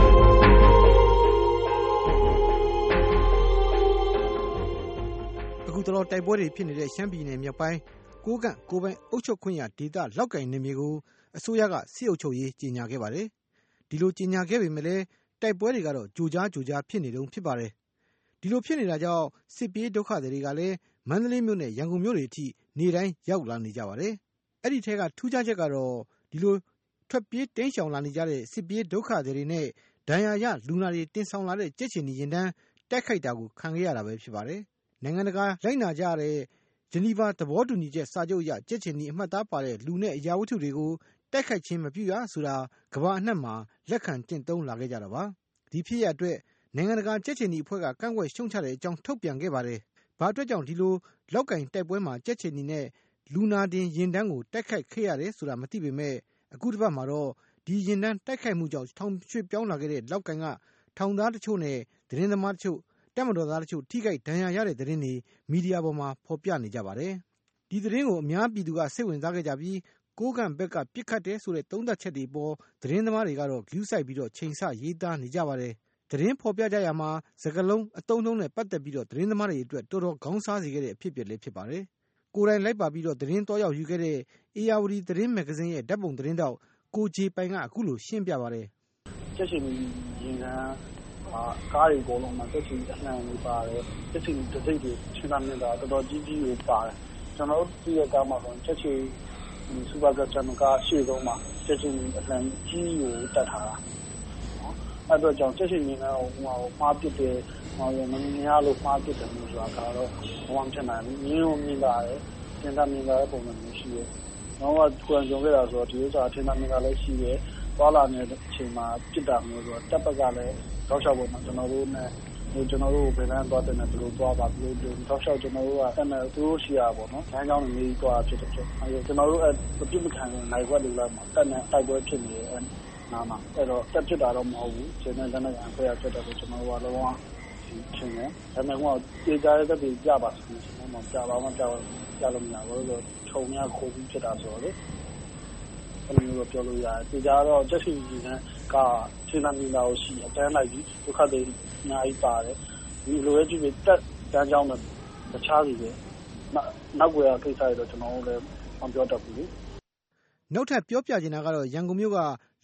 ။အခုတော်တိုက်ပွဲတွေဖြစ်နေတဲ့ရှမ်းပြည်နယ်မြောက်ပိုင်းကိုးကန့်ကိုယ်ပိုင်အုပ်ချုပ်ခွင့်ရဒေသလောက်ကိုင်နေမျိုးကိုအစိုးရကစစ်အုပ်ချုပ်ရေးကြီးညာခဲ့ပါတယ်။ဒီလိုကြီးညာခဲ့ပေမဲ့လည်းတိုက်ပွဲတွေကတော့ကြိုကြားကြိုကြားဖြစ်နေတုန်းဖြစ်ပါတယ်။ဒီလိုဖြစ်နေတာကြောင့်စစ်ပြေးဒုက္ခသည်တွေကလည်းမန္တလေးမြို့နဲ့ရန်ကုန်မြို့တွေအထိနေတိုင်းရောက်လာနေကြပါတယ်။အဲ့ဒီထဲကထူးခြားချက်ကတော့ဒီလိုထွက်ပြေးတိမ်းရှောင်လာနေကြတဲ့စစ်ပြေးဒုက္ခသည်တွေနဲ့ဒဏ်ရာရလူနာတွေတင်ဆောင်လာတဲ့ကြက်ချီနီရင်တန်းတိုက်ခိုက်တာကိုခံခဲ့ရတာပဲဖြစ်ပါတယ်။နိုင်ငံတကာလိုက်နာကြတဲ့ဂျနီဗာသဘောတူညီချက်စာချုပ်အရကြက်ချီနီအမှတ်သားပါတဲ့လူနဲ့အရာဝတ္ထုတွေကိုတိုက်ခိုက်ခြင်းမပြုရဆိုတာကမ္ဘာအနှံ့မှာလက်ခံကျင့်သုံးလာခဲ့ကြတာပါ။ဒီဖြစ်ရအတွက်နိုင်ငံတကာကြက်ချီနီအဖွဲ့ကကန့်ကွက်ရှုံချတဲ့အကြောင်းထုတ်ပြန်ခဲ့ပါတယ်။ဘာအတွက်ကြောင့်ဒီလိုလောက်ကင်တိုက်ပွဲမှာကြက်ချီနီနဲ့လူနာတင်ရင်တန်းကိုတိုက်ခိုက်ခဲ့ရတယ်ဆိုတာမသိပေမဲ့အခုတစ်ပတ်မှာတော့ဒီရင်တန်းတိုက်ခိုက်မှုကြောင့်ထောင်ရွှေ့ပြောင်းလာခဲ့တဲ့လောက်ကန်ကထောင်သားတချို့နဲ့သတင်းသမားတချို့တပ်မတော်သားတချို့ထိခိုက်ဒဏ်ရာရတဲ့သတင်းတွေမီဒီယာပေါ်မှာဖော်ပြနေကြပါတယ်။ဒီသတင်းကိုအများပြည်သူကစိတ်ဝင်စားခဲ့ကြပြီးကိုးကန့်ဘက်ကပြစ်ခတ်တယ်ဆိုတဲ့သုံးသပ်ချက်တွေပေါ်သတင်းသမားတွေကတော့ဂရုစိုက်ပြီးတော့ချိန်ဆရေးသားနေကြပါတယ်။သတင်းဖော်ပြကြရမှာစကားလုံးအသုံးနှုန်းနဲ့ပတ်သက်ပြီးတော့သတင်းသမားတွေအတွက်တော်တော်ခေါင်းစားစေခဲ့တဲ့အဖြစ်အပျက်လေးဖြစ်ပါတယ်။ကိုယ်တိုင်လိုက်ပါပြီးတော့သတင်းတော်ရောက်ယူခဲ့တဲ့အေယာဝတီသတင်းမဂ္ဂဇင်းရဲ့ဓာတ်ပုံသတင်းတောက်ကိုဂျေပိုင်ကအခုလိုရှင်းပြပါတယ်။ချက်ချင်းရင်ကကားတွေအကုန်လုံးမှာချက်ချင်းအနှံတွေပါတယ်ချက်ချင်းတစိတ်တွေချင်းသားမြင်တာတော်တော်ကြီးကြီးတွေပါတယ်ကျွန်တော်တို့ဒီရဲ့ကားမှာဆိုချက်ချင်းစူပါကတ်ချန်ကားရှေ့ဆုံးမှာချက်ချင်းအနှံကြီးကိုတတ်ထားတာအဲ့တော့ကြောင့်ချက်ချင်းမြင်တော့ဟိုမှာပစ်တယ်ဟောရမင်းများလို့မှားပစ်တယ်လို့ဆိုတာကတော့ဘာမှဖြစ်နိုင်ဘူးမြင်းလို့မြင်တာလေသင်္သာမြင်တာပုံမှန်မျိုးရှိတယ်တော့ကကွန်ကြုံခဲ့တာဆိုတော့ဒီဥစ္စာသင်္သာမြင်တာလည်းရှိတယ်သွားလာနေတဲ့အချိန်မှာပစ်တာမျိုးဆိုတော့တပ်ပတ်ကလည်းတောက်လျှောက်ပေါ်မှာကျွန်တော်တို့နဲ့ဟိုကျွန်တော်တို့ဘယ်လမ်းသွားတဲ့နဲ့ဘယ်လိုသွားပါဘယ်လိုတောက်လျှောက်ကျွန်တော်တို့ကအဲ့မဲ့သူတို့ရှိရပါတော့လမ်းကြောင်းတွေနေသွားဖြစ်တယ်ဖြစ်အဲကျွန်တော်တို့အဲ့ပြစ်မခံနိုင်ခွက်တွေလိုက်မှာတက်နဲ့တိုက်ပွဲဖြစ်နေတယ်နားမှာအဲ့တော့တက်ဖြစ်တာတော့မဟုတ်ဘူးကျွန်တော်လည်းအခွင့်အရေးဖြစ်တယ်ဆိုကျွန်တော်တို့ကလုံးဝချင်းတယ်ဒါပေမဲ့ဟိုတေးကြရတဲ့ကြပါစကျွန်တော်မှကြာပါမှကြာကြာလို့မရဘူးဆိုတော့ထုံရခိုးပြီးဖြစ်တာဆိုတော့လေအဲ့လိုမျိုးပြောလို့ရတယ်တေးကြတော့ချက်စီကြီးကကချင်းနာမီလာကိုရှိအတန်းလိုက်ပြီးဒုက္ခတွေအများကြီးပါတယ်ဒီလိုပဲကြည့်ပြီးတက်တန်းကြောင်းနဲ့တခြားစီပဲနောက်ွယ်ကိစ္စတွေတော့ကျွန်တော်တို့လည်းမပြောတတ်ဘူးလေနောက်ထပ်ပြောပြချင်တာကတော့ရန်ကုန်မြို့က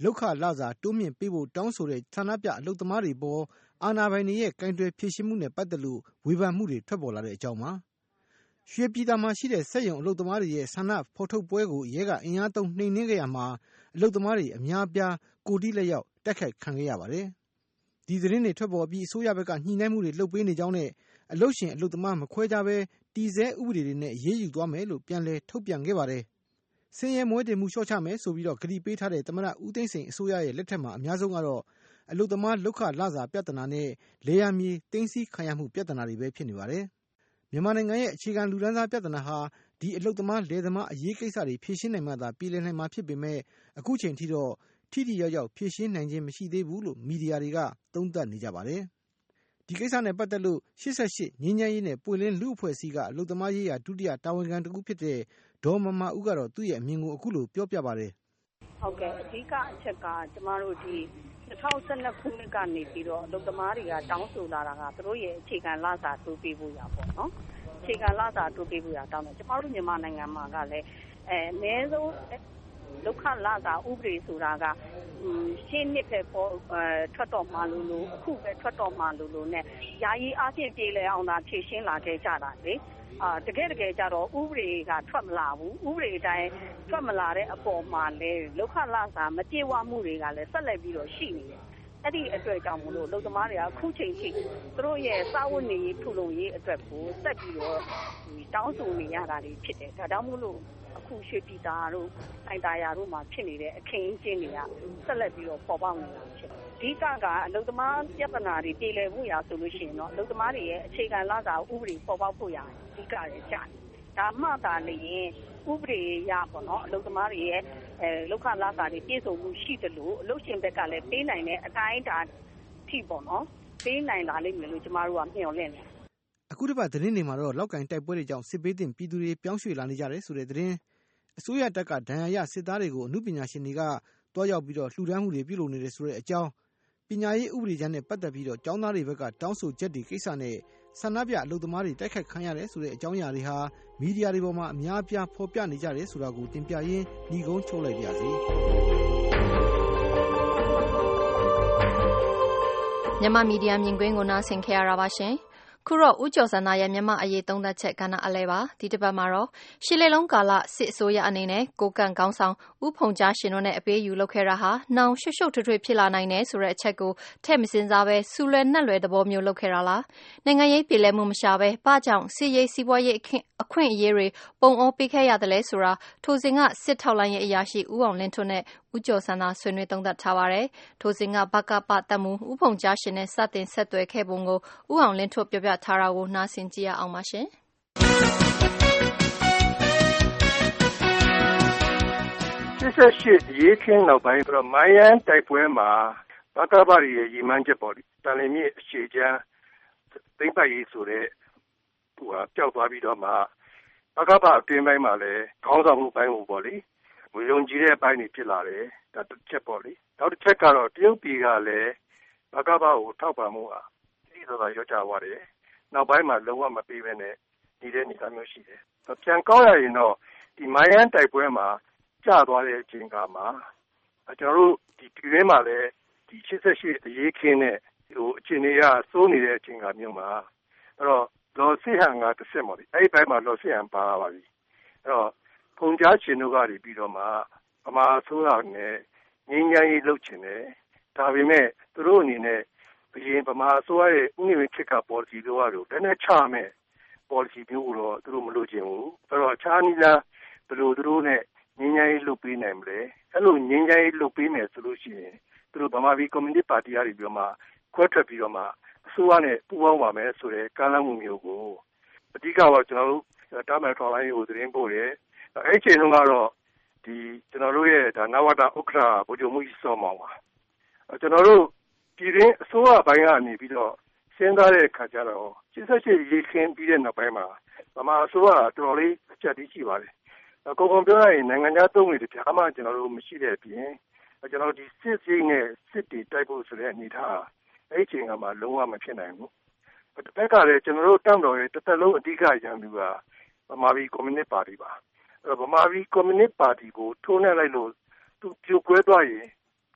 လုပ်ခလစာတိုးမြင့်ပေးဖို့တောင်းဆိုတဲ့ဆန္ဒပြအလုပ်သမားတွေပေါ်အာဏာပိုင်တွေရဲ့ကင်တွယ်ဖြေရှင်းမှုနဲ့ပတ်သက်လို့ဝေဖန်မှုတွေထွက်ပေါ်လာတဲ့အကြောင်းပါ။ရွှေပြည်သာမှာရှိတဲ့စက်ရုံအလုပ်သမားတွေရဲ့ဆန္ဒဖော်ထုတ်ပွဲကိုရဲကအင်အားသုံးနှိမ်နင်းခဲ့ရမှာအလုပ်သမားတွေအများအပြားကိုတိလက်ရောက်တိုက်ခိုက်ခံခဲ့ရပါတယ်။ဒီသတင်းတွေထွက်ပေါ်ပြီးအစိုးရဘက်ကညှိနှိုင်းမှုတွေလုပ်ပေးနေကြောင်းနဲ့အလုပ်ရှင်အလုပ်သမားမခွဲခြားဘဲတည်ဆဲဥပဒေတွေနဲ့အရေးယူသွားမယ်လို့ပြန်လည်ထုတ်ပြန်ခဲ့ပါတယ်။ဆင်းရဲမွဲတေမှုလျှော့ချမယ်ဆိုပြီးတော့ကတိပေးထားတဲ့သမ္မတဦးသိန်းစိန်အစိုးရရဲ့လက်ထက်မှာအများဆုံးကတော့အလုပ်သမားလုပ်ခလစာပြဿနာနဲ့လယ်ယာမြေသိမ်းဆည်းခံရမှုပြဿနာတွေပဲဖြစ်နေပါတယ်။မြန်မာနိုင်ငံရဲ့အခြေခံလူတန်းစားပြဿနာဟာဒီအလုပ်သမားလယ်သမားအရေးကိစ္စတွေဖြေရှင်းနိုင်မှသာပြည်လည်နိုင်မှာဖြစ်ပေမဲ့အခုချိန်ထိတော့ထိထိရောက်ရောက်ဖြေရှင်းနိုင်ခြင်းမရှိသေးဘူးလို့မီဒီယာတွေကသုံးသပ်နေကြပါတယ်။ဒီကိစ္စနဲ့ပတ်သက်လို့ရှစ်ဆယ့်ရှစ်ငြိမ်းချမ်းရေးနဲ့ပွင့်လင်းလူ့အဖွဲ့အစည်းကအလုပ်သမားရေးရာဒုတိယတာဝန်ခံတဦးဖြစ်တဲ့ဒေါ်မမဦးကတော့သူ့ရဲ့အမြင်ကိုအခုလိုပြောပြပါတယ်။ဟုတ်ကဲ့အဓိကအချက်ကကျမတို့ဒီ၂၀၁၂ခုနှစ်ကနေပြီးတော့အလုပ်သမားတွေကတောင်းဆိုလာတာကသူတို့ရဲ့အခြေခံလစာတိုးပေးဖို့ရပေါ့နော်။အခြေခံလစာတိုးပေးဖို့ရတောင်းတယ်။ကျမတို့မြန်မာနိုင်ငံမှာကလည်းအဲအနည်းဆုံးဒုက္ခလစာဥပဒေဆိုတာကရှင်းနှစ်ပဲပေါ်ထွက်တော့မှလို့လို့အခုပဲထွက်တော့မှလို့လို့နဲ့ယာယီအချင်းပြေလည်အောင်သာဖြည့်ရှင်းလာခဲ့ကြတာလေအာတကယ်တကယ်ကြတော့ဥပဒေကထွက်မလာဘူးဥပဒေအတိုင်းထွက်မလာတဲ့အပေါ်မှာလဲလောက်ခလစာမပြေဝမှုတွေကလည်းဆက်လက်ပြီးတော့ရှိနေတယ်အဲ့ဒီအတွက်ကြောင့်မလို့လုံသမားတွေကအခုချိန်ထိသူတို့ရဲ့စာဝတ်နေရေးထုလုံရေးအတွက်ကိုဆက်ပြီးတော့တောင်းဆိုနေရတာတွေဖြစ်တယ်ဒါကြောင့်မို့လို့အခုရွှေပြည်သာတို့အိုင်တာယာတို့မှာဖြစ်နေတဲ့အခင်းအကျင်းတွေကဆက်လက်ပြီးတော့ပေါ်ပေါက်နေတာဖြစ်တယ်အဓိကကအလုံသမားပြဿနာတွေပြည်လည်ဖို့ရာဆိုလို့ရှိရင်တော့လုံသမားတွေရဲ့အခြေခံလစာဥပဒေပေါ်ပေါက်ဖို့ရာအဓိကရကြတယ်ဒါမှသာလျှင်ဥပဒေရပေါ့နော်အလုပ်သမားတွေရဲ့အဲလောက်ခလာစာတွေပြည်စုံမှုရှိတယ်လို့အလုပ်ရှင်ဘက်ကလည်းပေးနိုင်တဲ့အတိုင်းအတာထိပေါ့နော်ပေးနိုင်လာလိမ့်မယ်လို့ကျမတို့ကမျှော်လင့်တယ်အခုတစ်ပတ်သတင်းတွေမှာတော့လောက်ကင်တိုက်ပွဲတွေကြောင့်စစ်ပေးတင်ပြည်သူတွေပြောင်းရွှေ့လာနေကြတယ်ဆိုတဲ့သတင်းအစိုးရတပ်ကဒဏ်ရာရစစ်သားတွေကိုအမှုပညာရှင်တွေကတွားရောက်ပြီးတော့လှူဒန်းမှုတွေပြုလုပ်နေတယ်ဆိုတဲ့အကြောင်းပညာရေးဥပဒေကြမ်းနဲ့ပတ်သက်ပြီးတော့ကျောင်းသားတွေဘက်ကတောင်းဆိုချက်တွေကိစ္စနဲ့ဆန္ဒပြအလုပ်သမားတွေတိုက်ခိုက်ခံရတယ်ဆိုတဲ့အကြောင်းအရာတွေဟာမီဒီယာတွေပေါ်မှာအများအပြားဖော်ပြနေကြတယ်ဆိုတာကိုတင်ပြရင်းညီကုန်းချုပ်လိုက်ပါရစေမြန်မာမီဒီယာမြင်ကွင်းကိုနားဆင်ခဲ့ရတာပါရှင်ခုတော့ဦးကျော်စန္ဒရဲ့မြန်မာအရေးသုံးသပ်ချက်ကဏ္ဍအလဲပါဒီတစ်ပတ်မှာတော့ရှစ်လလုံးကာလစစ်အစိုးရအနေနဲ့ကိုကန့်ကောင်းဆောင်ဦးဖုန်ကြားရှင်တို့နဲ့အပေးယူလုပ်ခဲ့တာဟာနောင်ရှုပ်ရှုပ်ထွေးထွေးဖြစ်လာနိုင်တယ်ဆိုတဲ့အချက်ကိုထည့်မစင်စားပဲစူလွယ်နှက်လွယ်သဘောမျိုးလုပ်ခဲ့တာလားနိုင်ငံရေးပြည်လဲမှုမရှာပဲဘာကြောင့်စစ်ရေးစီးပွားရေးအခွင့်အရေးတွေပုံအောပေးခဲ့ရတယ်လဲဆိုတာထိုစဉ်ကစစ်ထောက်လိုင်းရဲ့အရာရှိဦးအောင်လင်းထွန်းနဲ့ဦးကျော်စန္ဒဆွေးနွေးသုံးသပ်ထားပါတယ်ထိုစဉ်ကဘကပတပ်မှုဦးဖုန်ကြားရှင်နဲ့စတင်ဆက်သွယ်ခဲ့ပုံကိုဦးအောင်လင်းထွန်းပြောပြထားတာကိုနားဆင်ကြည့်ရအောင်ပါရှင်စစ်ဆက်ရှစ်ရေးခင်းနောက်ပိုင်းပြီးတော့မိုင်းယန်တိုက်ပွဲမှာဘကပရီရဲ့ရည်မှန်းချက်ပေါ့လေတန်လင်းမြစ်အခြေချမ်းသိမ့်ပိုက်ရေးဆိုတဲ့ဟိုဟာပျောက်သွားပြီးတော့မှဘကပအတွင်းပိုင်းမှာလည်းခေါင်းဆောင်မှုပိုင်းကိုပေါ့လေဝေယုံကြည်တဲ့အပိုင်းတွေဖြစ်လာတယ်ဒါတစ်ချက်ပေါ့လေနောက်တစ်ချက်ကတော့တရုတ်ပြည်ကလည်းဘကပကိုထောက်ပံ့မှုဟာဒီဆိုတာရောကြသွားတယ်နောက်ပိုင်းမှာလုံးဝမပေးဘဲနဲ့နေတဲ့နေရာမျိုးရှိတယ်ပြန်ကောက်ရရင်တော့ဒီမိုင်းယန်တိုက်ပွဲမှာကျသွားတဲ့အချိန်ကမှာကျွန်တော်တို့ဒီပြည်တွင်းမှာလည်းဒီရှစ်ဆက်ရှစ်အရေးခင်းတဲ့ဟိုအခြေအနေကစိုးနေတဲ့အချိန်ကမျိုးမှာအဲ့တော့လော်စစ်ဟန်ကတစ်ဆက်ပေါ့ဒီအဲ့ဒီဘက်မှာလော်စစ်ဟန်ပါပါပြီအဲ့တော့ဖုန်ကြားရှင်တို့ကနေပြီးတော့မှဗမာအစိုးရနဲ့ငြိမ်းချမ်းရေးလုပ်ချင်တယ်ဒါပေမဲ့သူတို့အနေနဲ့အရင်ဗမာအစိုးရရဲ့ဥပဒေချက်က policy တို့ကတော့တည်းနဲ့ချမယ် policy မျိုးတော့သူတို့မလုပ်ချင်ဘူးအဲ့တော့အခြားနည်းလားဘယ်လိုသူတို့နဲ့ငြိမ်းချမ်းရေးလုပ်ပေးနိုင်မလဲအဲ့လိုငြိမ်းချမ်းရေးလုပ်ပေးမယ်ဆိုလို့ရှိရင်သူတို့ဗမာပြည်ကွန်မြူနတီပါတီကနေပြီးတော့မှခွဲထွက်ပြီးတော့မှအစိုးရနဲ့ပူးပေါင်းပါမယ်ဆိုတဲ့ကမ်းလှမ်းမှုမျိုးကိုအဓိကတော့ကျွန်တော်တို့တာမန်ထော်လိုင်းကိုသတင်းပို့တယ်အဲ့ဒီအချိန်တုန်းကတော့ဒီကျွန်တော်တို့ရဲ့ဒါနဝတဥက္ကဋ္ဌဗိုလ်ချုပ်မှုကြီးစောမောင်ပါကျွန်တော်တို့ပြည်တွင်းအစိုးရဘိုင်းကနေပြီးတော့စဉ်းစားတဲ့အခါကျတော့ရှစ်ဆက်ရှစ်ရေးခင်းပြီးတဲ့နောက်ပိုင်းမှာဗမာအစိုးရတော်တော်လေးအချက်ကြီးရှိပါတယ်အကုန်ကုန်ပြောရရင်နိုင်ငံခြားသုံးတွေတပြားမှကျွန်တော်တို့မရှိတဲ့အပြင်ကျွန်တော်ဒီစစ်စိတ်နဲ့စစ်တီတိုက်ဖို့ဆိုတဲ့အနေထားအဲ့ဒီအချိန်ကမှလုံးဝမဖြစ်နိုင်ဘူးတစ်ဖက်ကလည်းကျွန်တော်တို့တောင်းတော်ရဲ့တစ်သက်လုံးအဓိကရန်သူကဗမာပြည်ကွန်မြူနတီပါတီပါအဲ့တော့ဗမာပြည်ကွန်မြူနတီပါတီကိုထိုးနှက်လိုက်လို့သူပြိုကွဲသွားရင်ဒီ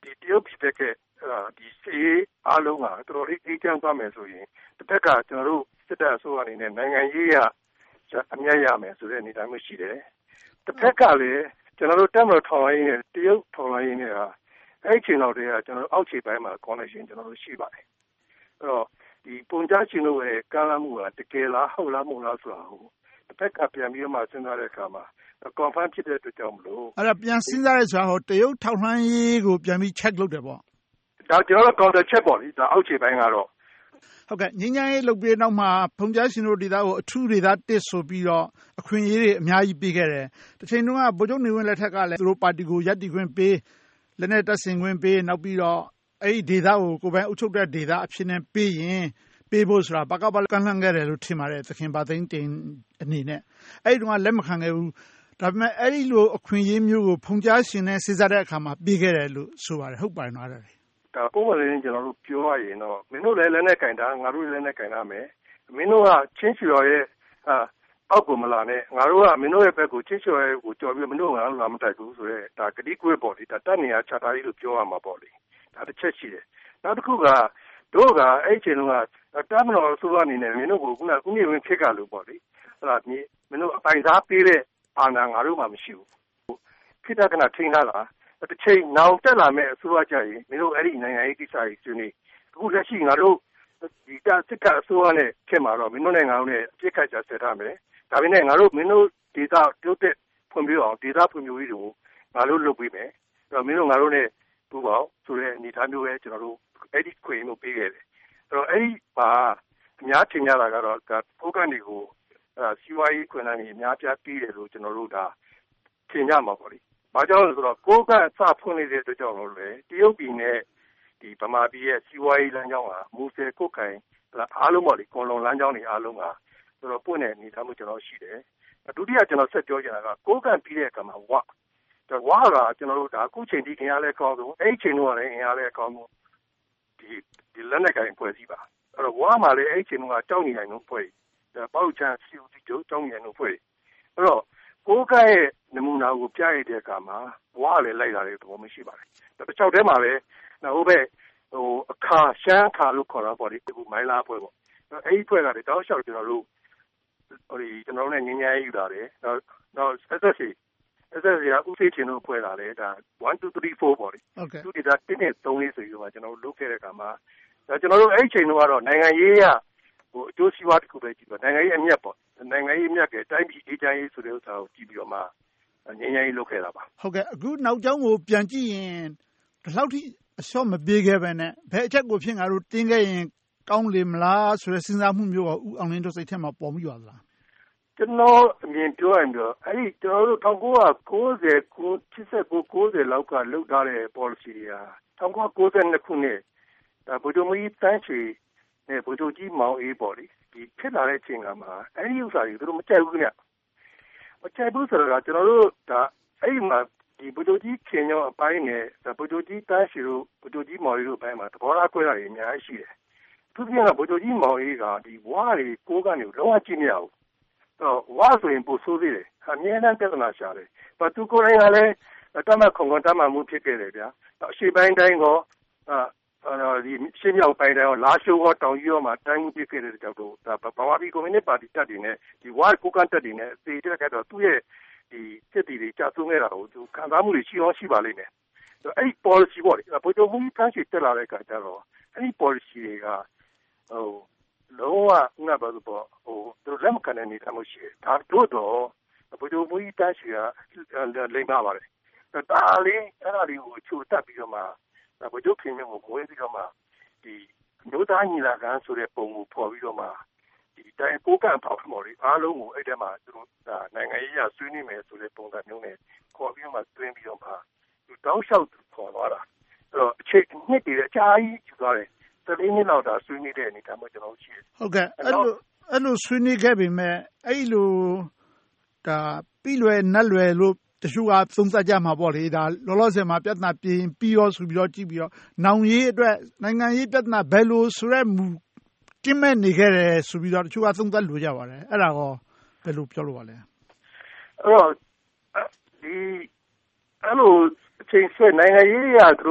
ဒီတရုတ်ပြည်ဘက်ကဒီစီအားလုံးကတော်တော်လေးအေးချမ်းသွားမယ်ဆိုရင်တစ်ဖက်ကကျွန်တော်တို့စစ်တပ်အစိုးရအနေနဲ့နိုင်ငံရေးရအမြတ်ရမယ်ဆိုတဲ့အနေအထားမျိုးရှိတယ်တစ်ဖက်ကလည်းကျွန်တော်တို့တက်မတော်ထောင်ရင်းနဲ့တရုတ်ထောင်ရင်းနဲ့ဟာအဲ့ချိန်တော့တည်းကကျွန်တော်တို့အောက်ခြေပိုင်းမှာ connection ကျွန်တော်တို့ရှိပါတယ်အဲ့တော့ဒီပုံကြားရှင်တို့ရဲ့ကမ်းလှမ်းမှုကတကယ်လားဟုတ်လားမဟုတ်လားဆိုတာကိုတစ်ဖက်ကပြန်ပြီးမှစဉ်းစားတဲ့အခါမှာ confirm ဖြစ်တဲ့အတွက်ကြောင့်မလို့အဲ့ဒါပြန်စဉ်းစားရဲဆိုတာဟိုတရုတ်ထောက်လှမ်းရေးကိုပြန်ပြီး check လုပ်တယ်ပေါ့ဒါကျွန်တော်တို့ counter check ပေါ့လေဒါအောက်ခြေပိုင်းကတော့ဟုတ်ကဲ့ငင်းငင်းရေးလုပ်ပြီးနောက်မှာဖုန်ကြားရှင်တို့ဒေသကိုအထူးဒေသတစ်ဆိုပြီးတော့အခွင့်အရေးတွေအများကြီးပေးခဲ့တယ်တစ်ချိန်တုန်းကဗိုလ်ချုပ်နေဝင်းလက်ထက်ကလည်းသူတို့ပါတီကိုရပ်တည်ခွင့်ပေးလက်နဲ့တပ်ဆင်ခွင့်ပေးနောက်ပြီးတော့အဲ့ဒီဒေသကိုကိုယ်ပိုင်အုပ်ချုပ်တဲ့ဒေသအဖြစ်နဲ့ပေးရင်ပေးဖို့ဆိုတာဘကဘကန့်လန့်ခဲ့တယ်လို့ထင်ပါတယ်သခင်ပါသိန်းတင်အနေနဲ့အဲ့ဒီတုန်းကလက်မခံခဲ့ဘူးဒါပေမဲ့အဲ့ဒီလိုအခွင့်အရေးမျိုးကိုဖုန်ကြားရှင်နဲ့စဉ်းစားတဲ့အခါမှာပေးခဲ့တယ်လို့ဆိုပါတယ်ဟုတ်ပါတယ်နော်အဲ့ဒါဒါပုံမှန်လေးကျွန်တော်တို့ပြောရရင်တော့မင်းတို့လည်းလည်းနဲ့ကင်တာငါတို့လည်းနဲ့ကင်တာမယ်မင်းတို့ကချင်းချော်ရဲ့အောက်ကိုမလာနဲ့ငါတို့ကမင်းတို့ရဲ့ဘက်ကိုချင်းချော်ရဲ့ကိုကြော်ပြီးမင်းတို့ကငါတို့လာမတိုက်ဘူးဆိုတော့ဒါဂတိကွေးပေါ့လေဒါတက်နေရချတာကြီးလို့ပြောရမှာပေါ့လေဒါတစ်ချက်ရှိတယ်နောက်တစ်ခုကတို့ကအဲ့ချိန်လုံးကတမတော်ဆိုအနေနဲ့မင်းတို့ကိုခုနဦးနေဝင်ဖြစ်ကလို့ပေါ့လေဟဲ့လားမင်းတို့အပိုင်စားပေးတဲ့အာဏာငါတို့မှမရှိဘူးခိတ္တကနာထိန်းထားလားတစ်ချိန်နောင်တက်လာမဲ့အစိုးရကြရင်မင်းတို့အဲ့ဒီနိုင်ငံရေးကိစ္စကြီးဆွေးနွေးအခုလက်ရှိငါတို့ဒီတစစ်ကအစိုးရနဲ့ခင်မှာတော့မင်းတို့နိုင်ငံနဲ့အပြစ်ခတ်ကြဆက်ထားမယ်ဒါပေမဲ့ငါတို့မင်းတို့ဒေသတိုးတက်ဖွံ့ဖြိုးအောင်ဒေသဖွံ့ဖြိုးရေးတွေကိုငါတို့လုပ်ပေးမယ်အဲ့တော့မင်းတို့ငါတို့နဲ့ပူးပေါင်းဆိုတဲ့အနေအထားမျိုးပဲကျွန်တော်တို့အဲ့ဒီခွင့်လို့ပေးခဲ့တယ်အဲ့တော့အဲ့ဒီပါအများထင်ကြတာကတော့ကိုကန်တွေကိုအဲစီဝါရေးခွင့်နိုင်အများပြားပြီးတယ်လို့ကျွန်တော်တို့ဒါထင်ကြမှာပေါ့လေဘာကြောင့်လဲဆိုတော့ကိုကစဖွင့်နေတဲ့အတွက်ကြောင့်လို့လေတရုတ်ပြည်နဲ့ဒီဗမာပြည်ရဲ့စီဝါရေးလမ်းကြောင်းကမူဆယ်ကုတ်ခိုင်အားလုံးပေါ့လေကွန်လုံလမ်းကြောင်းတွေအားလုံးကဆိုတော့ပွင့်တဲ့အနေအထားမျိုးကျွန်တော်ရှိတယ်ဒုတိယကျွန်တော်ဆက်ပြောချင်တာကကိုကန်ပြီးတဲ့အခါမှာဝါဝါကကျွန်တော်တို့ဒါအခုချိန်ဒီခင်ရလဲကောင်းဆုံးအဲ့ဒီချိန်တော့လည်းခင်ရလဲကောင်းဆုံးဒီဒီလက်နဲ့ကိုင်ဖွဲ့စည်းပါအဲ့တော့ဝါမှာလည်းအဲ့ဒီချိန်ကကြောက်နေနိုင်လို့ဖွဲ့ဒါပေါ့ချန်စီဦးတီတို့ကြောက်နေနိုင်လို့ဖွဲ့အဲ့တော့ကိုကရဲ့နမူနာကိုပြရတဲ့အခါမှာဝါလည်းလိုက်လာတဲ့သဘောမရှိပါဘူးတခြားတဲမှာပဲဟိုဘက်ဟိုအခါရှမ်းခါလို့ခေါ်တာပေါ့ဒီအခုမိုင်းလာဖွဲ့ပေါ့အဲ့ဒီဖွဲ့ကလည်းတောက်လျှောက်ကျွန်တော်တို့ဟိုဒီကျွန်တော်တို့လည်းငင်းငယ်ယူတာတယ်နောက်နောက် S S C S S C ကဥသိချင်းတို့ဖွဲ့လာတယ်ဒါone two three fourပေါ့လေသူဒီဒါတင်းနဲ့သုံးလေးဆိုပြီးတော့ကျွန်တော်တို့လုပ်ခဲ့တဲ့အခါမှာဒါကျွန်တော်တို့အဲ့ဒီချိန်တော့ကတော့နိုင်ငံရေးရဟိုအကျိုးစီးပွားတစ်ခုပဲကြည့်ပါနိုင်ငံရေးအမြတ်ပေါ့နိုင်ငံရေးအမြတ်ကတိုင်းပြည်အေးချမ်းရေးဆိုတဲ့ဥစ္စာကိုကြည့်ပြီးတော့မှငင်းငယ်ရေးလုပ်ခဲ့တာပါဟုတ်ကဲ့အခုနောက်ကျောင်းကိုပြန်ကြည့်ရင်ဒီလောက်ထိအလျှော့မပေးခဲ့ပဲနဲ့ဘယ်အချက်ကိုဖြစ်ငါတို့တင်းခဲ့ရင်ကောင်းလေမလားဆိုတဲ့စဉ်းစားမှုမျိုးကဦးအောင်လင်းတို့စိတ်ထဲမှာပေါ်မိပါသလားကျွန်တော်အမြင်ပြောရင်တော့အဲ့ဒီကျွန်တော်တို့၁၉၉၀ ၈၉ ၉၀လောက်ကလုပ်ထားတဲ့ policy တွေဟာ၁၉၉၂ခုနှစ်ဒါဗိုလ်ချုပ်ကြီးတန်းချီနဲ့ဗိုလ်ချုပ်ကြီးမောင်အေးပေါ့လေဒီဖြစ်လာတဲ့အချိန်ကမှအဲ့ဒီဥစ္စာတွေသူတို့မကြိုက်ဘူးခင်ဗျမကြိုက်ဘူးဆိုတော့ကျွန်တော်တို့ဒါအဲ့ဒီမှာဒီဗိုလ်ချုပ်ကြီးခင်ညောအပိုင်းနဲ့ဗိုလ်ချုပ်ကြီးတန်းချီတို့ဗိုလ်ချုပ်ကြီးမောင်အေးတို့အပိုင်းမှာသဘောထားကွဲတာတွေအများကြီးရှိတယ်သူပြင်ကဗိုလ်ချုပ်ကြီးမောင်အေးကဒီဝါးတွေကိုကနေလုံးဝကြည့်မရဘူးတော့ဝါဆိုရင်ပိုဆိုးသေးတယ်အမြဲတမ်းပြဿနာရှာတယ်ဘာသူကိုယ်တိုင်ကလည်းတမခုံကတမမှုဖြစ်ခဲ့တယ်ဗျာအရှိပိုင်းတိုင်းကောအာဒီရှင်းမြောက်ပိုင်းတိုင်းကောလာရှိုးကောတောင်ကြီးရောမှာတိုင်းမှုဖြစ်ခဲ့တဲ့ကြောင့်တော့ဒါဘာဝပြည်ကွန်မြူနစ်ပါတီတက်တွေနဲ့ဒီဝါကိုကန်တက်တွေနဲ့သေတဲ့ခါတော့သူ့ရဲ့ဒီစစ်တီတွေကြာဆုံးခဲ့တာကိုသူခံစားမှုတွေရှိအောင်ရှိပါလိမ့်မယ်အဲ့ဒီ policy ပေါ့လေဗိုလ်ချုပ်မှုတန်းစီတက်လာတဲ့အခါကျတော့အဲ့ဒီ policy တွေကဟိုလုံးဝငါဘာလို့ပေါ့ဟိုသူလက်မခံတဲ့အနေထားမျိုးရှိတယ်ဒါတို့တော့ဘယ်လိုမျိုးတန်းရှိတာလိမ့်ပါပါတယ်ဒါလေးအဲ့ဒါလေးကိုချိုးတက်ပြီးတော့မှဘယ်လိုခင်မျိုးကိုဝဲပြီးတော့မှဒီမျိုးသားညီလာခံဆိုတဲ့ပုံကိုပေါ်ပြီးတော့မှဒီတိုင်းကိုကန်ပေါက်မော်လေးအားလုံးကိုအဲ့ထဲမှာသူတို့နိုင်ငံရေးရဆွေးနွေးမယ်ဆိုတဲ့ပုံစံမျိုးနဲ့ခေါ်ပြီးတော့မှတွင်းပြီးတော့မှသူတောင်းလျှောက်ခေါ်သွားတာအဲ့တော့အချိန်နှစ်တည်းအကြာကြီးယူသွားတယ်တလေးနှစ်လောက်ဒါဆွေးနွေးတဲ့အနေထားမျိုးကျွန်တော်ရှိတယ်ဟုတ်ကဲ့အဲ့လိုအဲ့လိုဆွေးနွေးခဲ့ပေမဲ့အဲ့လိုဒါပြီးလွယ်နက်လွယ်လို့တချို့ကသုံးသပ်ကြမှာပေါ့လေဒါလောလောဆယ်မှာပြဿနာပြင်ပြီးရောဆိုပြီးတော့ကြည့်ပြီးတော့နောင်ရေးအတွက်နိုင်ငံရေးပြဿနာဘယ်လိုဆိုရဲမူကင်းမဲ့နေခဲ့တယ်ဆိုပြီးတော့တချို့ကသုံးသပ်လို့ကြပါတယ်အဲ့ဒါကောဘယ်လိုပြောလို့ပါလဲအဲ့တော့ဒီအဲ့လိုအချိန်ဆွဲနိုင်ငံရေးရသူတို့ဟ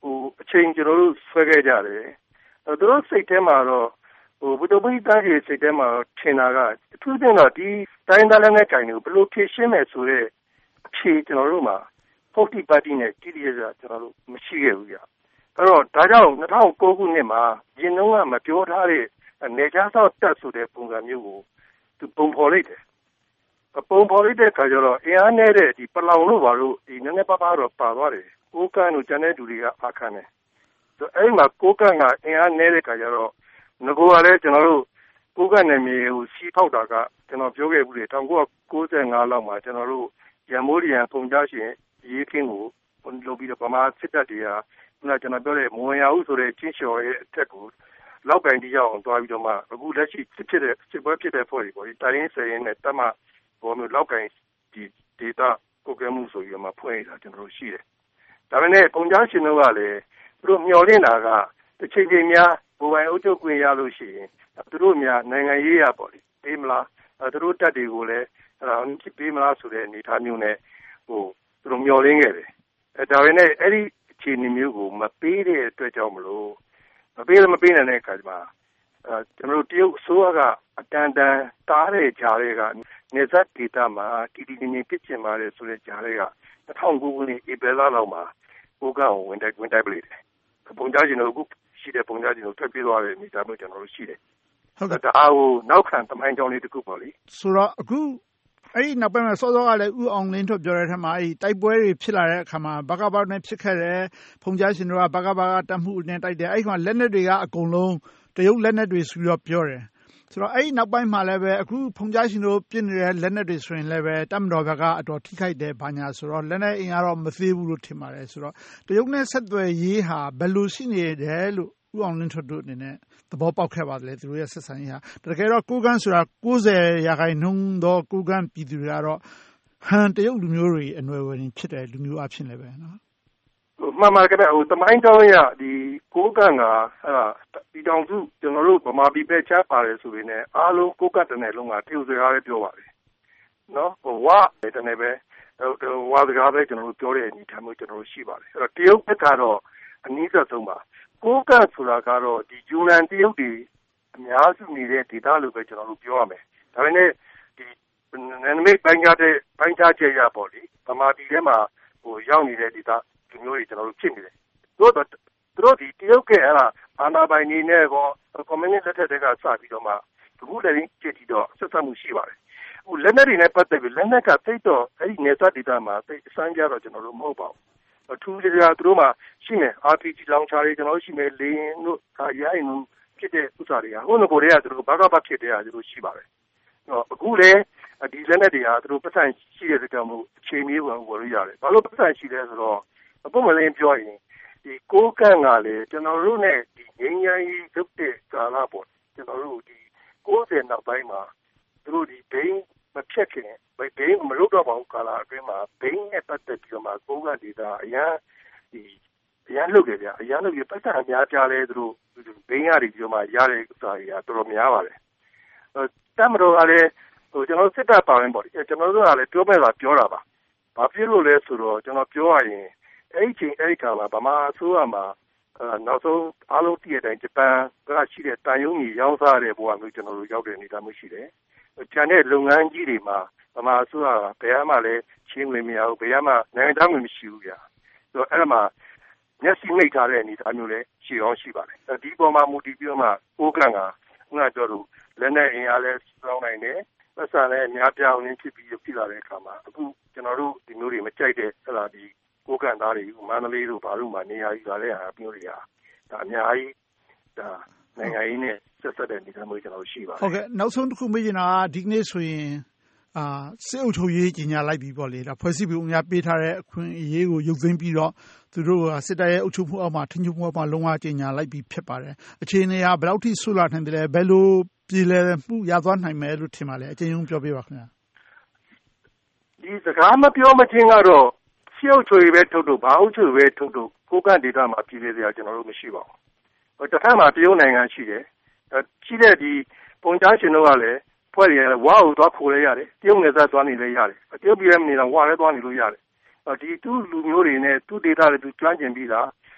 ဟိုအချိန်ကျွန်တော်တို့ဆွဲခဲ့ကြတယ်သူတို့စိတ်ထဲမှာတော့ဟိုဘုဒ္ဓဘုရားရဲ့စိတ်ထဲမှာထင်တာကအထူးသဖြင့်တော့ဒီတိုင်းသားလည်းနဲ့ကြိုင်လို့ဘယ်လိုဖြည့်ရှင်းမယ်ဆိုတဲ့အခြေကျွန်တော်တို့မှာforty party နဲ့ကြည့်ရကြကျွန်တော်တို့မရှိခဲ့ဘူးကြအဲ့တော့ဒါကြောင့်two thousand nineခုနှစ်မှာရင်လုံးကမပြောထားတဲ့နေချားဆောက်တက်ဆိုတဲ့ပုံစံမျိုးကိုသူပုံဖော်လိုက်တယ်ပုံဖော်လိုက်တဲ့ခါကျတော့အင်အားနဲ့တဲ့ဒီပလောင်လို့ပါလို့ဒီနည်းနည်းပါးပါးတော့ပါသွားတယ်ကိုကန့်တို့ကျန်တဲ့လူတွေကအခန်းတယ်ဆိုအဲ့မှာကိုကန့်ကအင်အားနဲ့တဲ့ခါကျတော့ငကိုကလည်းကျွန်တော်တို့ကိုကန့်နယ်မြေကိုစီးဖောက်တာကကျွန်တော်ပြောခဲ့ဘူးလေone thousand nine hundred ninety-fiveလောက်မှာကျွန်တော်တို့ရမိုးရီယံပုံကြရှင်ရေးခင်းကိုလုပ်ပြီးတော့ဗမာစစ်တပ်တွေကခုနကျွန်တော်ပြောတဲ့မဝင်ရဘူးဆိုတဲ့ချင်းလျှော်ရဲ့အထက်ကိုလောက်ကင်တီးရောက်အောင်တွားပြီးတော့မှအခုလက်ရှိဖြစ်ဖြစ်တဲ့စစ်ပွဲဖြစ်တဲ့ဖွဲ့တွေပေါ့ဒီတိုင်းရင်းစရင်နဲ့တမဘောမျိုးလောက်ကင်ဒီ data ကိုကဲမှုဆိုပြီးမှဖွင့်ရတာကျွန်တော်တို့ရှိတယ်ဒါပေမဲ့ပုံကြားရှင်တို့ကလည်းသူတို့မျှော်လင့်တာကတစ်ချိန်ချိန်များဘိုးပိုင်အုပ်ချုပ်ခွင့်ရလို့ရှိရင်သူတို့များနိုင်ငံရေးရပေါ့လေပေးမလားသူတို့တက်တွေကိုလည်းအဲ့ဒါပေးမလားဆိုတဲ့အနေအထားမျိုးနဲ့ဟိုသူတို့မျှော်လင့်ခဲ့တယ်အဲဒါပေမဲ့အဲ့ဒီအခြေအနေမျိုးကိုမပေးတဲ့အတွက်ကြောင့်မလို့မပေးလည်းမပေးနိုင်တဲ့အခါကျမှအဲကျွန်တော်တို့တရုတ်အစိုးရကအတန်တန်တားတဲ့ကြားတွေကနေဇက်ဒေတာမှာတီတီနေနေဖြစ်ချင်ပါတယ်ဆိုတဲ့ကြားတွေကtwo thousand nineခုနှစ်ဧပြီလလောက်မှာကိုကအောင်ဝင်တိုက်ဝင်တိုက်ပလိတယ်ပုံကြားရှင်တို့အခုရှိတဲ့ပုံကြားရှင်တို့ထွက်ပြေးသွားတဲ့အနေအထားမျိုးကျွန်တော်တို့ရှိတယ်ဟုတ်ကဲ့ဒါကိုနောက်ခံသမိုင်းကြောင်းလေးတစ်ခုပေါ့လေဆိုတော့အခုအဲ့ဒီနောက်ပိုင်းမှာစောစောကလည်းဦးအောင်လင်းထွက်ပြောတဲ့ထက်မှာအဲ့ဒီတိုက်ပွဲတွေဖြစ်လာတဲ့အခါမှာဘကဘနဲ့ဖြစ်ခဲ့တဲ့ဖုန်ကြားရှင်တို့ကဘကဘကတတ်မှုနဲ့တိုက်တယ်အဲ့ဒီမှာလက်နက်တွေကအကုန်လုံးတရုတ်လက်နက်တွေဆိုပြီးတော့ပြောတယ်ဆိုတော့အဲ့ဒီနောက်ပိုင်းမှာလည်းပဲအခုဖုန်ကြားရှင်တို့ပြစ်နေတဲ့လက်နက်တွေဆိုရင်လည်းပဲတတ်မတော်ဘက်ကအတော်ထိခိုက်တယ်ဘာညာဆိုတော့လက်နက်အင်အားတော့မသေးဘူးလို့ထင်ပါတယ်ဆိုတော့တရုတ်နဲ့ဆက်သွယ်ရေးဟာဘယ်လိုရှိနေတယ်လို့ဦးအောင်လင်းထွက်တို့အနေနဲ့သဘောပေါက်ခဲ့ပါတယ်သူတို့ရဲ့ဆက်ဆံရေးဟာတကယ်တော့ကိုကန်းဆိုတာninetyရာခိုင်နှုန်းသောကိုကန်းပြည်သူတွေကတော့ဟန်တရုတ်လူမျိုးတွေအနွယ်ဝင်ဖြစ်တယ်လူမျိုးအဖြစ်လည်းပဲနော်မှန်ပါကြတယ်ဟိုတမိုင်းကြောင်းရဒီကိုကန်းကအဲ့ဒါဒီတောင်စုကျွန်တော်တို့ဗမာပြည်ပဲချားပါတယ်ဆိုရင်လည်းအားလုံးကိုကတ်တဲ့နယ်လုံးကတရုတ်စကားပဲပြောပါတယ်နော်ဟိုဝါတဲ့နယ်ပဲဟိုဝါစကားပဲကျွန်တော်တို့ပြောတဲ့အနေထားမျိုးကျွန်တော်တို့ရှိပါတယ်အဲ့တော့တရုတ်ဘက်ကတော့အနည်းဆုံးပါကိုကတ်ဆိုတာကတော့ဒီယူနန်တရုတ်တွေအများစုနေတဲ့ဒေသလို့ပဲကျွန်တော်တို့ပြောရမယ်ဒါပေမဲ့ဒီနယ်နိမိတ်ပိုင်းခြားတဲ့ပိုင်းခြားချက်ရပေါ့လေဗမာပြည်ထဲမှာဟိုရောက်နေတဲ့ဒေသလူမျိုးတွေကျွန်တော်တို့ဖြစ်နေတယ်တို့တော့သူတို့ဒီတရုတ်ကအဲ့ဒါအာဏာပိုင်နေနဲ့ကောကွန်မြူနစ်လက်ထက်တွေကစပြီးတော့မှအခုလည်းကြည့်ကြည့်တော့ဆက်ဆက်မှုရှိပါတယ်အခုလက်နက်တွေနဲ့ပတ်သက်ပြီးလက်နက်ကသိတော့အဲ့ဒီနေသက်ဒေသမှာသိအစမ်းကြတော့ကျွန်တော်တို့မဟုတ်ပါဘူးအထူးကြသူတို့မှာရှိမယ် R P G လောင်ချာတွေကျွန်တော်ရှိမယ်လေရင်တို့ရိုင်းတို့ဖြစ်တဲ့ဥစ္စာတွေကဟိုငကိုတွေကသူတို့ဘာကဘာဖြစ်တဲ့ဟာသူတို့ရှိပါတယ်အခုလည်းဒီလက်နက်တွေကသူတို့ပတ်စံရှိတဲ့ကြောင့်မို့အခြေမျိုးဝင်ဝယ်လို့ရတယ်ဘာလို့ပတ်စံရှိလဲဆိုတော့အပုံမလင်းပြောရင်ဒီကိုကန့်ကလည်းကျွန်တော်တို့ ਨੇ ဒီငင်းငိုင်းရုပ်တဲ့ကာလပေါ့ကျွန်တော်တို့ဒီninetyနောက်ပိုင်းမှာသူတို့ဒီဘိန်းမဖြတ်ခင်ဘိန်းမလုပ်တော့ပါဘူးကာလအတွင်းမှာဘိန်းနဲ့ပတ်သက်ပြီးတော့မှကိုကန့်ဒေတာအရန်ဒီအရန်လုပ်တယ်ဗျအရန်လုပ်ပြီးပတ်စံအများကြားလဲသူတို့ဘိန်းရပြီးတော့မှရတဲ့ဥစ္စာတွေကတော်တော်များပါတယ်တမ်းမတော်ကလည်းဟိုကျွန်တော်စစ်တပ်ပါဝင်ပေါ့ကျွန်တော်တို့ကလည်းပြောမဲ့တာပြောတာပါဘာဖြစ်လို့လဲဆိုတော့ကျွန်တော်ပြောရရင်အဲ့ဒီချိန်အဲ့ဒီခါမှာဗမာအစိုးရမှာနောက်ဆုံးအားလုံးတည်တဲ့အတိုင်းဂျပန်ကရှိတဲ့တန်ယုံကြီးရောင်းစားတဲ့ဘဝမျိုးကျွန်တော်တို့ရောက်တဲ့အနေအထားမျိုးရှိတယ်။ကျန်တဲ့လုပ်ငန်းကြီးတွေမှာဗမာအစိုးရကဘယ်မှလည်းချင်းဝင်မရဘူးဘယ်မှနိုင်ငံသားမျိုးမရှိဘူးဗျာ။ဆိုတော့အဲ့ဒါမှာမျက်စိမိတ်ထားတဲ့အနေအထားမျိုးလည်းရှိအောင်ရှိပါတယ်။ဒီပေါ်မှာမူတည်ပြီးတော့မှကိုကန့်ကခုနပြောလို့လက်နဲ့အင်အားလည်းစောင်းနိုင်တယ်။ပတ်စံလည်းအများပြားအောင်ဖြစ်ပြီးဖြစ်လာတဲ့အခါမှာအခုကျွန်တော်တို့ဒီမျိုးတွေမကြိုက်တဲ့ဟလာဒီကိုကန့်သားတွေမန္တလေးတို့ဘာလို့မှနေရာကြီးလာတဲ့ဟာမျိုးတွေကဒါအများကြီးဒါနိုင်ငံရေးနဲ့ဆက်ဆက်တဲ့နေရာမျိုးကျွန်တော်ရှိပါတယ်ဟုတ်ကဲ့နောက်ဆုံးတစ်ခုမေးချင်တာကဒီကနေ့ဆိုရင်အာစစ်အုပ်ချုပ်ရေးကြီးညာလိုက်ပြီးပေါ့လေဒါဖွဲ့စည်းပုံများပေးထားတဲ့အခွင့်အရေးကိုရုပ်သိမ်းပြီးတော့သူတို့ကစစ်တပ်ရဲ့အုပ်ချုပ်မှုအောက်မှာထင်ချုပ်မှုအောက်မှာလုံးဝကြီးညာလိုက်ပြီးဖြစ်ပါတယ်အခြေအနေကဘယ်လောက်ထိဆိုးလာနိုင်တယ်လဲဘယ်လိုပြည်လဲမှုရသွားနိုင်မယ်လို့ထင်ပါလဲအကျဉ်းချုပ်ပြောပြပါခင်ဗျာဒီစကားမပြောမချင်းကတော့ရှေ့အုပ်ချုပ်ရေးပဲထုတ်ထုတ်ဘာအုပ်ချုပ်ရေးပဲထုတ်ထုတ်ကိုကန့်ဒေတာမှာပြည်လေစရာကျွန်တော်တို့မရှိပါဘူးတစ်ခါမှတရုတ်နိုင်ငံရှိတယ်ရှိတဲ့ဒီပုံချရှင်တို့ကလည်းဖွဲ့ရဝါကိုသွားခိုးလဲရတယ်တရုတ်နယ်စပ်သွားနေလဲရတယ်တရုတ်ပြည်ရဲ့နေတော့ဝါလဲသွားနေလို့ရတယ်ဒီသူ့လူမျိုးတွေနဲ့သူ့ဒေတာတွေသူကျွမ်းကျင်ပြီးသား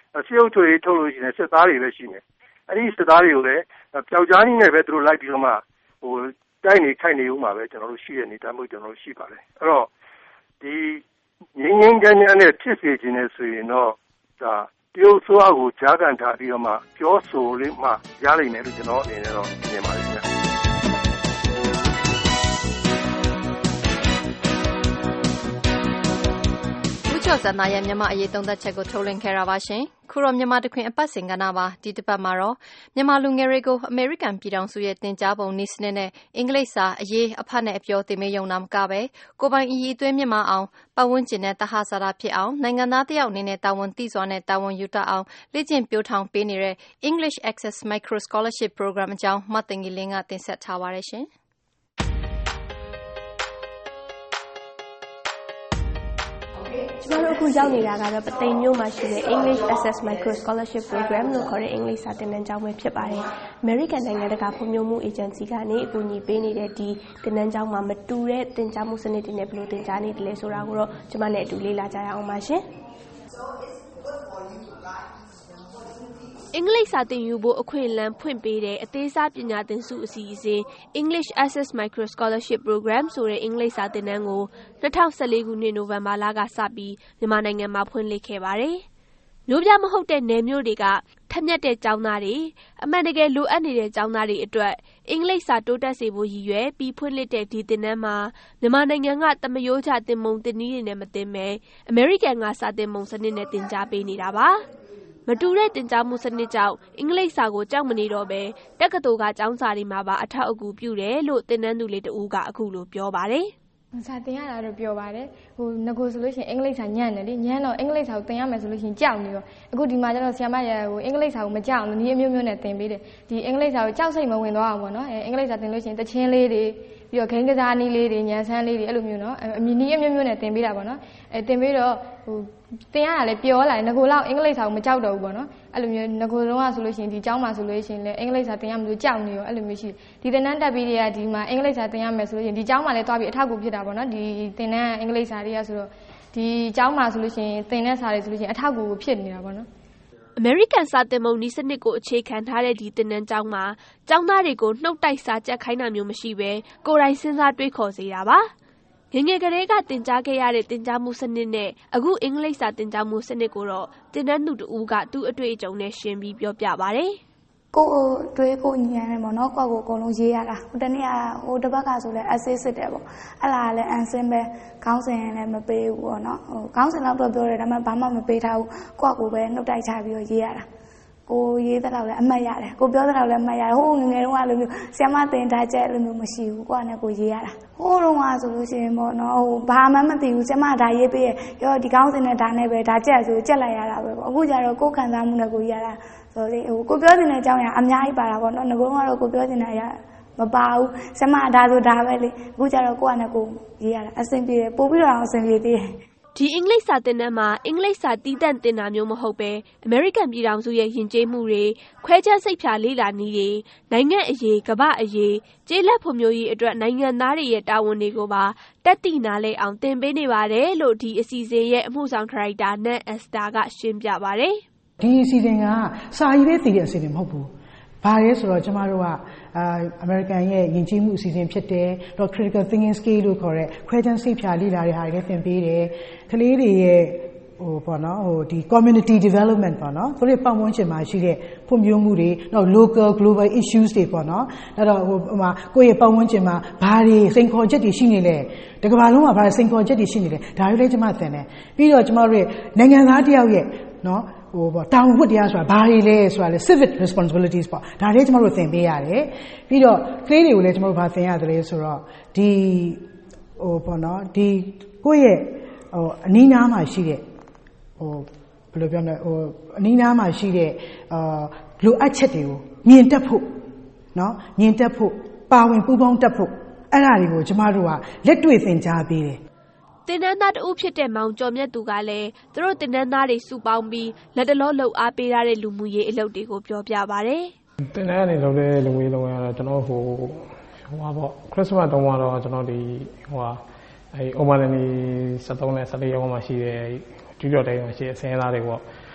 စစ်အုပ်ချုပ်ရေးထုတ်လို့ရှိရင်စစ်သားတွေပဲရှိမယ်အဲ့ဒီစစ်သားတွေကိုလည်းပျောက်ကြားနည်းနဲ့ပဲသူတို့လိုက်ပြီးတော့မှဟိုတိုက်နေခိုက်နေဦးမှာပဲကျွန်တော်တို့ရှိရနေတာမျိုးကျွန်တော်တို့ရှိပါတယ်အဲ့တော့ဒီငင်းငင်းကြမ်းကြမ်းနဲ့ဖြစ်စေခြင်းနဲ့ဆိုရင်တော့ဒါတရုတ်ဆိုးအကိုကြားကန်ထားပြီးတော့မှပြောဆိုလေးမှရလိမ့်မယ်လို့ကျွန်တော်အနေနဲ့တော့မြင်ပါတယ်ခင်ဗျကျော်စံသားရဲ့မြန်မာအရေးသုံးသပ်ချက်ကိုထုတ်လွှင့်ခဲ့တာပါရှင်။ခုတော့မြန်မာတခွင်အပတ်စဉ်ကဏ္ဍပါဒီတစ်ပတ်မှာတော့မြန်မာလူငယ်တွေကိုအမေရိကန်ပြည်ထောင်စုရဲ့တင် जा ပုံနည်းစနစ်နဲ့အင်္ဂလိပ်စာအရေးအဖတ်နဲ့အပြောသင်ပေးရုံနာမကပဲကိုယ်ပိုင်အရေးအသွေးမြင့်မာအောင်ပတ်ဝန်းကျင်နဲ့တဟဇာတာဖြစ်အောင်နိုင်ငံသားတစ်ယောက်အနေနဲ့တာဝန်သိစွာနဲ့တာဝန်ယူတတ်အောင်လေ့ကျင့်ပြိုးထောင်ပေးနေတဲ့ English Access Micro Scholarship Program အကြောင်းမတ်တင်ကြီးလင်းကတင်ဆက်ထားပါရရှင်။ကျမတို့အခုရောက်နေတာကတော့ပသိမ်မြို့မှာရှိတဲ့ English Access Micro Scholarship Program လို့ခေါ်တဲ့အင်္ဂလိပ်စာသင်တန်းကျောင်းပဲဖြစ်ပါတယ်။ American နိုင်ငံတကာဖွံ့ဖြိုးမှု agency ကနေအကူအညီပေးနေတဲ့ဒီသင်တန်းကျောင်းမှာမတူတဲ့သင်ကြားမှုစနစ်တွေနဲ့ဘယ်လိုသင်ကြားနေတယ်လဲဆိုတာကိုတော့ကျမနဲ့အတူလေ့လာကြရအောင်ပါရှင်။အင်္ဂလိပ်စာသင်ယူဖို့အခွင့်အလမ်းဖွင့်ပေးတဲ့အသေးစားပညာသင်စုအစီအစဉ် English Access Micro Scholarship Program ဆိုတဲ့အင်္ဂလိပ်စာသင်တန်းကို၂၀၁၄ခုနှစ်နိုဝင်ဘာလကစပြီးမြန်မာနိုင်ငံမှာဖွင့်လှစ်ခဲ့ပါတယ်။မြို့ပြမဟုတ်တဲ့နယ်မြို့တွေကထက်မြက်တဲ့ကျောင်းသားတွေအမှန်တကယ်လိုအပ်နေတဲ့ကျောင်းသားတွေအတွက်အင်္ဂလိပ်စာတိုးတက်စေဖို့ရည်ရွယ်ပြီးဖွင့်လှစ်တဲ့ဒီသင်တန်းမှာမြန်မာနိုင်ငံကသမယိုးချသင်ပုံသင်နည်းတွေနဲ့မသင်ပဲအမေရိကန်ကစာသင်ပုံစနစ်နဲ့သင်ကြားပေးနေတာပါ။မတူတဲ့သင်ကြားမှုစနစ်ကြောင့်အင်္ဂလိပ်စာကိုကြောက်မနေတော့ပဲတက္ကသိုလ်ကကျောင်းစာတွေမှာပါအထောက်အကူပြုတယ်လို့သင်တန်းသူလေးတဦးကအခုလိုပြောပါတယ်။စာသင်ရတာတော့ပြောပါတယ်ဟိုငကိုဆိုလို့ရှိရင်အင်္ဂလိပ်စာညံ့တယ်လေညံ့တော့အင်္ဂလိပ်စာကိုသင်ရမယ်ဆိုလို့ရှိရင်ကြောက်နေတော့အခုဒီမှာကျတော့ဆရာမရဟိုအင်္ဂလိပ်စာကိုမကြောက်လို့ဒီအမျိုးမျိုးနဲ့သင်ပေးတယ်ဒီအင်္ဂလိပ်စာကိုကြောက်စိတ်မဝင်သွားအောင်ပေါ့နော်အဲအင်္ဂလိပ်စာသင်လို့ရှိရင်တချင်းလေးတွေပြီးတော့ဂိမ်းကစားနည်းလေးတွေညံဆန်းလေးတွေအဲ့လိုမျိုးနော်အမြင်နည်းအမျိုးမျိုးနဲ့သင်ပေးတာပေါ့နော်အဲသင်ပေးတော့ဟိုသင်ရတာလည်းပြောလာတယ်ငကိုလောက်အင်္ဂလိပ်စာကိုမကြောက်တော့ဘူးပေါ့နော်အဲ့လိုမျိုးငကိုတုံးကဆိုလို့ရှိရင်ဒီကျောင်းမှာဆိုလို့ရှိရင်လည်းအင်္ဂလိပ်စာသင်ရမလို့ကြောက်နေရောအဲ့လိုမျိုးရှိဒီသင်တန်းတက်ပြီးတွေကဒီမှာအင်္ဂလိပ်စာသင်ရမယ်ဆိုလို့ရှိရင်ဒီကျောင်းမှာလည်းတွားပြီးအထောက်အကူဖြစ်တာပေါ့နော်ဒီသင်တန်းအင်္ဂလိပ်စာတွေကဆိုတော့ဒီကျောင်းမှာဆိုလို့ရှိရင်သင်တဲ့စာတွေဆိုလို့ရှိရင်အထောက်အကူဖြစ်နေတာပေါ့နော်အမေရိကန်စာသင်ပုံနည်းစနစ်ကိုအခြေခံထားတဲ့ဒီသင်တန်းကျောင်းမှာကျောင်းသားတွေကိုနှုတ်တိုက်စာကြက်ခိုင်းတာမျိုးမရှိဘဲကိုယ်တိုင်စဉ်းစားတွေးခေါ်စေတာပါငငယ်ကလေးကသင်ကြားခဲ့ရတဲ့သင်ကြားမှုစနစ်နဲ့အခုအင်္ဂလိပ်စာသင်ကြားမှုစနစ်ကိုတော့သင်တန်းသူတဦးကသူ့အတွေ့အကြုံနဲ့ရှင်းပြီးပြောပြပါတယ်ကိုတွေးကိုညံနေပေါ့နော်ကိုကိုအကုန်လုံးရေးရတာဟိုတနေ့ကဟိုတစ်ဘက်ကဆိုလဲ essay စစ်တယ်ပေါ့အဲ့ဒါလည်း answer ပဲခေါင်းစဉ်လည်းမပေးဘူးပေါ့နော်ဟိုခေါင်းစဉ်တော့ပြောတယ်ဒါပေမဲ့ဘာမှမပေးထားဘူးကိုကိုပဲနှုတ်တိုက်ချပြီးတော့ရေးရတာကိုရေးတဲ့တော့လည်းအမှတ်ရတယ်ကိုပြောတဲ့တော့လည်းအမှတ်ရတယ်ဟိုငငယ်တုန်းကလိုမျိုးဆရာမသင်ထားချက်လိုမျိုးမရှိဘူးကိုကလည်းကိုရေးရတာဟိုတုန်းကဆိုလို့ရှိရင်ပေါ့နော်ဟိုဘာမှမသိဘူးဆရာမဒါရေးပေးရရောဒီခေါင်းစဉ်နဲ့ဒါနဲ့ပဲဒါကြက်ဆိုကြက်လိုက်ရတာပဲပေါ့အခုကျတော့ကိုခံစားမှုနဲ့ကိုရေးရတာဆိုလေဟိုကိုပြောတဲ့အကြောင်းအရာအများကြီးပါတာပေါ့နော်ငကုံးကတော့ကိုပြောတဲ့အရာမပါဘူးဆရာမဒါဆိုဒါပဲလေအခုကျတော့ကိုကနဲ့ကိုရေးရတာအဆင်ပြေတယ်ပို့ပြီးတော့အဆင်ပြေသေးတယ်ဒီအင်္ဂလိပ်စာသင်တန်းမှာအင်္ဂလိပ်စာတီးတန့်သင်တာမျိုးမဟုတ်ပဲအမေရိကန်ပြည်ထောင်စုရဲ့ယဉ်ကျေးမှုတွေခွဲခြားစိတ်ဖြာလေ့လာနည်းတွေနိုင်ငံအရေးကမ္ဘာအရေးကျေးလက်ဖွံ့ဖြိုးရေးအတွက်နိုင်ငံသားတွေရဲ့တာဝန်တွေကိုပါတက်တည်နာလဲအောင်သင်ပေးနေပါတယ်လို့ဒီအစီအစဉ်ရဲ့အမှုဆောင်ဒါရိုက်တာနန်အက်စတာကရှင်းပြပါတယ်ဒီအစီအစဉ်ကစာရေးပဲသိတဲ့အစီအစဉ်မဟုတ်ဘူးဘာလဲဆိုတော့ကျမတို့ကအာအမေရိကန်ရဲ့ယဉ်ကျေးမှုအစီအစဉ်ဖြစ်တယ်တော့ critical thinking skill လို့ခေါ်တဲ့ခွဲခြားစိတ်ဖြာလေ့လာတဲ့ဟာတွေလည်းသင်ပေးတယ်ကလေးတွေရဲ့ဟိုပေါ့နော်ဟိုဒီ community development ပေါ့နော်သူတို့ပတ်ဝန်းကျင်မှာရှိတဲ့ဖွံ့ဖြိုးမှုတွေနောက် local global issues တွေပေါ့နော်အဲ့တော့ဟိုဟိုမှာကိုယ့်ရဲ့ပတ်ဝန်းကျင်မှာဘာတွေစိန်ခေါ်ချက်တွေရှိနေလဲတကမ္ဘာလုံးမှာဘာတွေစိန်ခေါ်ချက်တွေရှိနေလဲဒါတွေလည်းကျမသင်တယ်ပြီးတော့ကျမတို့ရဲ့နိုင်ငံသားတစ်ယောက်ရဲ့နော်ဟိုပေါ့တာဝန်ဝတ္တရားဆိုတာဘာတွေလဲဆိုတာလေ civic responsibilities ပေါ့ဒါတွေကျမတို့သင်ပေးရတယ်ပြီးတော့ကလေးတွေကိုလည်းကျမတို့ဘာသင်ရတယ်လဲဆိုတော့ဒီဟိုပေါ့နော်ဒီကိုယ့်ရဲ့ဟိုအနီးနားမှာရှိတဲ့ဟိုဘယ်လိုပြောမလဲဟိုအနီးနားမှာရှိတဲ့အာလိုအပ်ချက်တွေကိုမြင်တတ်ဖို့နော်မြင်တတ်ဖို့ပါဝင်ပူးပေါင်းတတ်ဖို့အဲ့ဒါတွေကိုကျမတို့ကလက်တွေ့သင်ကြားပေးတယ်သင်တန်းသားတဦးဖြစ်တဲ့မောင်ကျော်မြတ်သူကလည်းသူတို့သင်တန်းသားတွေစုပေါင်းပြီးလက်တလောလှုပ်အားပေးရတဲ့လူမှုရေးအလုပ်တွေကိုပြောပြပါတယ်သင်တန်းကနေလုပ်တဲ့လူမှုရေးလုပ်ရတော့ကျွန်တော်ဟိုဟိုပါပေါ့ခရစ်စမတ်တုန်းကတော့ကျွန်တော်ဒီဟိုဟာအဲအိုမာလနီseventeenနဲ့fourteenရက်မှာရှိတဲ့ကျူးကျော်တိုင်းမှာရှိတဲ့အစင်းသားတွေပေါ့ဟ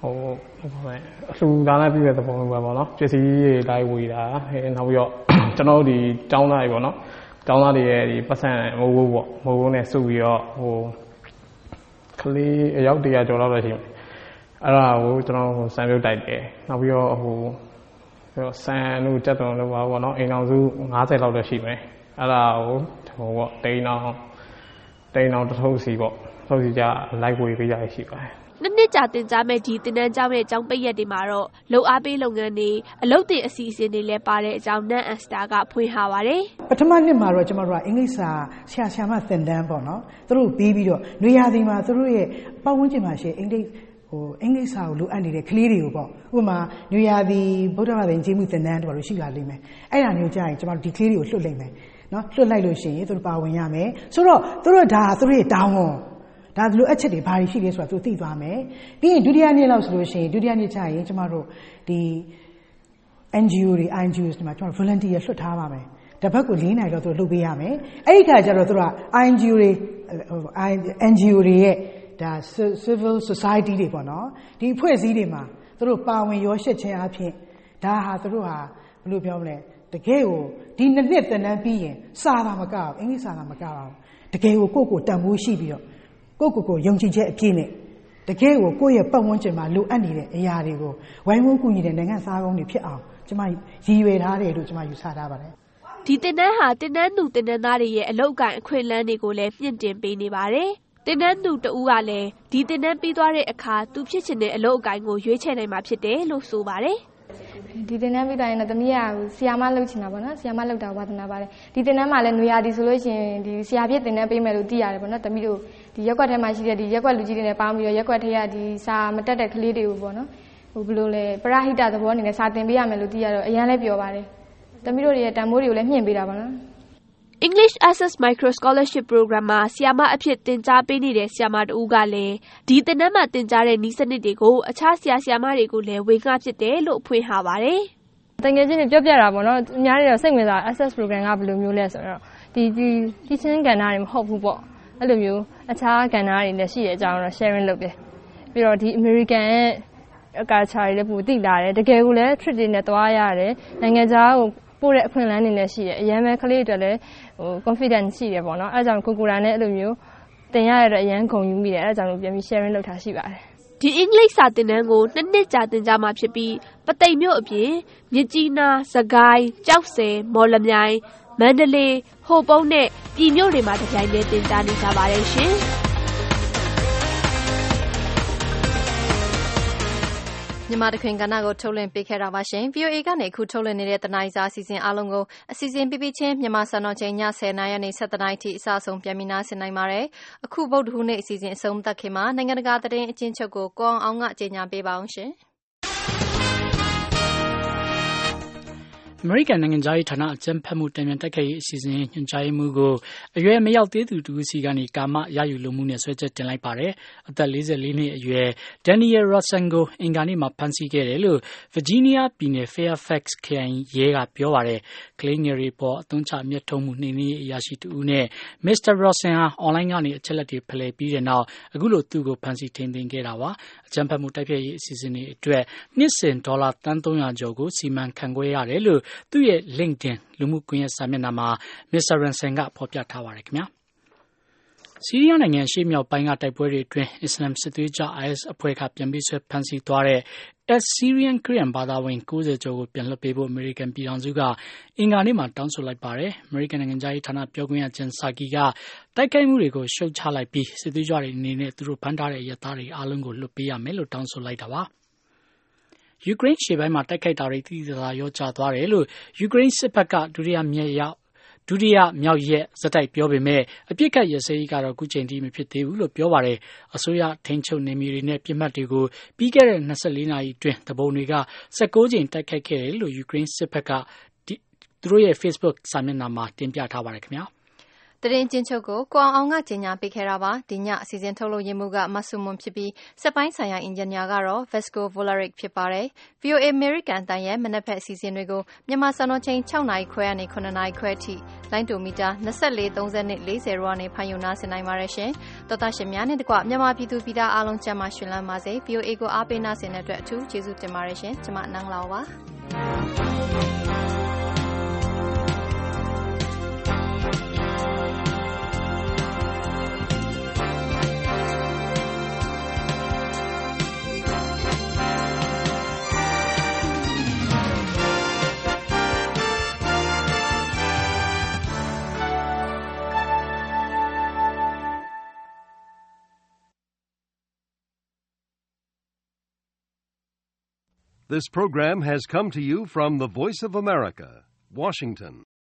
ဟိုဟိုပဲအလှူဒါနပြုတဲ့သဘောမျိုးပဲပေါ့နော်ပစ္စည်းတွေလိုက်ဝေတာအဲနောက်ပြီးတော့ကျွန်တော်တို့ဒီတောင်းသားတွေပေါ့နော်တောင်းသားတွေရဲ့ဒီပတ်စံမိုးဘိုးပေါ့မိုးဘိုးနဲ့စုပြီးတော့ဟိုကလေးအယောက်တရာကျော်လောက်တော့ရှိတယ်အဲ့ဒါကိုကျွန်တော်ဆံပြုတ်တိုက်တယ်နောက်ပြီးတော့ဟိုဆန်တို့တက်တုံတို့ပါပေါ့နော်အိမ်အောင်စု၅၀လောက်တော့ရှိမယ်အဲ့ဒါကိုဟိုပေါ့တိန်းအောင်တိန်းအောင်တစ်ထုပ်စီပေါ့ထုတ်စီကြလိုက်ဝေပေးရရှိပါတယ်နှစ်နှစ်ကြာတင်ကြားမဲ့ဒီတင်နန်းကျောင်းရဲ့ကျောင်းပိတ်ရက်တွေမှာတော့လုံအားပေးလုပ်ငန်းတွေအလုပ်တင်အစီအစဉ်တွေလည်းပါတဲ့အကြောင်းနန်အန်စတာကဖွင့်ထားပါတယ်ပထမနှစ်မှာတော့ကျွန်တော်တို့ကအင်္ဂလိပ်စာဆရာဆရာမသင်တန်းပေါ့နော်သူတို့ပြီးပြီးတော့နွေရာသီမှာသူတို့ရဲ့ပတ်ဝန်းကျင်မှာရှိအင်္ဂလိပ်ဟိုအင်္ဂလိပ်စာကိုလိုအပ်နေတဲ့ကလေးတွေကိုပေါ့ဥပမာနွေရာသီဗုဒ္ဓဘာသာကျေးမှုသင်တန်းတို့လို့ရှိလာလိမ့်မယ်အဲ့ဒါမျိုးကြာရင်ကျွန်တော်တို့ဒီကလေးတွေကိုလွှတ်လိုက်မယ်နော်လွှတ်လိုက်လို့ရှိရင်သူတို့ပါဝင်ရမယ်ဆိုတော့သူတို့ဒါသူတို့ရဲ့တောင်းဝန်ဒါလိုအပ်ချက်တွေဘာတွေရှိလဲဆိုတာသူသိသွားမယ်ပြီးရင်ဒုတိယနေ့လောက်ဆိုလို့ရှိရင်ဒုတိယနေ့ကျရင်ကျမတို့ဒီ အန် ဂျီ အို တွေ အို အင် ဂျီ အို တွေမှာကျမတို့ volunteer လွှတ်ထားပါမယ်တစ်ပတ်ကို၄နာရီတော့သူတို့လုပ်ပေးရမယ်အဲ့ဒီခါကျတော့သူတို့က အို အင် ဂျီ အို တွေ အန် ဂျီ အို တွေရဲ့ဒါ civil society တွေပေါ့နော်ဒီအဖွဲ့အစည်းတွေမှာသူတို့ပါဝင်ရောရှက်ခြင်းအဖြစ်ဒါဟာသူတို့ဟာဘယ်လိုပြောမလဲတကယ်ကိုဒီနှစ်နှစ်သင်တန်းပြီးရင်စာတာမကောက်အင်္ဂလိပ်စာတာမကောက်အောင်တကယ်ကိုကိုယ့်ကိုတန်ဖိုးရှိပြီးတော့ကိုကိုကိုယုံကြည်ချက်အပြည့်နဲ့တကယ်ကိုကိုယ့်ရဲ့ပတ်ဝန်းကျင်မှာလိုအပ်နေတဲ့အရာတွေကိုဝိုင်းဝန်းကူညီတဲ့နိုင်ငံသားကောင်းတွေဖြစ်အောင်ကျွန်မရည်ရွယ်ထားတယ်လို့ကျွန်မယူဆထားပါတယ်ဒီတင်နန်းဟာတင်နန်းသူတင်နန်းသားတွေရဲ့အလောက်အကန့်အခွင့်အလမ်းတွေကိုလည်းမြင့်တင်ပေးနေပါတယ်တင်နန်းသူတဦးကလည်းဒီတင်နန်းပြီးသွားတဲ့အခါသူဖြစ်ချင်တဲ့အလောက်အကန့်ကိုရွေးချယ်နိုင်မှာဖြစ်တယ်လို့ဆိုပါတယ်ဒီတင်နန်းပြီးသွားရင်တော့တမီးကဆရာမလုပ်ချင်တာပေါ့နော်ဆရာမလုပ်တာဝါသနာပါတယ်ဒီတင်နန်းမှာလည်းနွေရာသီဆိုလို့ရှိရင်ဒီဆရာပြည့်တင်နန်းပေးမယ်လို့သိရတယ်ပေါ့နော်တမီးတို့ဒီရက်ကွက်ထဲမှာရှိတဲ့ဒီရက်ကွက်လူကြီးတွေနဲ့ပေါင်းပြီးတော့ရက်ကွက်ထဲကဒီစာမတက်တဲ့ကလေးတွေကိုပေါ့နော်ဟိုဘယ်လိုလဲပရဟိတသဘောအနေနဲ့စာတင်ပေးရမယ်လို့သိရတော့အရန်လည်းပြောပါတယ်တမီးတို့ရဲ့တန်ဖိုးတွေကိုလည်းမြှင့်ပေးတာပေါ့နော် English Access Micro Scholarship Program မှာဆီယာမအဖြစ်တင်ကြားပေးနေတဲ့ဆီယာမတူကလည်းဒီတင်နန်းမှာတင်ကြားတဲ့နည်းစနစ်တွေကိုအခြားဆီယာဆီယာမတွေကိုလည်းဝေငှဖြစ်တယ်လို့ဖွင့်ထားပါတယ်။တကယ်ချင်းပြောပြတာပေါ့နော်။အများကြီးတော့စိတ်ဝင်စား Access Program ကဘယ်လိုမျိုးလဲဆိုတော့ဒီဒီ teaching ကဏ္ဍတွေမဟုတ်ဘူးပေါ့။အဲ့လိုမျိုးအခြားကဏ္ဍတွေလည်းရှိတဲ့အကြောင်းတော့ sharing လုပ်တယ်။ပြီးတော့ဒီ American ရဲ့ culture တွေလည်းပိုသိလာတယ်။တကယ်ကိုလည်း trip တွေနဲ့သွားရတယ်။နိုင်ငံခြားကိုပို့တဲ့အခွင့်အလမ်းတွေလည်းရှိတယ်အရင်ပဲကလေးတွေလည်းဟို confidence ရှိတယ်ပေါ့နော်အဲဒါကြောင့်ကိုကိုရာနဲ့အဲ့လိုမျိုးတင်ရရတဲ့အရင်ဂုဏ်ယူမိတယ်အဲဒါကြောင့်လို့ပြန်ပြီး sharing လုပ်ထားရှိပါတယ်ဒီအင်္ဂလိပ်စာသင်တန်းကိုနှစ်နှစ်ကြာသင်ကြားမှာဖြစ်ပြီးပသိမ်မြို့အပြင်မြစ်ကြီးနားစကိုင်းကြောက်ဆယ်မော်လမြိုင်မန္တလေးဟိုပုံးနဲ့ပြည်မြို့တွေမှာတပြိုင်တည်းသင်ကြားနေကြပါတယ်ရှင်မြန်မာတခွင်ကဏ္ဍကိုထုတ်လွှင့်ပေးခဲ့တာပါရှင် ဗီအိုအေ ကနေအခုထုတ်လွှင့်နေတဲ့တနိုင်စာအစီအစဉ်အားလုံးကိုအစီအစဉ်ပြပြချင်းမြန်မာစံတော်ချိန်ညဆယ်နာရီနဲ့ဆက်သနာရီထိအစအဆုံးပြန်ပြီးနားဆင်နိုင်ပါတယ်အခုဗုဒ္ဓဟူးနေ့အစီအစဉ်အဆုံးသတ်ခင်မှာနိုင်ငံတကာသတင်းအကျဉ်းချုပ်ကိုကိုအောင်အောင်ကကြေညာပေးပါအောင်ရှင်အမေရိကန်နိုင်ငံသားရေးဌာနအကြမ်းဖက်မှုတံပြန်တိုက်ခိုက်ရေးအစီအစဉ်ညွှန်ကြားမှုကိုအရွယ်မရောက်သေးသူတူစီကနေကာမရယူလိုမှုနဲ့ဆွဲချက်တင်လိုက်ပါတယ်။အသက်၄၄နှစ်အရွယ် Daniel Rosen ကိုအင်္ဂါနေ့မှာဖမ်းဆီးခဲ့တယ်လို့ Virginia ပြည်နယ် Fairfax ခရိုင်ရဲကပြောပါတယ်။ကလေးငယ်တွေပေါ်အသုံးချမြတ်ထုံးမှုနှိမ်နင်းရေးအရာရှိတူနဲ့ Mister Rosen ဟာအွန်လိုင်းကနေအချက်လက်တွေဖလှယ်ပြီးတဲ့နောက်အခုလိုသူ့ကိုဖမ်းဆီးထိန်းသိမ်းခဲ့တာပါ။အကြမ်းဖက်မှုတိုက်ဖျက်ရေးအစီအစဉ်တွေအတွက်နှစ်စဉ်ဒေါ်လာသန်းသုံးရာကျော်ကိုစီမံခန့်ခွဲရတယ်လို့သူ့ရဲ့ LinkedIn လူမှုကွန်ရက်စာမျက်နှာမှာ Mister Rosen ကဖော်ပြထားပါတယ်ခင်ဗျာ။ဆီးရီးယားနိုင်ငံရှေ့မြောက်ပိုင်းကတိုက်ပွဲတွေအတွင်းအစ္စလာမ်စစ်သွေးကြွ အိုင်အက်စ် အဖွဲ့ကပြန်ပြီးဆွဲဖမ်းဆီးသွားတဲ့ Syrian ခရစ်ယာန်ဘာသာဝင်၉၀ကျော်ကိုပြန်လွှတ်ပေးဖို့အမေရိကန်ပြည်ထောင်စုကအင်္ဂါနေ့မှာတောင်းဆိုလိုက်ပါတယ်။အမေရိကန်နိုင်ငံသားရေးဌာနပြောခွင့်ရဂျန်ဆာကီကတိုက်ခိုက်မှုတွေကိုရှုတ်ချလိုက်ပြီးစစ်သွေးကြွတွေအနေနဲ့သူတို့ဖမ်းထားတဲ့ရဲသားတွေအားလုံးကိုလွှတ်ပေးရမယ်လို့တောင်းဆိုလိုက်တာပါ။ယူကရိန်းရှေ့ပိုင်းမှာတိုက်ခိုက်တာတွေသိသိသာသာရောကျသွားတယ်လို့ယူကရိန်းစစ်ဘက်ကဒုတိယမြောက်ရောက်ဒုတိယမြောက်ရက်ဇက်တိုက်ပြောပေမဲ့အပြစ်ကတ်ရစရေးကတော့အခုချိန်ထိမဖြစ်သေးဘူးလို့ပြောပါတယ်အစိုးရထိန်းချုပ်နေမြေတွေနဲ့ပြစ်မှတ်တွေကိုပြီးခဲ့တဲ့၂၄နာရီအတွင်းတပုံတွေက၁၉ကြိမ်တိုက်ခိုက်ခဲ့တယ်လို့ယူကရိန်းစစ်ဘက်ကသူတို့ရဲ့ Facebook စာမျက်နှာမှာတင်ပြထားပါတယ်ခင်ဗျာတတရင်ချင်းချုပ်ကိုကိုအောင်အောင်ကကြီးညာပေးခဲ့တာပါဒီညအစီအစဉ်ထုတ်လို့ရမှုကမဆုမွန်ဖြစ်ပြီးစက်ပိုင်းဆိုင်ရာအင်ဂျင်နီယာကတော့ Vasco Volaric ဖြစ်ပါတယ် V O A American တန်ရဲ့မနက်ဖက်အစီအစဉ်တွေကိုမြန်မာစံတော်ချိန်6နာရီခွဲကနေ9နာရီခွဲအထိလိုင်းတိုမီတာ၂၄ ၃၂ ၄၀ရောကနေဖန်ယူနာဆင်နိုင်ပါတယ်ရှင်တော်တာရှင်များနဲ့တကွမြန်မာပြည်သူပြည်သားအားလုံးကျန်းမာရှင်လန်းပါစေ V O A ကိုအားပေးနာဆင်တဲ့အတွက်အထူးကျေးဇူးတင်ပါတယ်ရှင်ကျွန်မနန်းလောင်ပါ This program has come to you from the Voice of America, Washington.